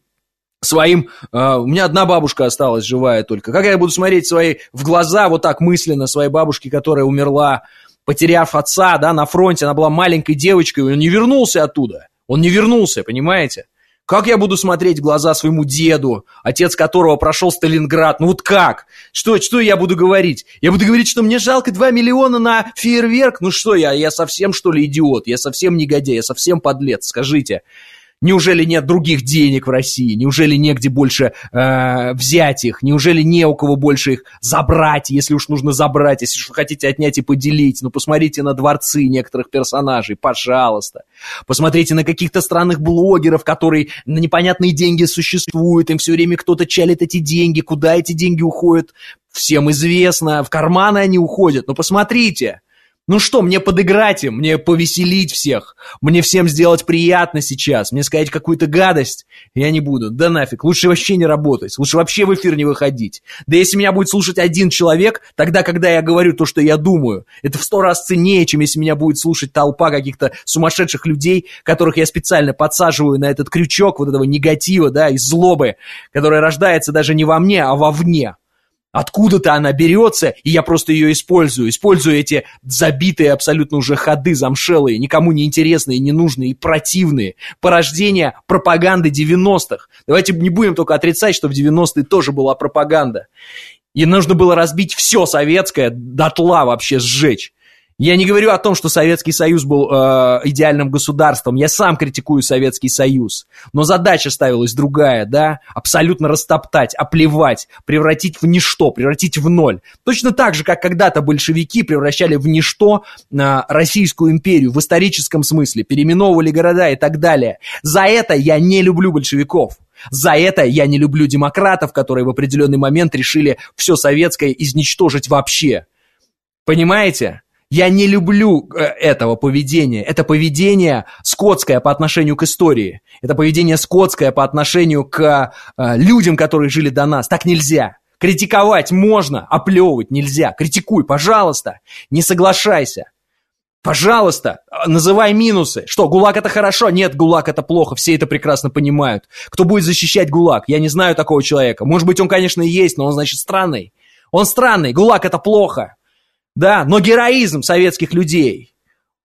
своим, э, у меня одна бабушка осталась живая только, как я буду смотреть свои, в глаза вот так мысленно своей бабушке, которая умерла, потеряв отца, да, на фронте, она была маленькой девочкой, он не вернулся оттуда, он не вернулся, понимаете? Как я буду смотреть в глаза своему деду, отец которого прошел Сталинград, ну вот как? Что, что я буду говорить? Я буду говорить, что мне жалко два миллиона на фейерверк? Ну что я, я совсем что ли идиот, я совсем негодяй, я совсем подлец, скажите. Неужели нет других денег в России? Неужели негде больше э, взять их? Неужели не у кого больше их забрать, если уж нужно забрать, если уж вы хотите отнять и поделить? Ну, посмотрите на дворцы некоторых персонажей, пожалуйста. Посмотрите на каких-то странных блогеров, которые на непонятные деньги существуют, им все время кто-то чалит эти деньги, куда эти деньги уходят? Всем известно, в карманы они уходят. Но посмотрите. Ну что, мне подыграть им, мне повеселить всех, мне всем сделать приятно сейчас, мне сказать какую-то гадость, я не буду, да нафиг, лучше вообще не работать, лучше вообще в эфир не выходить. Да если меня будет слушать один человек, тогда, когда я говорю то, что я думаю, это в сто раз ценнее, чем если меня будет слушать толпа каких-то сумасшедших людей, которых я специально подсаживаю на этот крючок вот этого негатива, да, и злобы, которая рождается даже не во мне, а вовне. Откуда-то она берется, и я просто ее использую. Использую эти забитые абсолютно уже ходы замшелые, никому не интересные, ненужные и противные. Порождение пропаганды девяностых. Давайте не будем только отрицать, что в девяностые тоже была пропаганда. И нужно было разбить все советское, дотла вообще сжечь. Я не говорю о том, что Советский Союз был э, идеальным государством. Я сам критикую Советский Союз. Но задача ставилась другая, да? Абсолютно растоптать, оплевать, превратить в ничто, превратить в ноль. Точно так же, как когда-то большевики превращали в ничто э, Российскую империю в историческом смысле, переименовывали города и так далее. За это я не люблю большевиков. За это я не люблю демократов, которые в определенный момент решили все советское изничтожить вообще. Понимаете? Я не люблю этого поведения. Это поведение скотское по отношению к истории. Это поведение скотское по отношению к э, людям, которые жили до нас. Так нельзя. Критиковать можно, оплевывать нельзя. Критикуй, пожалуйста. Не соглашайся. Пожалуйста, называй минусы. Что, ГУЛАГ это хорошо? Нет, ГУЛАГ это плохо. Все это прекрасно понимают. Кто будет защищать ГУЛАГ? Я не знаю такого человека. Может быть, он, конечно, и есть, но он, значит, странный. Он странный. ГУЛАГ это плохо. Да, но героизм советских людей,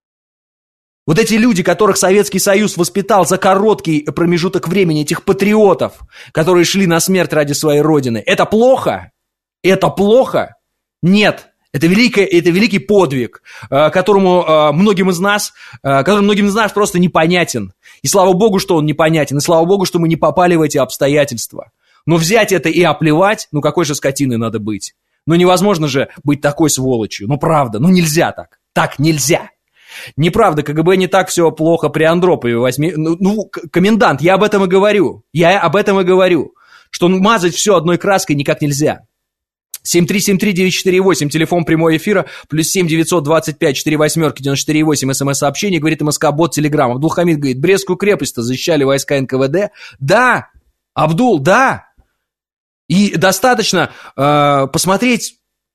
вот эти люди, которых Советский Союз воспитал за короткий промежуток времени, этих патриотов, которые шли на смерть ради своей родины, это плохо? Это плохо? Нет, это, великое, это великий подвиг, которому многим из нас, который многим из нас просто непонятен. И слава богу, что он непонятен, и слава богу, что мы не попали в эти обстоятельства. Но взять это и оплевать, ну какой же скотиной надо быть? Ну невозможно же быть такой сволочью. Ну правда, ну нельзя так. Так нельзя. Неправда, КГБ не так все плохо при Андропове. Возьми, ну, ну, комендант, я об этом и говорю. Я об этом и говорю. Что мазать все одной краской никак нельзя. семь три семь три девять четыре восемь, телефон прямого эфира, плюс семь девятьсот двадцать пять четыре восьмерки девяносто четыре восемь, смс-сообщение, говорит МСК-бот Телеграм. Абдулхамид говорит, Брестскую крепость-то защищали войска эн ка вэ дэ. Да, Абдул, да. И достаточно э, посмотреть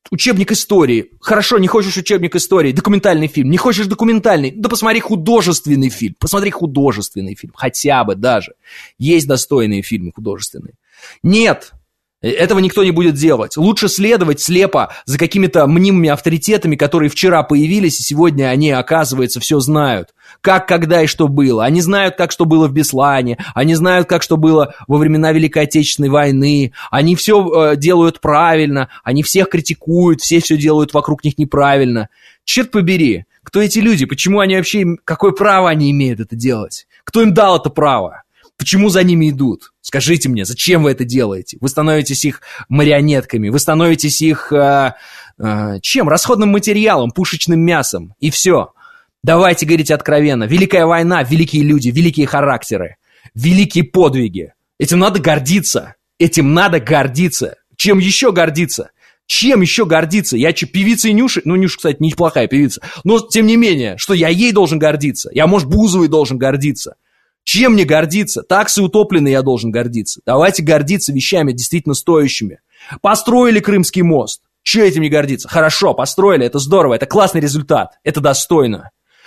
Учебник истории. Хорошо, не хочешь учебник истории, документальный фильм. Не хочешь документальный, да посмотри художественный фильм. Посмотри художественный фильм, хотя бы даже. Есть достойные фильмы художественные. Нет, этого никто не будет делать. Лучше следовать слепо за какими-то мнимыми авторитетами, которые вчера появились, и сегодня они, оказывается, все знают. Как, когда и что было. Они знают, как что было в Беслане. Они знают, как что было во времена Великой Отечественной войны. Они все э, делают правильно. Они всех критикуют. Все все делают вокруг них неправильно. Черт побери. Кто эти люди? Почему они вообще... Какое право они имеют это делать? Кто им дал это право? Почему за ними идут? Скажите мне, зачем вы это делаете? Вы становитесь их марионетками, вы становитесь их... Э, э, чем? Расходным материалом, пушечным мясом. И все. Давайте говорить откровенно. Великая война, великие люди, великие характеры, великие подвиги. Этим надо гордиться. Этим надо гордиться. Чем еще гордиться? Чем еще гордиться? Я че, певица и Нюша? Ну, Нюша, кстати, неплохая певица. Но, тем не менее, что я ей должен гордиться? Я, может, Бузовой должен гордиться? Чем мне гордиться? Таксы утоплены, я должен гордиться. Давайте гордиться вещами действительно стоящими. Построили Крымский мост. Че этим не гордиться? Хорошо, построили, это здорово, это классный результат, это достойно.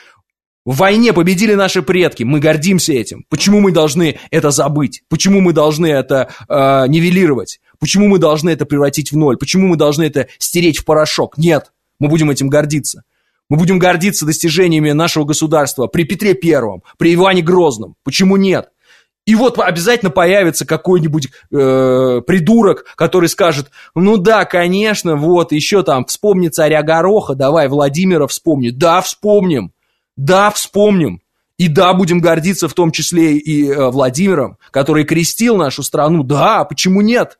В войне победили наши предки, мы гордимся этим. Почему мы должны это забыть? Почему мы должны это э, нивелировать? Почему мы должны это превратить в ноль? Почему мы должны это стереть в порошок? Нет, мы будем этим гордиться. Мы будем гордиться достижениями нашего государства при Петре Первом, при Иване Грозном. Почему нет? И вот обязательно появится какой-нибудь э, придурок, который скажет, ну да, конечно, вот еще там вспомни царя Гороха, давай Владимира вспомни. Да, вспомним. Да, вспомним. И да, будем гордиться в том числе и э, Владимиром, который крестил нашу страну. Да, почему нет?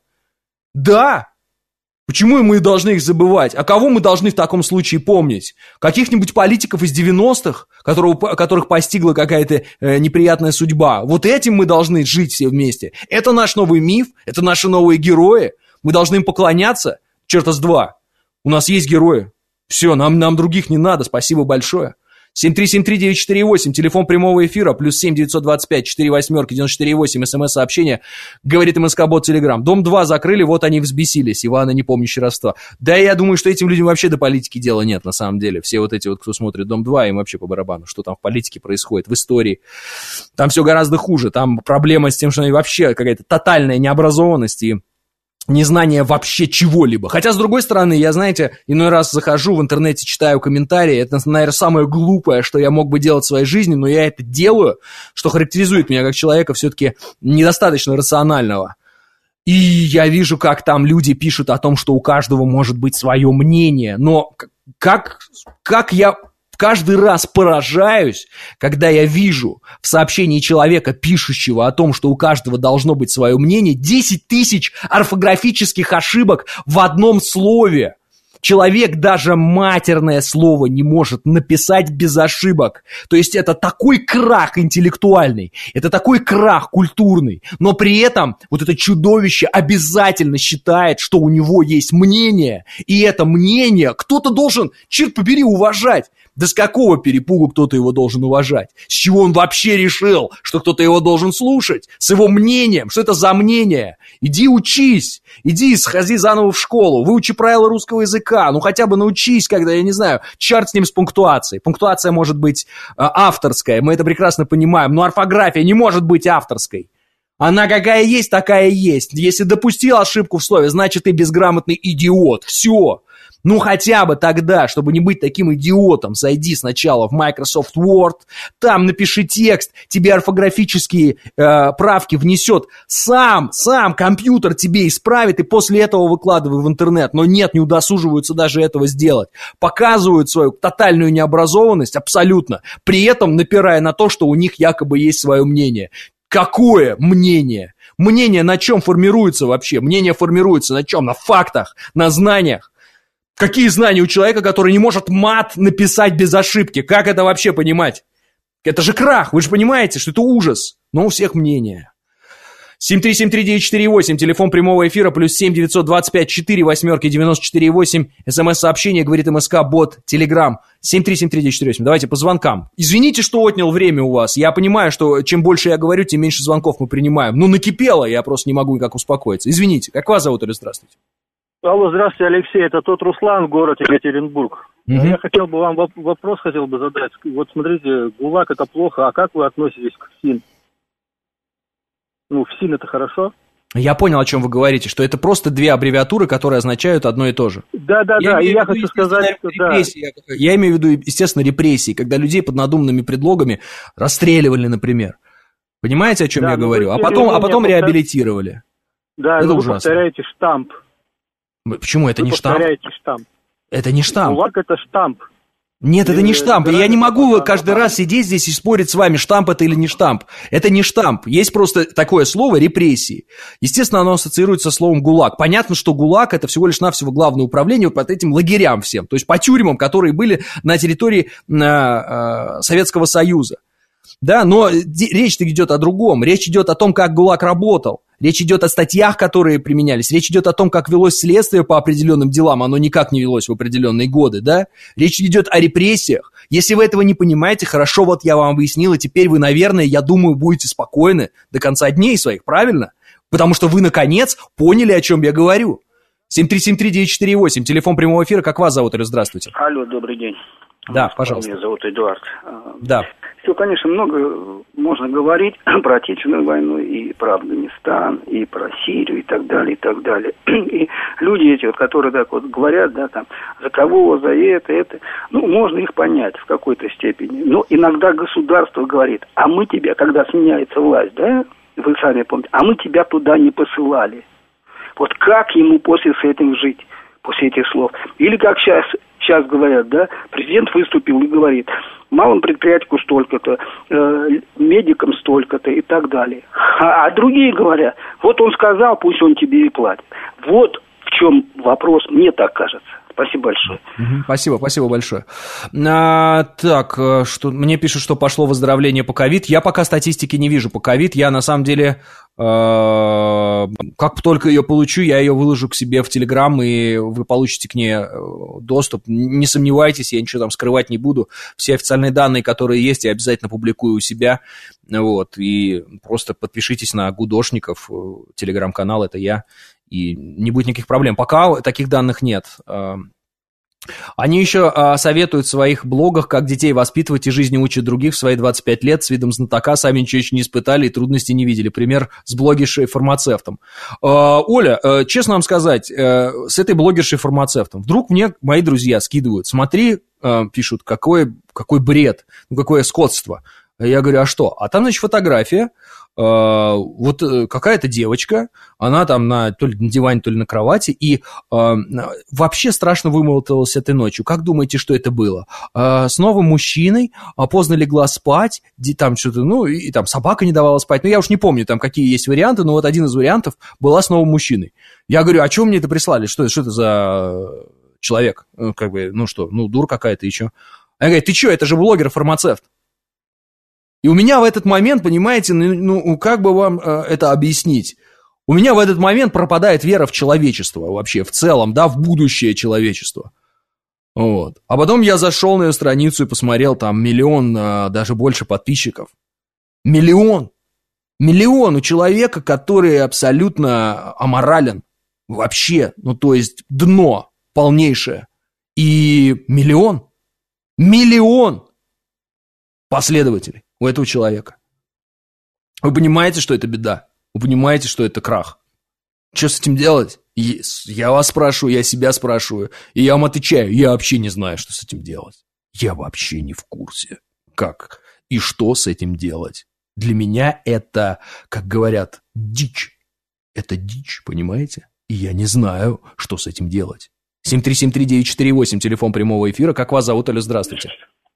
Да. Почему мы должны их забывать? А кого мы должны в таком случае помнить? Каких-нибудь политиков из девяностых, которого, которых постигла какая-то э, неприятная судьба. Вот этим мы должны жить все вместе. Это наш новый миф, это наши новые герои. Мы должны им поклоняться. Черта с два. У нас есть герои. Все, нам, нам других не надо. Спасибо большое. семь три семь три девять четыре восемь, телефон прямого эфира, плюс семь девятьсот двадцать пять четыре восьмерки девяносто четыре восемь, смс-сообщение, говорит МСК-бот Телеграм. Дом два закрыли, вот они взбесились, Ивана, не помнящий родства. Да, я думаю, что этим людям вообще до политики дела нет, на самом деле. Все вот эти вот, кто смотрит Дом два, им вообще по барабану, что там в политике происходит, в истории. Там все гораздо хуже, там проблема с тем, что вообще какая-то тотальная необразованность и незнание вообще чего-либо. Хотя, с другой стороны, я, знаете, иной раз захожу в интернете, читаю комментарии. Это, наверное, самое глупое, что я мог бы делать в своей жизни, но я это делаю, что характеризует меня как человека все-таки недостаточно рационального. И я вижу, как там люди пишут о том, что у каждого может быть свое мнение. Но как, как я... каждый раз поражаюсь, когда я вижу в сообщении человека, пишущего о том, что у каждого должно быть свое мнение, десять тысяч орфографических ошибок в одном слове. Человек даже матерное слово не может написать без ошибок. То есть это такой крах интеллектуальный, это такой крах культурный, но при этом вот это чудовище обязательно считает, что у него есть мнение, и это мнение кто-то должен, черт побери, уважать. Да с какого перепугу кто-то его должен уважать? С чего он вообще решил, что кто-то его должен слушать? С его мнением? Что это за мнение? Иди учись, иди сходи заново в школу, выучи правила русского языка, ну хотя бы научись, когда, я не знаю, черт с ним с пунктуацией. Пунктуация может быть э, авторская, мы это прекрасно понимаем, но орфография не может быть авторской. Она какая есть, такая есть. Если допустил ошибку в слове, значит ты безграмотный идиот. Все. Ну, хотя бы тогда, чтобы не быть таким идиотом, зайди сначала в Microsoft Word, там напиши текст, тебе орфографические э, правки внесет сам, сам компьютер тебе исправит, и после этого выкладывай в интернет. Но нет, не удосуживаются даже этого сделать. Показывают свою тотальную необразованность абсолютно, при этом напирая на то, что у них якобы есть свое мнение. Какое мнение? Мнение на чем формируется вообще? Мнение формируется на чем? На фактах, на знаниях. Какие знания у человека, который не может мат написать без ошибки? Как это вообще понимать? Это же крах, вы же понимаете, что это ужас. Но у всех мнение. семь три семь три девять четыре восемь, телефон прямого эфира, плюс семь девятьсот двадцать пять четыре восьмерки девяносто четыре восемь, смс-сообщение, говорит МСК, бот, Телеграм, семь три семь три девять четыре восемь. Давайте по звонкам. Извините, что отнял время у вас. Я понимаю, что чем больше я говорю, тем меньше звонков мы принимаем. Ну, накипело, я просто не могу никак успокоиться. Извините, как вас зовут или здравствуйте? Алло, здравствуйте, Алексей, это тот Руслан, город Екатеринбург. Угу. Я хотел бы вам вопрос хотел бы задать. Вот смотрите, ГУЛАГ это плохо, а как вы относитесь к ФСИН? Ну, ФСИН это хорошо? Я понял, о чем вы говорите, что это просто две аббревиатуры, которые означают одно и то же. Да, да, да. И я хочу сказать, что да. Я имею в виду, естественно, репрессии, когда людей под надуманными предлогами расстреливали, например. Понимаете, о чем да, я говорю? А потом, а потом повтор... реабилитировали. Да, это вы ужасно. повторяете штамп. Почему это вы не штамп? повторяете штамп. Это не штамп. ГУЛАГ это штамп. Нет, это не штамп. Я не могу каждый раз сидеть здесь и спорить с вами, штамп это или не штамп. Это не штамп. Есть просто такое слово репрессии. Естественно, оно ассоциируется со словом ГУЛАГ. Понятно, что ГУЛАГ это всего лишь навсего главное управление вот под этим лагерям всем. То есть по тюрьмам, которые были на территории на, э, Советского Союза. Да, но речь-то идет о другом. Речь идет о том, как ГУЛАГ работал. Речь идет о статьях, которые применялись. Речь идет о том, как велось следствие по определенным делам. Оно никак не велось в определенные годы, да? Речь идет о репрессиях. Если вы этого не понимаете, хорошо, вот я вам объяснил, и теперь вы, наверное, я думаю, будете спокойны до конца дней своих, правильно? Потому что вы, наконец, поняли, о чем я говорю. семь три семь три девять четыре восемь, телефон прямого эфира. Как вас зовут, или здравствуйте? Алло, добрый день. Да, пожалуйста. Меня зовут Эдуард. Да. Все, конечно, много можно говорить про Отечественную войну, и про Афганистан, и про Сирию, и так далее, и так далее. И люди эти, вот, которые так вот говорят, да, там, за кого, за это, это, ну, можно их понять в какой-то степени. Но иногда государство говорит, а мы тебя, когда сменяется власть, да, вы сами помните, а мы тебя туда не посылали. Вот как ему после с этим жить, после этих слов? Или как сейчас... Сейчас говорят, да, президент выступил и говорит, малым предприятию столько-то, э, медикам столько-то и так далее. А, а другие говорят, вот он сказал, пусть он тебе и платит. Вот в чем вопрос, мне так кажется. Спасибо большое. Спасибо, спасибо большое. А, так, что, мне пишут, что пошло выздоровление по ковид. Я пока статистики не вижу по ковид. Я на самом деле, э, как только ее получу, я ее выложу к себе в Телеграм, и вы получите к ней доступ. Не сомневайтесь, я ничего там скрывать не буду. Все официальные данные, которые есть, я обязательно публикую у себя. Вот, и просто подпишитесь на Гудошников, Телеграм-канал, это я. И не будет никаких проблем. Пока таких данных нет. Они еще советуют в своих блогах, как детей воспитывать и жизни учат других в свои двадцать пять лет с видом знатока, сами ничего еще не испытали и трудностей не видели. Пример с блогершей-фармацевтом. Оля, честно вам сказать, с этой блогершей-фармацевтом, вдруг мне мои друзья скидывают, смотри, пишут, какой, какой бред, ну какое скотство. Я говорю, а что? А там, значит, фотография. Uh, вот какая-то девочка, она там на, то ли на диване, то ли на кровати, и uh, вообще страшно вымоталась этой ночью. Как думаете, что это было? Uh, с новым мужчиной, uh, поздно легла спать, там что-то, ну, и, и там собака не давала спать. Ну, я уж не помню, там какие есть варианты, но вот один из вариантов была с новым мужчиной. Я говорю, а чего мне это прислали? Что, что это за человек? Ну, как бы, ну что, ну, дур какая-то еще. Она говорит, ты что, это же блогер-фармацевт. И у меня в этот момент, понимаете, ну, как бы вам э, это объяснить? У меня в этот момент пропадает вера в человечество вообще, в целом, да, в будущее человечества. Вот. А потом я зашел на ее страницу и посмотрел, там миллион, э, даже больше подписчиков. Миллион. Миллион у человека, который абсолютно аморален. Вообще, ну, то есть дно полнейшее. И миллион. Миллион последователей у этого человека. Вы понимаете, что это беда? Вы понимаете, что это крах? Что с этим делать? Я вас спрашиваю, я себя спрашиваю, и я вам отвечаю, я вообще не знаю, что с этим делать. Я вообще не в курсе, как и что с этим делать. Для меня это, как говорят, дичь. Это дичь, понимаете? И я не знаю, что с этим делать. семь три семь три девять четыре восемь, телефон прямого эфира. Как вас зовут, Алло, здравствуйте.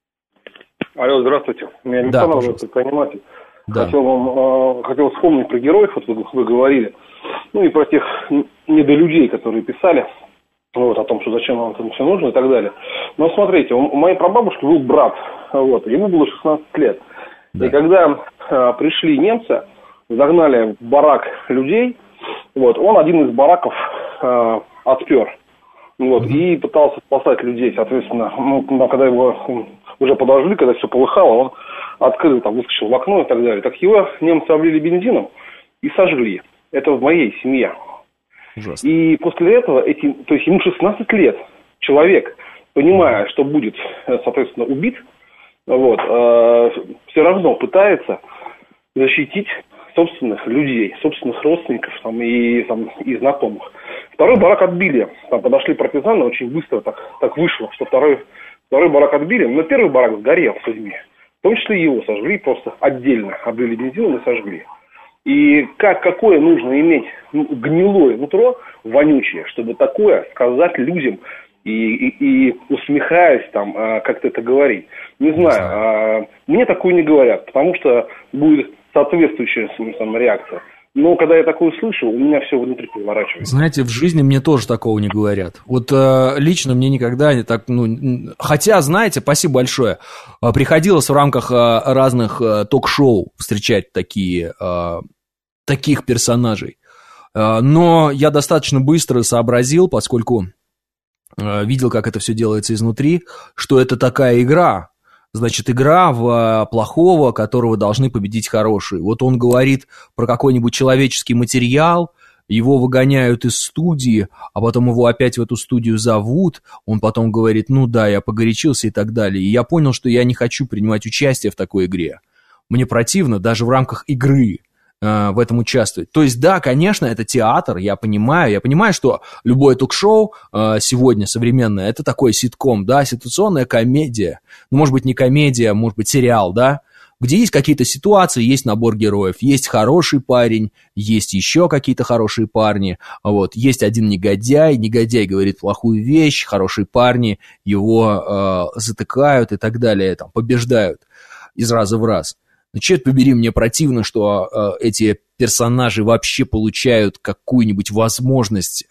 Алло, здравствуйте. Меня да, Александр, предприниматель. Да. Хотел вам, э, хотел вспомнить про героев, вот вы, вы говорили, ну и про тех недолюдей, которые писали, вот, о том, что зачем вам это все нужно и так далее. Но смотрите, у моей прабабушки был брат, вот, ему было шестнадцать лет. Да. И когда э, пришли немцы, загнали в барак людей, вот, он один из бараков э, отпер. Вот, mm-hmm. и пытался спасать людей, соответственно, ну, когда его уже подожгли, когда все полыхало, он открыл, там, выскочил в окно и так далее. Так его немцы облили бензином и сожгли. Это в моей семье. Ужасно. И после этого, эти, то есть ему шестнадцать лет, человек, понимая, что будет, соответственно, убит, вот, э, все равно пытается защитить собственных людей, собственных родственников там, и, там, и знакомых. Второй барак отбили. Там подошли партизаны, очень быстро так, так вышло, что второй, второй барак отбили, но первый барак сгорел с людьми. В том числе и его сожгли просто отдельно, облили бензином и сожгли. И как, какое нужно иметь гнилое нутро, вонючее, чтобы такое сказать людям и, и, и усмехаясь там, как-то это говорить. Не знаю, мне такое не говорят, потому что будет соответствующая там, реакция. Но когда я такое слышу, у меня все внутри переворачивается. Знаете, в жизни мне тоже такого не говорят. Вот э, лично мне никогда не так... Ну, хотя, знаете, спасибо большое. Приходилось в рамках э, разных э, ток-шоу встречать такие, э, таких персонажей. Э, но я достаточно быстро сообразил, поскольку э, видел, как это все делается изнутри, что это такая игра. Значит, игра в плохого, которого должны победить хорошие. Вот он говорит про какой-нибудь человеческий материал, его выгоняют из студии, а потом его опять в эту студию зовут, он потом говорит, ну да, я погорячился и так далее. И я понял, что я не хочу принимать участие в такой игре. Мне противно даже в рамках игры в этом участвовать. То есть, да, конечно, это театр, я понимаю, я понимаю, что любое ток-шоу э, сегодня современное, это такой ситком, да, ситуационная комедия, ну, может быть, не комедия, может быть, сериал, да, где есть какие-то ситуации, есть набор героев, есть хороший парень, есть еще какие-то хорошие парни, вот, есть один негодяй, негодяй говорит плохую вещь, хорошие парни его э, затыкают и так далее, там, побеждают из раза в раз. Но, черт побери, мне противно, что э, эти персонажи вообще получают какую-нибудь возможность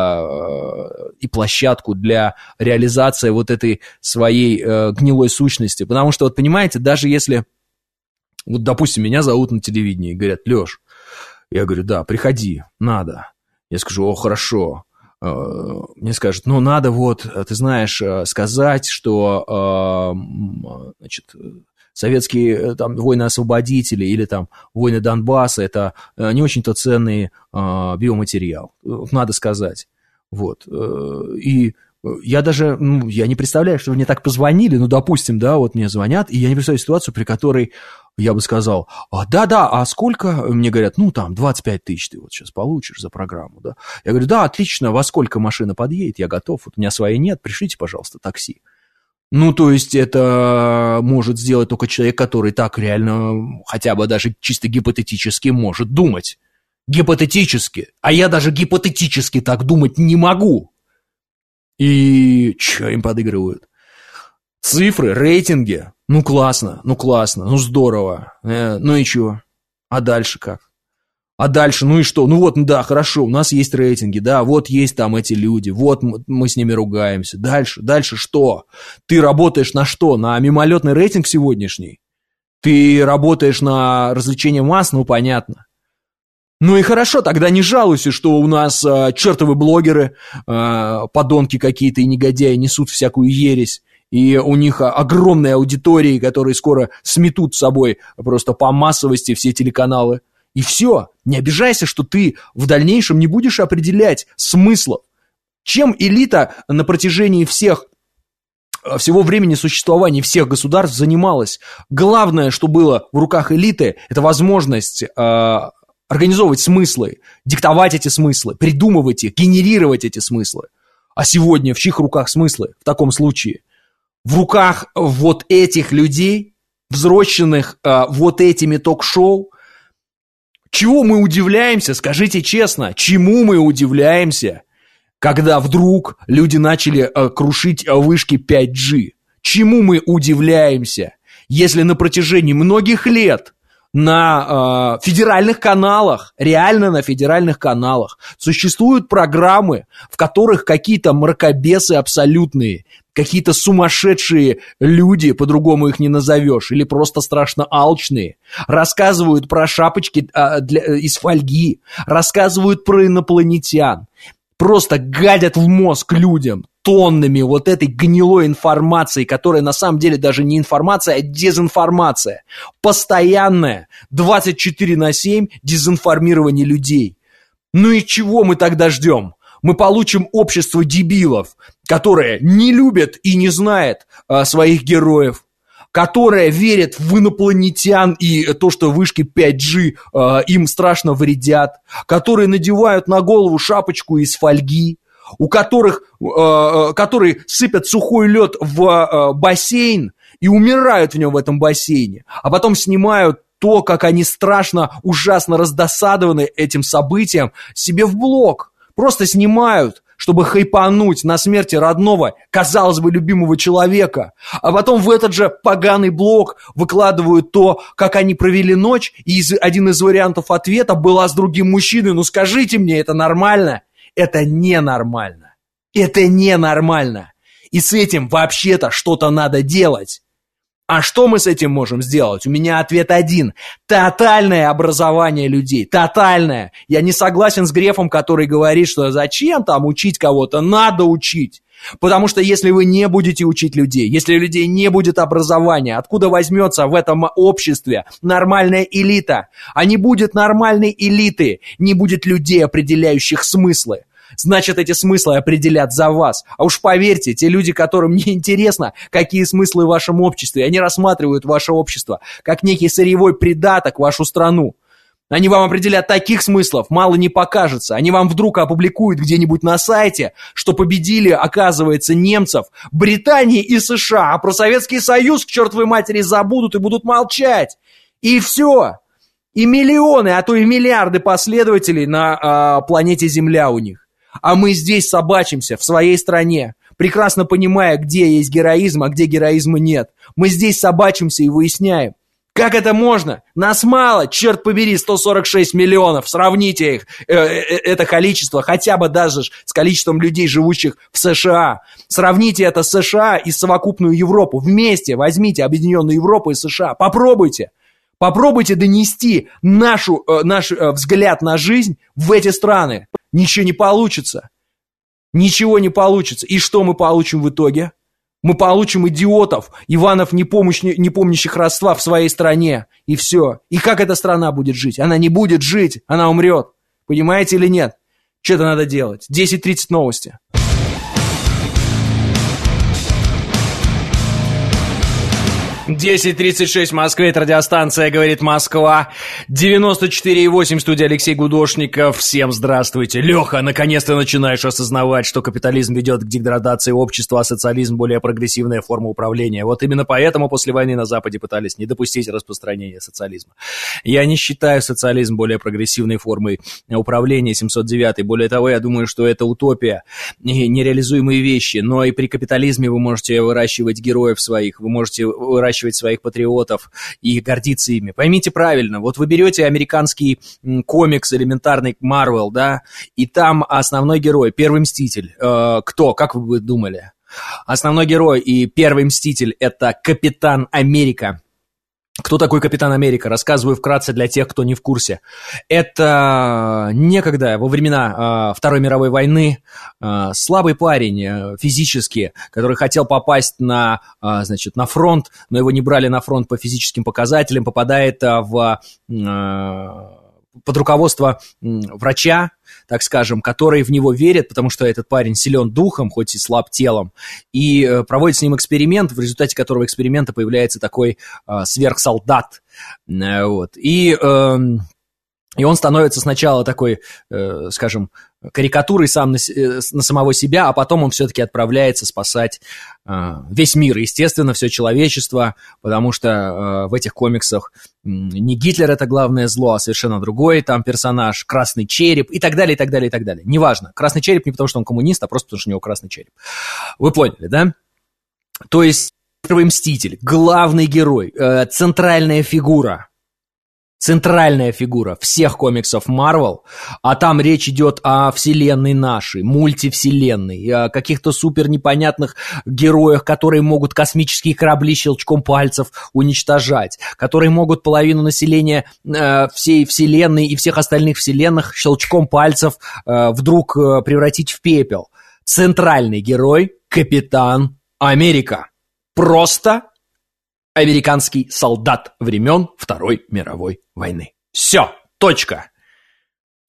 э, и площадку для реализации вот этой своей э, гнилой сущности. Потому что, вот понимаете, даже если, вот, допустим, меня зовут на телевидении и говорят, Леш, я говорю, да, приходи, надо. Я скажу, о, хорошо. Э, мне скажут, ну, надо вот, ты знаешь, сказать, что, э, значит... советские там войны-освободители или там войны Донбасса – это не очень-то ценный э, биоматериал, надо сказать. Вот. И я даже, ну, я не представляю, что мне так позвонили, ну, допустим, да, вот мне звонят, и я не представляю ситуацию, при которой я бы сказал, а, да-да, а сколько? Мне говорят, ну, там, двадцать пять тысяч ты вот сейчас получишь за программу, да. Я говорю, да, отлично, во сколько машина подъедет, я готов, вот у меня своей нет, пришлите, пожалуйста, такси. Ну, то есть это может сделать только человек, который так реально, хотя бы даже чисто гипотетически может думать. Гипотетически. А я даже гипотетически так думать не могу. И что им подыгрывают? Цифры, рейтинги. Ну, классно, ну, классно, ну, здорово. Э, ну и что? А дальше как? А дальше, ну и что? Ну вот, да, хорошо, у нас есть рейтинги, да, вот есть там эти люди, вот мы с ними ругаемся. Дальше, дальше что? Ты работаешь на что? На мимолетный рейтинг сегодняшний? Ты работаешь на развлечение масс? Ну, понятно. Ну и хорошо, тогда не жалуйся, что у нас э, чертовы блогеры, э, подонки какие-то и негодяи несут всякую ересь. И у них огромные аудитории, которые скоро сметут с собой просто по массовости все телеканалы. И все, не обижайся, что ты в дальнейшем не будешь определять смыслов. Чем элита на протяжении всех, всего времени существования всех государств занималась? Главное, что было в руках элиты, это возможность э, организовывать смыслы, диктовать эти смыслы, придумывать их, генерировать эти смыслы. А сегодня в чьих руках смыслы в таком случае? В руках вот этих людей, взросленных э, вот этими ток-шоу. Чего мы удивляемся, скажите честно, чему мы удивляемся, когда вдруг люди начали э, крушить вышки пять джи? Чему мы удивляемся, если на протяжении многих лет на э, федеральных каналах, реально на федеральных каналах, существуют программы, в которых какие-то мракобесы абсолютные, какие-то сумасшедшие люди, по-другому их не назовешь, или просто страшно алчные, рассказывают про шапочки а, для, из фольги, рассказывают про инопланетян, просто гадят в мозг людям тоннами вот этой гнилой информации, которая на самом деле даже не информация, а дезинформация. Постоянное двадцать четыре на семь дезинформирование людей. Ну и чего мы тогда ждем? Мы получим общество дебилов, которое не любит и не знает а, своих героев, которое верит в инопланетян и то, что вышки пять джи а, им страшно вредят, которые надевают на голову шапочку из фольги, у которых, а, которые сыпят сухой лед в а, бассейн и умирают в нем в этом бассейне, а потом снимают то, как они страшно, ужасно раздосадованы этим событием, себе в блог. Просто снимают, чтобы хайпануть на смерти родного, казалось бы, любимого человека. А потом в этот же поганый блог выкладывают то, как они провели ночь, и из, один из вариантов ответа была с другим мужчиной. Ну скажите мне, это нормально? Это ненормально. Это ненормально. И с этим вообще-то что-то надо делать. А что мы с этим можем сделать? У меня ответ один. Тотальное образование людей. Тотальное. Я не согласен с Грефом, который говорит, что зачем там учить кого-то? Надо учить. Потому что если вы не будете учить людей, если у людей не будет образования, откуда возьмется в этом обществе нормальная элита? А не будет нормальной элиты, не будет людей, определяющих смыслы. Значит, эти смыслы определят за вас. А уж поверьте, те люди, которым не интересно, какие смыслы в вашем обществе, они рассматривают ваше общество как некий сырьевой придаток в вашу страну. Они вам определят таких смыслов, мало не покажется. Они вам вдруг опубликуют где-нибудь на сайте, что победили, оказывается, немцев, Британии и США, а про Советский Союз к чертовой матери забудут и будут молчать. И все. И миллионы, а то и миллиарды последователей на э, планете Земля у них. А мы здесь собачимся, в своей стране, прекрасно понимая, где есть героизм, а где героизма нет. Мы здесь собачимся и выясняем. Как это можно? Нас мало, черт побери, сто сорок шесть миллионов. Сравните их, э, э, это количество, хотя бы даже с количеством людей, живущих в США. Сравните это с США и совокупную Европу. Вместе возьмите объединенную Европу и США. Попробуйте. Попробуйте донести нашу, э, наш э, взгляд на жизнь в эти страны. Ничего не получится. Ничего не получится. И что мы получим в итоге? Мы получим идиотов, Иванов, не, помощ, не помнящих родства в своей стране. И все. И как эта страна будет жить? Она не будет жить, она умрет. Понимаете или нет? Что-то надо делать. десять тридцать новости. десять тридцать шесть в Москве, это радиостанция «Говорит Москва», девяносто четыре и восемь, студия Алексей Гудошников. Всем здравствуйте. Леха, наконец-то начинаешь осознавать, что капитализм ведет к деградации общества, а социализм – более прогрессивная форма управления. Вот именно поэтому после войны на Западе пытались не допустить распространения социализма. Я не считаю социализм более прогрессивной формой управления, семьсот девятый. Более того, я думаю, что это утопия и нереализуемые вещи. Но и при капитализме вы можете выращивать героев своих, вы можете выращивать своих патриотов и гордиться ими. Поймите правильно, вот вы берете американский комикс элементарный Marvel, да, и там основной герой, первый мститель, э, кто, как вы думали? Основной герой и первый мститель — это Капитан Америка. Кто такой Капитан Америка? Рассказываю вкратце для тех, кто не в курсе. Это некогда, во времена э, Второй мировой войны, э, слабый парень э, физически, который хотел попасть на, э, значит, на фронт, но его не брали на фронт по физическим показателям, попадает э, в... Э, под руководство врача, так скажем, который в него верит, потому что этот парень силен духом, хоть и слаб телом, и э, проводит с ним эксперимент, в результате которого эксперимента появляется такой э, сверхсолдат. Э, вот. И, э, и он становится сначала такой, э, скажем, карикатурой сам на, на самого себя, а потом он все-таки отправляется спасать э, весь мир, естественно, все человечество, потому что э, в этих комиксах э, не Гитлер это главное зло, а совершенно другой там персонаж, Красный Череп и так далее, и так далее, и так далее. Неважно, Красный Череп не потому, что он коммунист, а просто потому, что у него красный череп. Вы поняли, да? То есть Первый Мститель, главный герой, э, центральная фигура, центральная фигура всех комиксов Marvel, а там речь идет о вселенной нашей, мультивселенной, о каких-то супер непонятных героях, которые могут космические корабли щелчком пальцев уничтожать, которые могут половину населения э, всей вселенной и всех остальных вселенных щелчком пальцев э, вдруг э, превратить в пепел. Центральный герой — Капитан Америка. Просто американский солдат времен Второй мировой войны. Все, точка.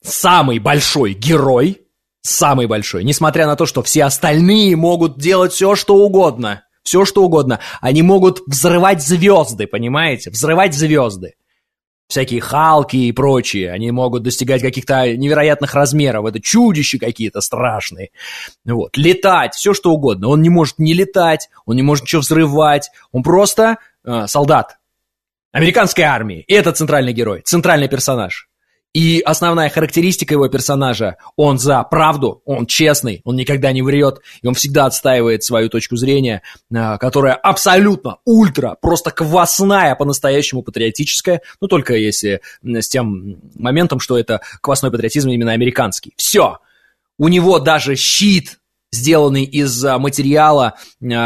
самый большой герой, самый большой, несмотря на то, что все остальные могут делать все, что угодно, все, что угодно, они могут взрывать звезды, понимаете, взрывать звезды. Всякие Халки и прочие, они могут достигать каких-то невероятных размеров, это чудища какие-то страшные. Вот. Летать, все что угодно. Он не может не летать, он не может ничего взрывать, он просто э, солдат американской армии. И это центральный герой, центральный персонаж. И основная характеристика его персонажа, он за правду, он честный, он никогда не врет, и он всегда отстаивает свою точку зрения, которая абсолютно ультра, просто квасная, по-настоящему патриотическая, ну только если с тем моментом, что это квасной патриотизм именно американский. Все, у него даже щит, сделанный из материала,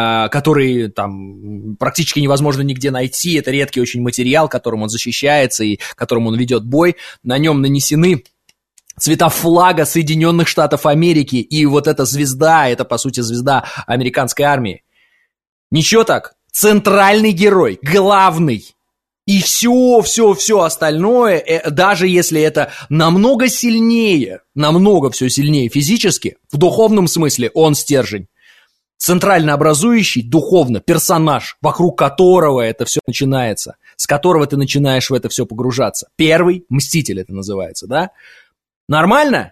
который там практически невозможно нигде найти. Это редкий очень материал, которым он защищается и которым он ведет бой. На нем нанесены цвета флага Соединенных Штатов Америки. И вот эта звезда, это по сути звезда американской армии. Ничего так, центральный герой, главный. И все, все, все остальное, даже если это намного сильнее, намного все сильнее физически, в духовном смысле он стержень. Центрально образующий, духовно, персонаж, вокруг которого это все начинается, с которого ты начинаешь в это все погружаться. Первый мститель это называется, да? Нормально?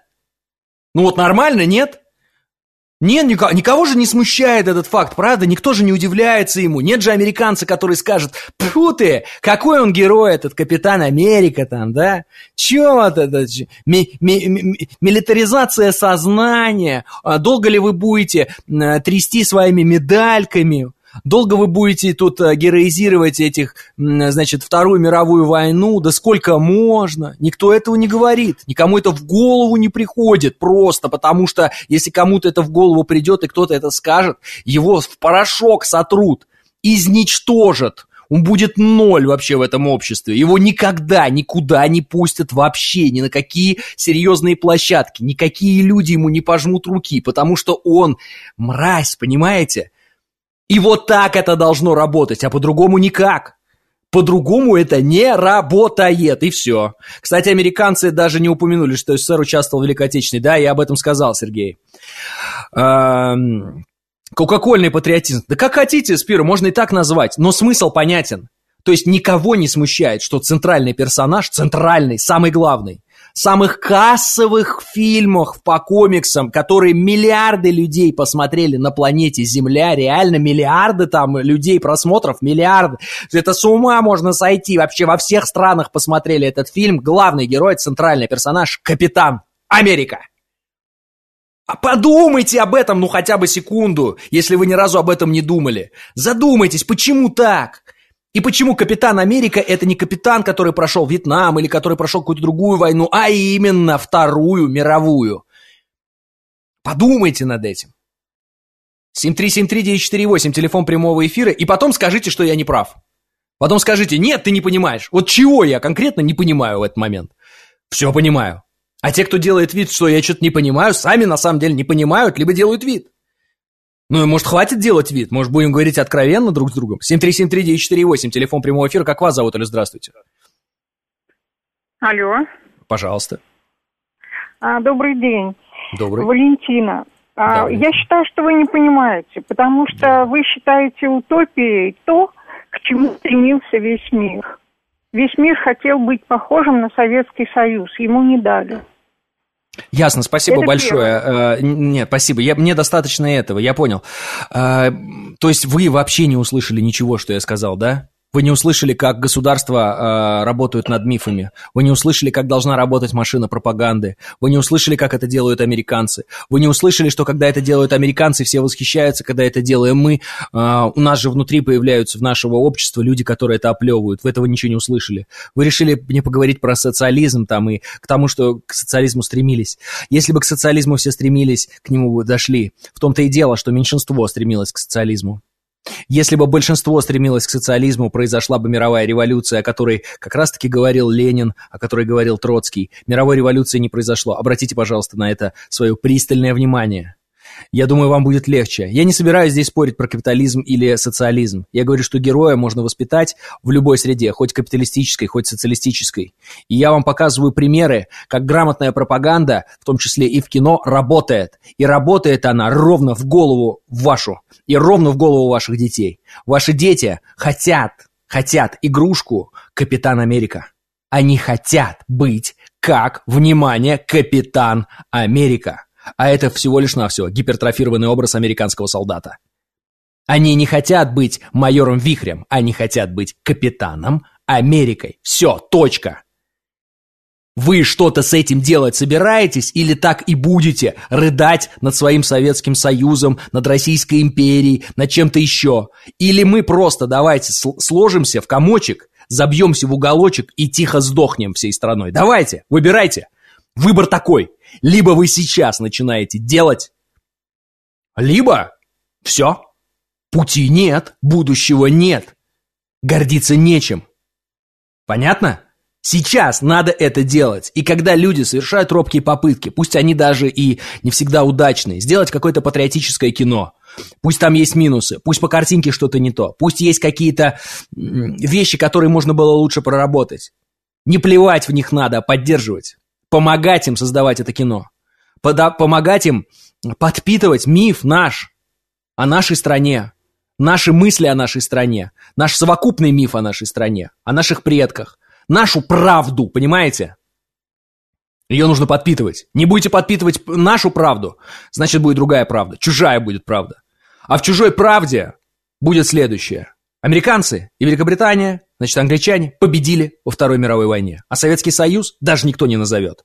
Ну вот нормально, нет? Нет, никого, никого же не смущает этот факт, правда? Никто же не удивляется ему. Нет же американца, который скажет: «Пфу ты, какой он герой, этот Капитан Америка там, да? Чё вот это? Ми, ми, ми, милитаризация сознания. Долго ли вы будете трясти своими медальками? Долго вы будете тут героизировать этих, значит, Вторую мировую войну? Да сколько можно?» Никто этого не говорит. Никому это в голову не приходит просто, потому что если кому-то это в голову придет и кто-то это скажет, его в порошок сотрут, изничтожат. Он будет ноль вообще в этом обществе. Его никогда никуда не пустят вообще, ни на какие серьезные площадки. Никакие люди ему не пожмут руки, потому что он мразь, понимаете? И вот так это должно работать, а по-другому никак. По-другому это не работает, и все. Кстати, американцы даже не упомянули, что СССР участвовал в Великой Отечественной. Да, я об этом сказал, Сергей. Кока-кольный патриотизм. Да как хотите, Спиру, можно и так назвать, но смысл понятен. То есть никого не смущает, что центральный персонаж, центральный, самый главный, самых кассовых фильмах по комиксам, которые миллиарды людей посмотрели на планете Земля, реально миллиарды там людей просмотров, миллиарды. Это с ума можно сойти. Вообще во всех странах посмотрели этот фильм. Главный герой, центральный персонаж, Капитан Америка. Подумайте об этом, ну хотя бы секунду, если вы ни разу об этом не думали. Задумайтесь, почему так? И почему Капитан Америка — это не капитан, который прошел Вьетнам или который прошел какую-то другую войну, а именно Вторую мировую? Подумайте над этим. семь три семь три девять четыре восемь, телефон прямого эфира, и потом скажите, что я не прав. Потом скажите: нет, ты не понимаешь. Вот чего я конкретно не понимаю в этот момент? Все понимаю. А те, кто делает вид, что я что-то не понимаю, сами на самом деле не понимают, либо делают вид. Ну и может хватит делать вид? Может будем говорить откровенно друг с другом? семь три семь три девять четыре восемь, телефон прямого эфира. Как вас зовут? Алло, здравствуйте. Алло. Пожалуйста. А, добрый день. Добрый. Валентина. А, я считаю, что вы не понимаете, потому что да. Вы считаете утопией то, к чему стремился весь мир. Весь мир хотел быть похожим на Советский Союз, ему не дали. Ясно, спасибо Это большое. Э, нет, спасибо, я, мне достаточно этого, я понял. Э, то есть вы вообще не услышали ничего, что я сказал, да? Вы не услышали, как государства э, работают над мифами. Вы не услышали, как должна работать машина пропаганды. Вы не услышали, как это делают американцы. Вы не услышали, что когда это делают американцы, все восхищаются, когда это делаем мы. Э, у нас же внутри появляются в нашего общества люди, которые это оплевывают. Вы этого ничего не услышали. Вы решили мне поговорить про социализм там и к тому, что к социализму стремились. Если бы к социализму все стремились, к нему бы дошли. В том-то и дело, что меньшинство стремилось к социализму. Если бы большинство стремилось к социализму, произошла бы мировая революция, о которой как раз-таки говорил Ленин, о которой говорил Троцкий. Мировой революции не произошло. Обратите, пожалуйста, на это свое пристальное внимание. Я думаю, вам будет легче. Я не собираюсь здесь спорить про капитализм или социализм. Я говорю, что героя можно воспитать в любой среде, хоть капиталистической, хоть социалистической. И я вам показываю примеры, как грамотная пропаганда, в том числе и в кино, работает. И работает она ровно в голову вашу, и ровно в голову ваших детей. Ваши дети хотят, хотят игрушку Капитан Америка. Они хотят быть как, внимание, Капитан Америка. А это всего лишь навсего гипертрофированный образ американского солдата. Они не хотят быть майором Вихрем, они хотят быть Капитаном Америкой. Все, точка. Вы что-то с этим делать собираетесь или так и будете рыдать над своим Советским Союзом, над Российской империей, над чем-то еще? Или мы просто давайте сложимся в комочек, забьемся в уголочек и тихо сдохнем всей страной? Давайте, выбирайте. Выбор такой. Либо вы сейчас начинаете делать, либо все. Пути нет, будущего нет. Гордиться нечем. Понятно? Сейчас надо это делать. И когда люди совершают робкие попытки, пусть они даже и не всегда удачные, сделать какое-то патриотическое кино, пусть там есть минусы, пусть по картинке что-то не то, пусть есть какие-то вещи, которые можно было лучше проработать. Не плевать в них надо, а поддерживать. Помогать им создавать это кино. Пода- помогать им подпитывать миф наш о нашей стране. Наши мысли о нашей стране. Наш совокупный миф о нашей стране. О наших предках. Нашу правду, понимаете? Ее нужно подпитывать. Не будете подпитывать нашу правду, значит будет другая правда. Чужая будет правда. А в чужой правде будет следующее. Американцы и Великобритания, значит, англичане победили во Второй мировой войне. А Советский Союз даже никто не назовет.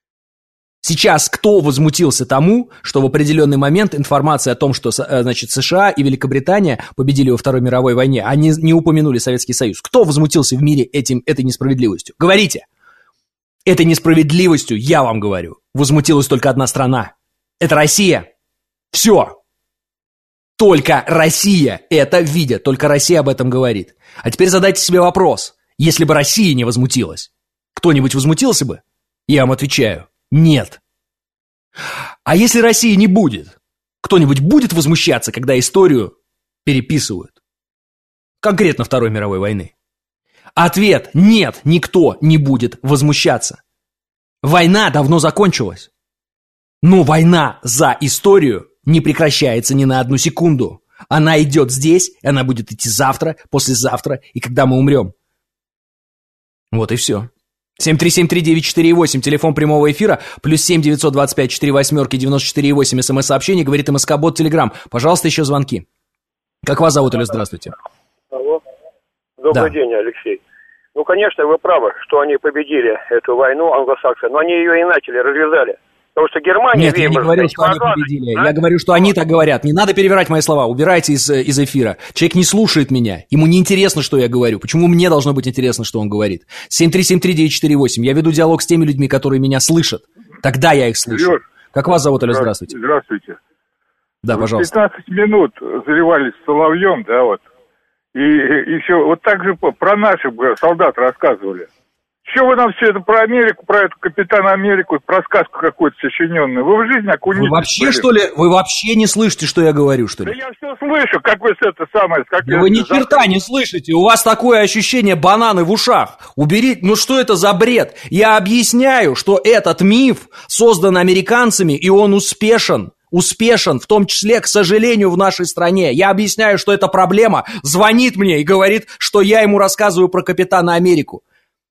Сейчас кто возмутился тому, что в определенный момент информация о том, что, значит, США и Великобритания победили во Второй мировой войне, они не упомянули Советский Союз? Кто возмутился в мире этим, этой несправедливостью? Говорите. Этой несправедливостью, я вам говорю, возмутилась только одна страна. Это Россия. Все. Только Россия это видит, только Россия об этом говорит. А теперь задайте себе вопрос. Если бы Россия не возмутилась, кто-нибудь возмутился бы? Я вам отвечаю, нет. А если России не будет, кто-нибудь будет возмущаться, когда историю переписывают? Конкретно Второй мировой войны. Ответ – нет, никто не будет возмущаться. Война давно закончилась. Но война за историю не прекращается ни на одну секунду. Она идет здесь, и она будет идти завтра, послезавтра, и когда мы умрем. Вот и все. семь три семь три девять четыре восемь, телефон прямого эфира, плюс семь девятьсот двадцать пять четыре восьмерки девяносто четыре восемь, смс-сообщение, говорит МСК-бот, Телеграм. Пожалуйста, еще звонки. Как вас зовут, или здравствуйте? Алло. Добрый да. день, Алексей. Ну, конечно, вы правы, что они победили эту войну, англосаксы, но они ее и начали, развязали. Потому что Германия... Нет, я не говорю, что они победили. А? Я говорю, что они так говорят. Не надо перебирать мои слова. Убирайте из, из эфира. Человек не слушает меня. Ему не интересно, что я говорю. Почему мне должно быть интересно, что он говорит? семь три семь три девять четыре восемь. Я веду диалог с теми людьми, которые меня слышат. Тогда я их слышу. Сереж, как вас зовут, Алло, здравствуйте? Здравствуйте. Да, вот пожалуйста. пятнадцать минут заливались соловьем, да, вот. И, и, и все. Вот так же про наших солдат рассказывали. Что вы нам все это про Америку, про эту Капитана Америку, про сказку какую-то сочиненную? Вы в жизни окунитесь? Вы вообще, были? Что ли, вы вообще не слышите, что я говорю, что ли? Да я все слышу, как вы с это самое... Как да вы ни черта не слышите, у вас такое ощущение бананы в ушах. Уберите, ну что это за бред? Я объясняю, что этот миф создан американцами, и он успешен. Успешен, в том числе, к сожалению, в нашей стране. Я объясняю, что это проблема. Звонит мне и говорит, что я ему рассказываю про Капитана Америку.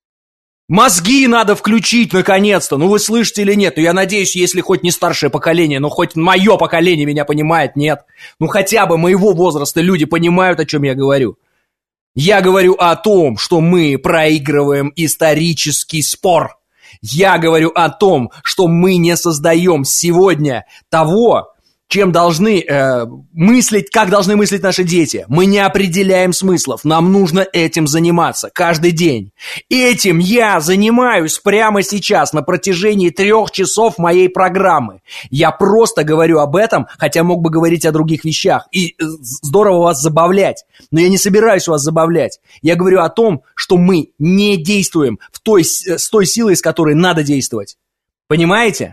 Мозги надо включить, наконец-то. Ну, вы слышите или нет? Ну, я надеюсь, если хоть не старшее поколение, но хоть мое поколение меня понимает, нет. Ну, хотя бы моего возраста люди понимают, о чем я говорю. Я говорю о том, что мы проигрываем исторический спор. Я говорю о том, что мы не создаем сегодня того, чем должны э, мыслить, как должны мыслить наши дети. Мы не определяем смыслов, нам нужно этим заниматься каждый день. Этим я занимаюсь прямо сейчас на протяжении трех часов моей программы. Я просто говорю об этом, хотя мог бы говорить о других вещах. И здорово вас забавлять, но я не собираюсь вас забавлять. Я говорю о том, что мы не действуем в той, с той силой, с которой надо действовать. Понимаете?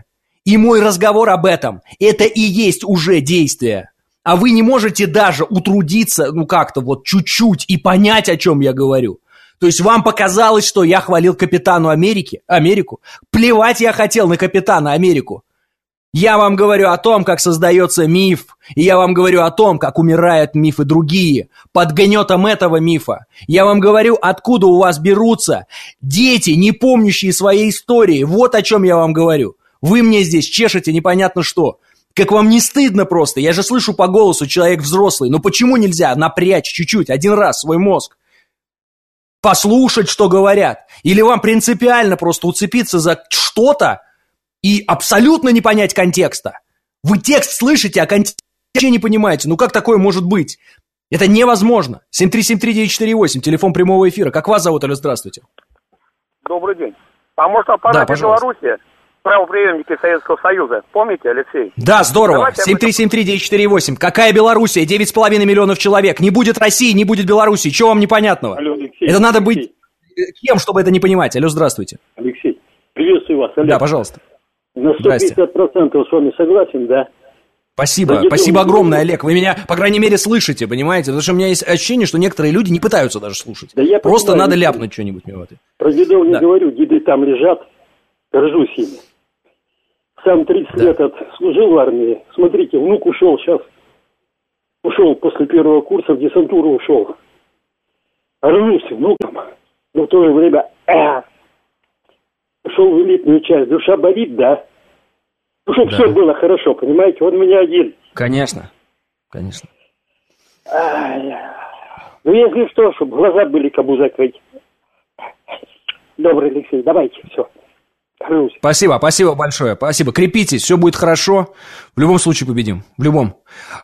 И мой разговор об этом, это и есть уже действие. А вы не можете даже утрудиться, ну как-то вот чуть-чуть и понять, о чем я говорю. То есть вам показалось, что я хвалил Капитану Америки, Америку? Плевать я хотел на Капитана Америку. Я вам говорю о том, как создается миф, и я вам говорю о том, как умирают мифы другие, под гнетом этого мифа. Я вам говорю, откуда у вас берутся дети, не помнящие своей истории. Вот о чем я вам говорю. Вы мне здесь чешете непонятно что. Как вам не стыдно просто? Я же слышу по голосу, человек взрослый. Но почему нельзя напрячь чуть-чуть, один раз свой мозг? Послушать, что говорят? Или вам принципиально просто уцепиться за что-то и абсолютно не понять контекста? Вы текст слышите, а контекст вообще не понимаете. Ну как такое может быть? Это невозможно. семь три семь три девять четыре восемь, телефон прямого эфира. Как вас зовут, алло, здравствуйте. Добрый день. А может аппарат да, Беларуси? Правопреемники Советского Союза. Помните, Алексей? Да, здорово. семь три семь три девять четыре восемь. Какая Белоруссия? девять с половиной миллионов человек. Не будет России, не будет Белоруссии. Чего вам непонятного? Алло, Алексей. Это надо Алексей. быть кем, чтобы это не понимать? Алло, здравствуйте. Алексей, приветствую вас. Олег. Да, пожалуйста. На сто пятьдесят процентов с вами согласен, да? Спасибо, да, спасибо думаю, огромное, думаю. Олег. Вы меня, по крайней мере, слышите, понимаете? Потому что у меня есть ощущение, что некоторые люди не пытаются даже слушать. Да я Просто понимаю, надо не ляпнуть что-нибудь мне в это. Про дедов не да. говорю, деды там лежат, горжусь ими. Сам тридцать да. лет отслужил в армии. Смотрите, внук ушел сейчас. Ушел после первого курса, в десантуру ушел. Горжусь внуком, но в то же время э, ушел в элитную часть. Душа болит, да? Ну, чтобы да. все было хорошо, понимаете? Он у меня один. Конечно, конечно. Ай, ну, если что, чтобы глаза были кому закрыть. Добрый Алексей, давайте, все. Спасибо, спасибо большое, спасибо. Крепитесь, все будет хорошо. В любом случае победим, в любом.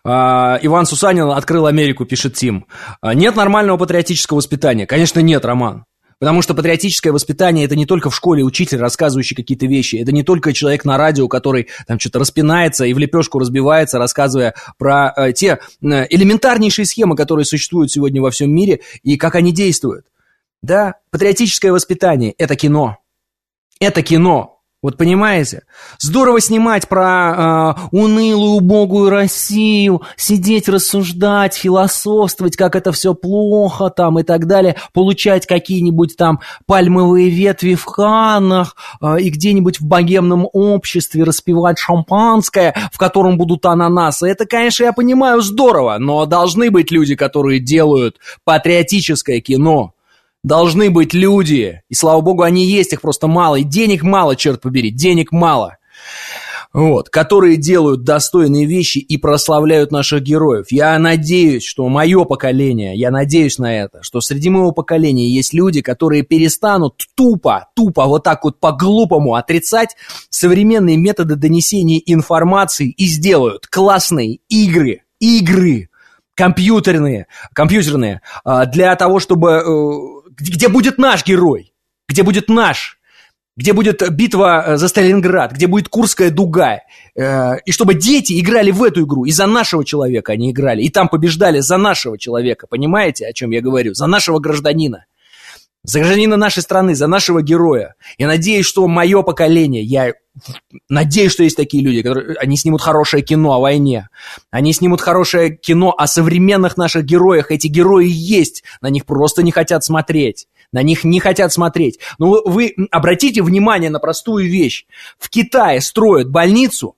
А, Иван Сусанин открыл Америку, пишет Тим. А, нет нормального патриотического воспитания? Конечно, нет, Роман. Потому что патриотическое воспитание – это не только в школе учитель, рассказывающий какие-то вещи. Это не только человек на радио, который там что-то распинается и в лепешку разбивается, рассказывая про э, те э, элементарнейшие схемы, которые существуют сегодня во всем мире и как они действуют. Да, патриотическое воспитание – это кино. Это кино. Вот понимаете? Здорово снимать про э, унылую, убогую Россию, сидеть, рассуждать, философствовать, как это все плохо там и так далее, получать какие-нибудь там пальмовые ветви в Каннах э, и где-нибудь в богемном обществе распивать шампанское, в котором будут ананасы. Это, конечно, я понимаю, здорово, но должны быть люди, которые делают патриотическое кино. Должны быть люди, и слава богу, они есть, их просто мало, и денег мало, черт побери, денег мало, вот, которые делают достойные вещи и прославляют наших героев. Я надеюсь, что мое поколение, я надеюсь на это, что среди моего поколения есть люди, которые перестанут тупо, тупо, вот так вот по-глупому отрицать современные методы донесения информации и сделают классные игры, игры, компьютерные, компьютерные, для того, чтобы... Где будет наш герой? Где будет наш? Где будет битва за Сталинград? Где будет Курская дуга? И чтобы дети играли в эту игру. И за нашего человека они играли. И там побеждали за нашего человека. Понимаете, о чем я говорю? За нашего гражданина. За гражданина нашей страны, за нашего героя. Я надеюсь, что мое поколение, я надеюсь, что есть такие люди, которые, они снимут хорошее кино о войне, они снимут хорошее кино о современных наших героях, эти герои есть, на них просто не хотят смотреть, на них не хотят смотреть. Но вы обратите внимание на простую вещь. В Китае строят больницу,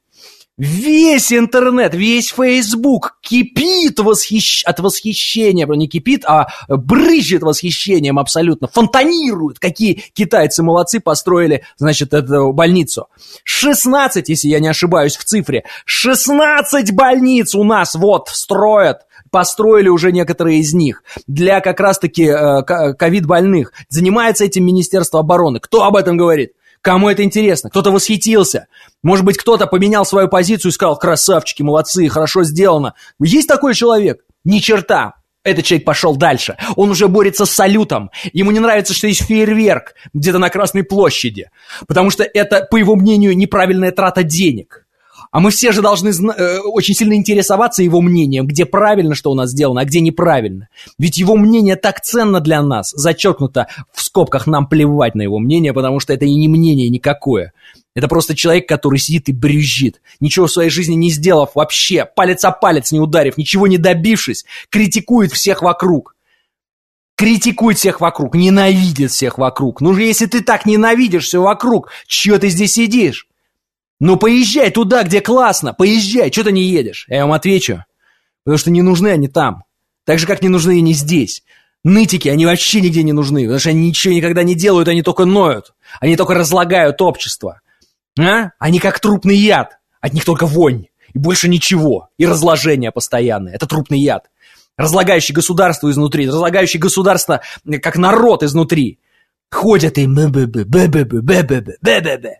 весь интернет, весь Facebook кипит восхищ... от восхищения, не кипит, а брызжет восхищением абсолютно, фонтанирует, какие китайцы молодцы, построили, значит, эту больницу. шестнадцать, если я не ошибаюсь в цифре, шестнадцать больниц у нас вот строят, построили уже некоторые из них для как раз-таки э, ковид-больных. Занимается этим Министерство обороны. Кто об этом говорит? Кому это интересно? Кто-то восхитился. Может быть, кто-то поменял свою позицию и сказал: красавчики, молодцы, хорошо сделано. Есть такой человек? Ни черта. Этот человек пошел дальше. Он уже борется с салютом. Ему не нравится, что есть фейерверк где-то на Красной площади. Потому что это, по его мнению, неправильная трата денег. А мы все же должны э, очень сильно интересоваться его мнением, где правильно, что у нас сделано, а где неправильно. Ведь его мнение так ценно для нас, зачеркнуто в скобках, нам плевать на его мнение, потому что это и не мнение никакое. Это просто человек, который сидит и брюзжит, ничего в своей жизни не сделав вообще, палец о палец не ударив, ничего не добившись, критикует всех вокруг. Критикует всех вокруг, ненавидит всех вокруг. Ну же, если ты так ненавидишь все вокруг, чё ты здесь сидишь? Ну поезжай туда, где классно, поезжай, что ты не едешь? Я вам отвечу, потому что не нужны они там, так же, как не нужны они здесь. Нытики, они вообще нигде не нужны, потому что они ничего никогда не делают, они только ноют, они только разлагают общество. А? Они как трупный яд, от них только вонь, и больше ничего, и разложение постоянное, это трупный яд. Разлагающий государство изнутри, разлагающий государство как народ изнутри. Ходят и б-б-б-б-б-б-б-б-б-б-б.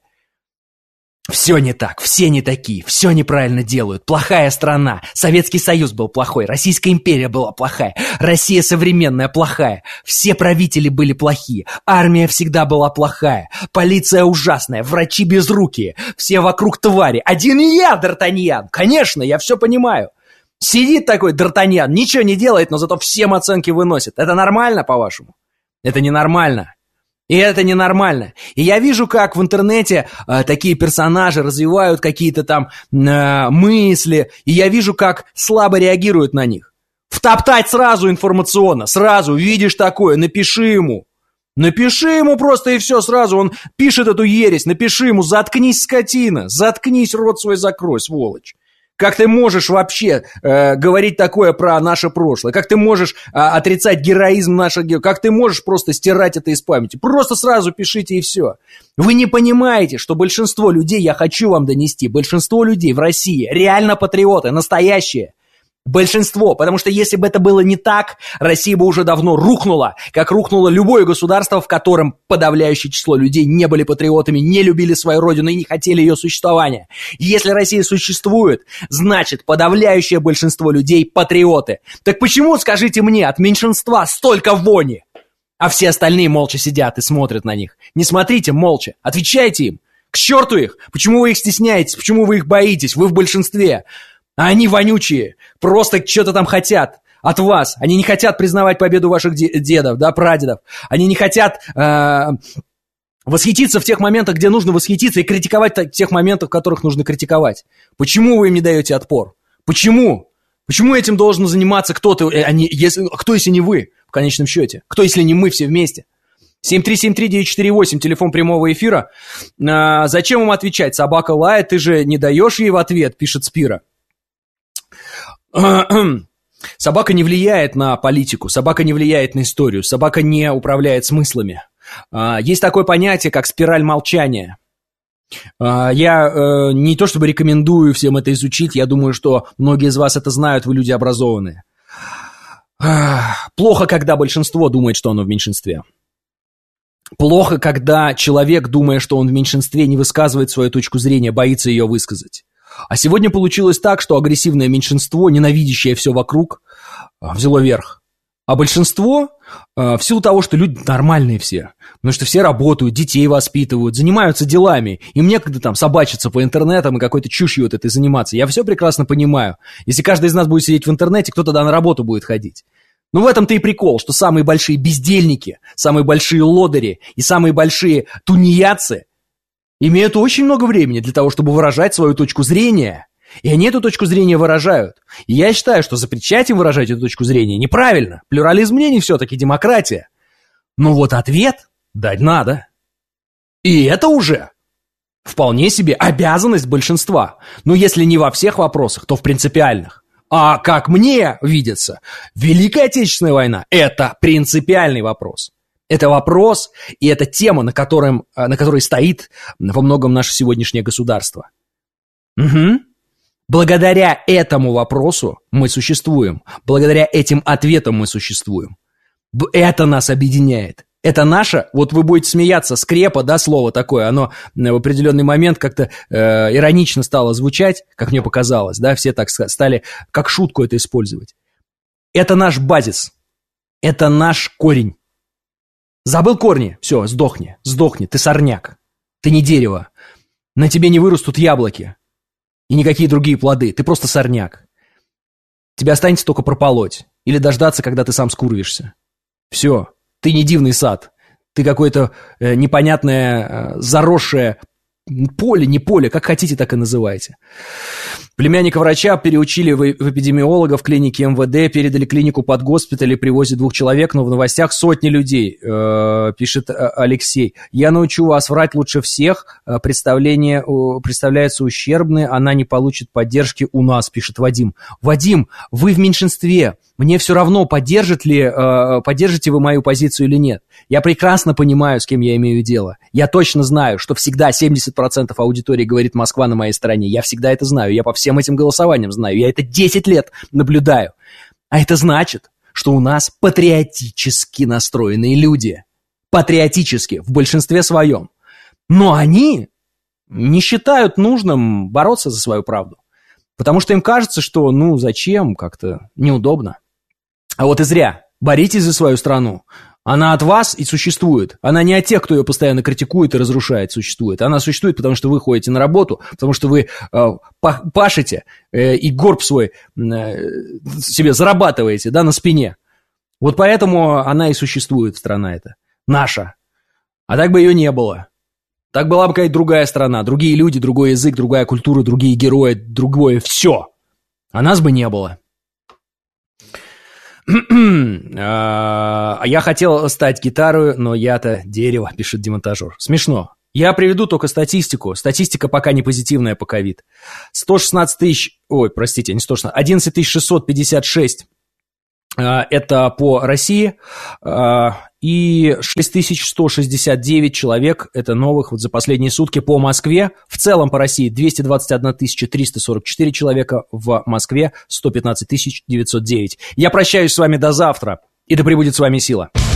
Все не так, все не такие, все неправильно делают. Плохая страна. Советский Союз был плохой, Российская империя была плохая, Россия современная плохая. Все правители были плохие, армия всегда была плохая, полиция ужасная, врачи безрукие, все вокруг твари. Один я, Д'Артаньян, конечно, я все понимаю. Сидит такой Д'Артаньян, ничего не делает, но зато всем оценки выносит. Это нормально, по-вашему? Это ненормально. И это ненормально. И я вижу, как в интернете э, такие персонажи развивают какие-то там э, мысли, и я вижу, как слабо реагируют на них. Втоптать сразу информационно, сразу, видишь такое, напиши ему. Напиши ему просто и все, сразу он пишет эту ересь, напиши ему, заткнись, скотина, заткнись, рот свой закрой, сволочь. Как ты можешь вообще э, говорить такое про наше прошлое? Как ты можешь э, отрицать героизм наших героев? Как ты можешь просто стирать это из памяти? Просто сразу пишите и все. Вы не понимаете, что большинство людей, я хочу вам донести, большинство людей в России реально патриоты, настоящие. Большинство, потому что если бы это было не так, Россия бы уже давно рухнула, как рухнуло любое государство, в котором подавляющее число людей не были патриотами, не любили свою родину и не хотели ее существования. И если Россия существует, значит подавляющее большинство людей патриоты. Так почему, скажите мне, от меньшинства столько вони, а все остальные молча сидят и смотрят на них? Не смотрите молча, отвечайте им. К черту их! Почему вы их стесняетесь? Почему вы их боитесь? Вы в большинстве. А они вонючие, просто что-то там хотят от вас. Они не хотят признавать победу ваших дедов, да, прадедов. Они не хотят э, восхититься в тех моментах, где нужно восхититься, и критиковать в тех моментах, в которых нужно критиковать. Почему вы им не даете отпор? Почему? Почему этим должен заниматься кто-то, они, если, кто, если не вы, в конечном счете? Кто, если не мы все вместе? семь три семь три девять четыре восемь, телефон прямого эфира. А, зачем им отвечать? Собака лает, ты же не даешь ей в ответ, пишет Спира. Собака не влияет на политику, собака не влияет на историю, собака не управляет смыслами. Есть такое понятие, как спираль молчания. Я не то чтобы рекомендую всем это изучить, я думаю, что многие из вас это знают, вы люди образованные. Плохо, когда большинство думает, что оно в меньшинстве. Плохо, когда человек, думая, что он в меньшинстве, не высказывает свою точку зрения, боится ее высказать. А сегодня получилось так, что агрессивное меньшинство, ненавидящее все вокруг, взяло верх. А большинство, в силу того, что люди нормальные все, потому что все работают, детей воспитывают, занимаются делами, им некогда там собачиться по интернетам и какой-то чушью вот этой заниматься. Я все прекрасно понимаю. Если каждый из нас будет сидеть в интернете, кто тогда на работу будет ходить? Ну в этом-то и прикол, что самые большие бездельники, самые большие лодыри и самые большие тунеядцы имеют очень много времени для того, чтобы выражать свою точку зрения. И они эту точку зрения выражают. И я считаю, что запрещать им выражать эту точку зрения неправильно. Плюрализм мнений все-таки демократия. Но вот ответ дать надо. И это уже вполне себе обязанность большинства. Ну, если не во всех вопросах, то в принципиальных. А как мне видится, Великая Отечественная война – это принципиальный вопрос. Это вопрос, и это тема, на, котором, на которой стоит во многом наше сегодняшнее государство. Угу. Благодаря этому вопросу мы существуем. Благодаря этим ответам мы существуем. Это нас объединяет. Это наше, вот вы будете смеяться, скрепа, да, слово такое, оно в определенный момент как-то э, иронично стало звучать, как мне показалось, да, все так стали как шутку это использовать. Это наш базис. Это наш корень. Забыл корни? Все, сдохни, сдохни, ты сорняк, ты не дерево, на тебе не вырастут яблоки. и никакие другие плоды. Ты просто сорняк. Тебе останется только прополоть. Или дождаться, когда ты сам скурвишься. Все. Ты не дивный сад. Ты какое-то э, непонятное, э, заросшее поле, не поле, как хотите, так и называйте. Племянника врача переучили в, в эпидемиолога в клинике эм вэ дэ, передали клинику под госпиталь и привозят двух человек, но в новостях сотни людей, э, пишет Алексей. Я научу вас врать лучше всех, представление э, представляется ущербной, она не получит поддержки у нас, пишет Вадим. Вадим, вы в меньшинстве. Мне все равно, поддержит ли, э, поддержите вы мою позицию или нет. Я прекрасно понимаю, с кем я имею дело. Я точно знаю, что всегда семьдесят процентов аудитории говорит «Москва на моей стороне». Я всегда это знаю. Я по всем этим голосованиям знаю. Я это десять лет наблюдаю. А это значит, что у нас патриотически настроенные люди. Патриотически, в большинстве своем. Но они не считают нужным бороться за свою правду. Потому что им кажется, что, ну, зачем, как-то неудобно. А вот и зря. Боритесь за свою страну. Она от вас и существует. Она не от тех, кто ее постоянно критикует и разрушает, существует. Она существует, потому что вы ходите на работу, потому что вы э, пашете э, и горб свой э, себе зарабатываете, да, на спине. Вот поэтому она и существует, страна эта. Наша. А так бы ее не было. Так была бы какая-то другая страна, другие люди, другой язык, другая культура, другие герои, другое все. А нас бы не было. Я хотел стать гитарой, но я-то дерево, пишет демонтажер. Смешно. Я приведу только статистику. Статистика пока не позитивная по ковид. сто шестнадцать тысяч... Ой, простите, не сто шестнадцать. одиннадцать тысяч шестьсот пятьдесят шесть. Это по России. И шесть тысяч сто шестьдесят девять человек, это новых вот за последние сутки по Москве. В целом по России двести двадцать одна тысяча триста сорок четыре человека, в Москве сто пятнадцать тысяч девятьсот девять. Я прощаюсь с вами до завтра, и да пребудет с вами сила.